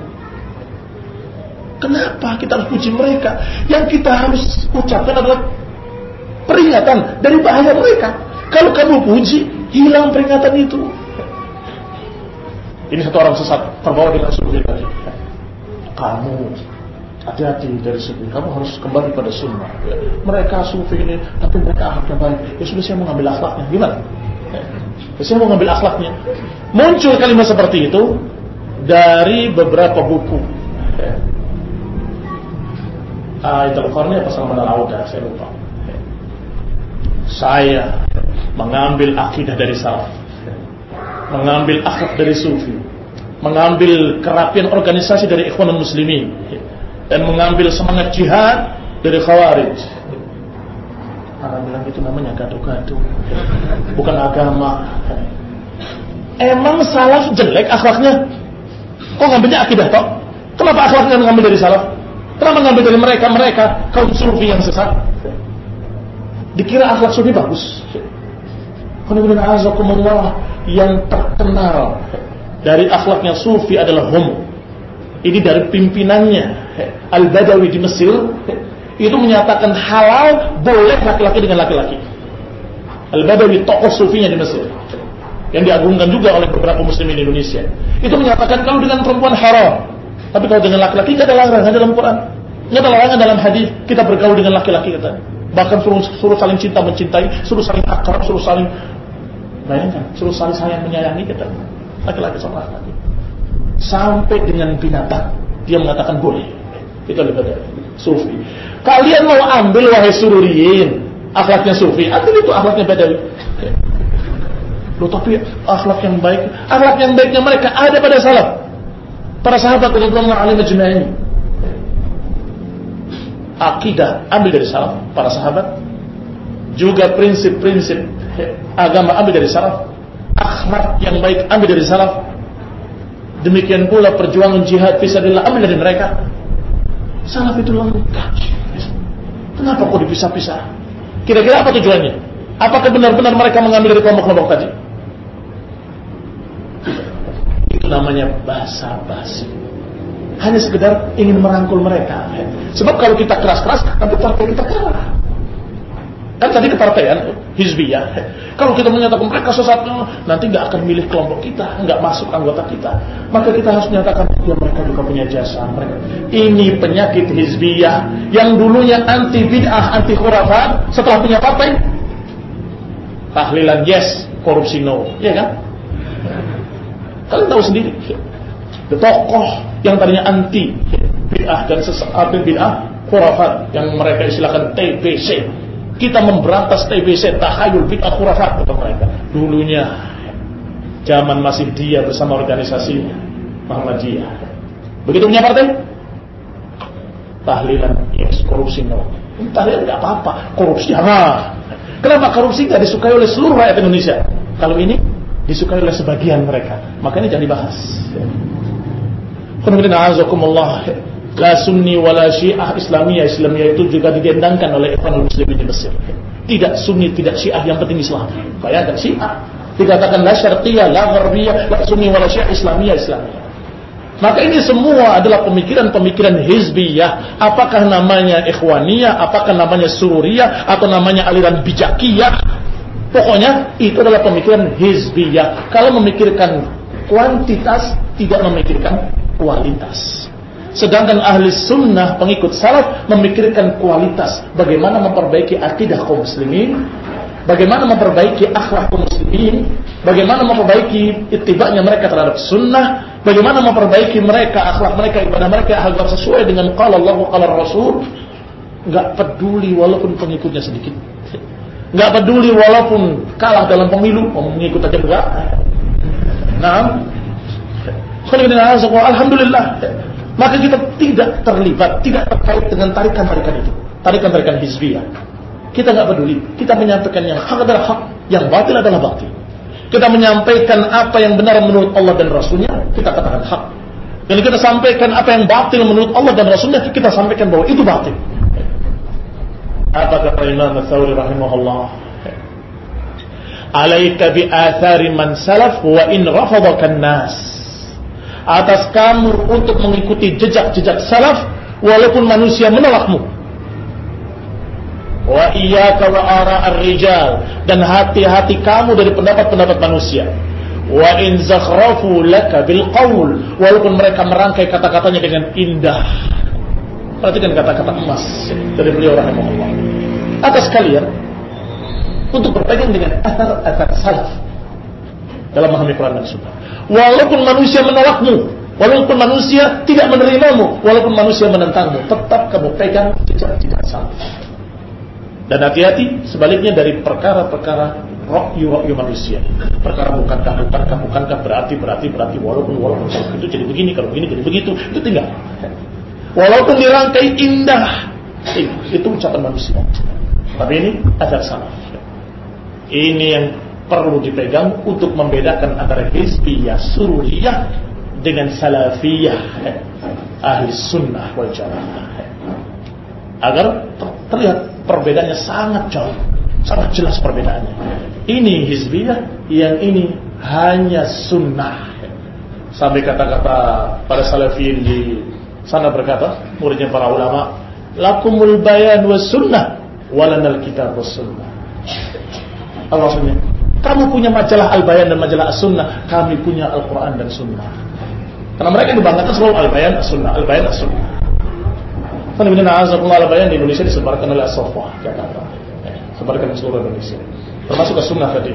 Kenapa kita harus puji mereka? Yang kita harus ucapkan adalah peringatan dari bahaya mereka. Kalau kamu puji, hilang peringatan itu. Ini satu orang sesat terbawa dengan sufi tadi. Kamu hati-hati dari sufi, kamu harus kembali pada sunnah. Mereka sufi ini, tapi mereka akhlaknya baik. Ya sudah, saya mau ngambil akhlaknya. Gimana? Saya mau ngambil akhlaknya. Muncul kalimat seperti itu dari beberapa buku. Ayatul Qarni apa Salman Al-Auda, saya lupa. Saya mengambil akidah dari salaf, mengambil akhlak dari sufi, mengambil kerapian organisasi dari Ikhwanul Muslimin, dan mengambil semangat jihad dari khawarij. Orang bilang itu namanya gaduh-gaduh, bukan agama. Emang salaf jelek akhlaknya? Kok ngambilnya akidah toh? Kenapa akhlaknya ngambil dari salaf? Kenapa ngambil dari mereka kaum sufi yang sesat? Dikira akhlak sufi bagus. Yang terkenal dari akhlaknya sufi adalah homo. Ini dari pimpinannya Al-Badawi di Mesir, itu menyatakan halal boleh laki-laki dengan laki-laki. Al-Badawi tokoh sufinya di Mesir. yang diagungkan juga oleh beberapa muslimin di Indonesia. Itu menyatakan kalau dengan perempuan haram, tapi kalau dengan laki-laki tidak ada larangan dalam Quran, tidak ada larangan dalam hadis kita bergaul dengan laki-laki katanya. Bahkan suruh saling cinta mencintai, suruh saling akrab, suruh saling, bayangkan, suruh saling sayang menyayangi katanya. Laki-laki sama laki-laki. Sampai dengan binatang dia mengatakan boleh. Itu daripada sufi. Kalian mau ambil wahai sururiyin akhlaknya sufi, atau itu akhlaknya Badawi. Loh, tapi akhlak yang baiknya mereka ada pada salaf, para sahabat radhiyallahu anhum ajma'in. Akidah ambil dari salaf, para sahabat. Juga prinsip-prinsip agama ambil dari salaf. Akhlak yang baik ambil dari salaf. Demikian pula perjuangan jihad fisabilillah ambil dari mereka. Salaf itu lengkap. Kenapa kok dipisah-pisah? Kira-kira apa tujuannya? Apakah benar-benar mereka mengambil dari kelompok-kelompok tadi? Itu namanya basa-basi. Hanya sekedar ingin merangkul mereka. Sebab kalau kita keras-keras, nanti partai kita kalah. Kan tadi kepartaian hizbiyah. Kalau kita menyatakan mereka sesat, nanti nggak akan milih kelompok kita, nggak masuk anggota kita. Maka kita harus menyatakan ya mereka juga punya jasa. Mereka ini penyakit hizbiyah yang dulunya anti bid'ah, anti khurafat, setelah punya partai tahlilan yes, korupsi no, ya kan? Kalian tahu sendiri. Tokoh yang tadinya anti bid'ah dan anti bid'ah khurafat yang mereka istilahkan TBC. Kita memberantas TBC, tahayul bid'ah khurafat kata mereka. Dulunya zaman masih dia bersama organisasi Muhammadiyah. Begitu punya partai tahlilan yes, korupsi no. Tahlilan enggak apa-apa, korupsi Kenapa korupsi tidak disukai oleh seluruh rakyat Indonesia? Kalau ini disukai oleh sebagian mereka, makanya jangan dibahas. La sunni wala syiah Islamiyah itu juga didendangkan oleh Ikhwanul Muslimin di Mesir. Tidak sunni, tidak syiah, yang penting Islam. Bayangkan syiah dikatakan la syarqiyah, la gharbiyah, la sunni wala syiah Islamiyah. Maka ini semua adalah pemikiran-pemikiran hizbiyah. Apakah namanya ikhwaniyah, apakah namanya sururiyah, atau namanya aliran bijakiyah, pokoknya itu adalah pemikiran hizbiyah. Kalau memikirkan kuantitas, tidak memikirkan kualitas. Sedangkan ahli sunnah pengikut salaf memikirkan kualitas. Bagaimana memperbaiki akidah kaum muslimin, bagaimana memperbaiki akhlak kaum muslimin, bagaimana memperbaiki ittiba'nya mereka terhadap sunnah, bagaimana memperbaiki mereka, akhlak mereka, ibadah mereka agar sesuai dengan qala Allah wa qala Rasul. Gak peduli walaupun pengikutnya sedikit, gak peduli walaupun kalah dalam pemilu, mengikut aja enggak. Nah, alhamdulillah, maka kita tidak terlibat, tidak terkait dengan tarikan-tarikan itu, tarikan-tarikan hizbiyah. Kita nggak peduli. Kita menyampaikan yang hak adalah hak, yang batil adalah batil. Kita menyampaikan apa yang benar menurut Allah dan Rasulnya, kita katakan hak. Dan kita sampaikan apa yang batil menurut Allah dan Rasulnya, kita sampaikan bahwa itu batil. Apa kata Imam Ats-Tsauri rahimahullah? Alaika bi athari man salaf wa in rafadaka an-nas. Atas kamu untuk mengikuti jejak-jejak salaf walaupun manusia menolakmu. Wa iyyaka wa ara'ar rijal, dan hati-hati kamu dari pendapat-pendapat manusia. Wa in zakhrafu laka bil qaul, walaupun mereka merangkai kata-katanya dengan indah. Perhatikan kata-kata emas dari beliau rahimahullah. Atas kalian untuk berpegang dengan athar-athar salaf dalam memahami Quran dan Sunnah. Walaupun manusia menolakmu, walaupun manusia tidak menerimamu, walaupun manusia menentangmu, tetap kamu pegang jejak-jejak salaf. Dan hati-hati sebaliknya dari perkara-perkara ra'yu manusia. Perkara bukankah berarti walaupun kalau itu jadi begini, kalau begini jadi begitu, itu tinggal. Walaupun dirangkai indah, itu ucapan manusia. Tapi ini athar salaf. Ini yang perlu dipegang untuk membedakan antara hizbiyah sururiyah dengan salafiyah ahli sunnah wal jamaah, agar terlihat perbedaannya sangat jauh, sangat jelas perbedaannya. Ini hizbiyah, yang ini hanya sunnah. Sampai kata-kata para salafiyin di sana berkata, muridnya para ulama, lakumul bayan was sunnah walanal kitab was sunnah. Maksudnya, Kamu punya majalah Al-Bayan dan majalah As-Sunnah, kami punya Al-Quran dan Sunnah. Karena mereka dibanggakan selalu Al-Bayan As-Sunnah, Al-Bayan As-Sunnah. Al-Bayan di Indonesia disebarkan oleh As-Sofwah Jakarta, sebarkan di seluruh Indonesia, termasuk As-Sunnah tadi.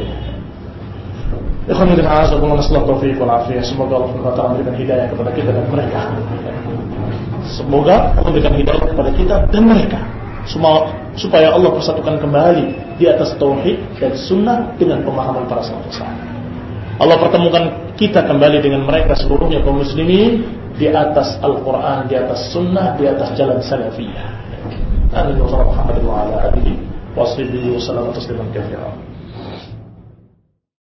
Semoga Allah memberikan hidayah kepada kita dan mereka. Semoga Allah memberikan hidayah kepada kita dan mereka, supaya Allah persatukan kembali di atas tauhid dan sunnah dengan pemahaman para salafus saleh. Allah pertemukan kita kembali dengan mereka seluruhnya kaum muslimin di atas Al-Quran, di atas sunnah, di atas jalan salafiyah. Amin. Wa sallallahu alaihi wa ala alihi wa sahbihi wa sallam tasliman katsiran.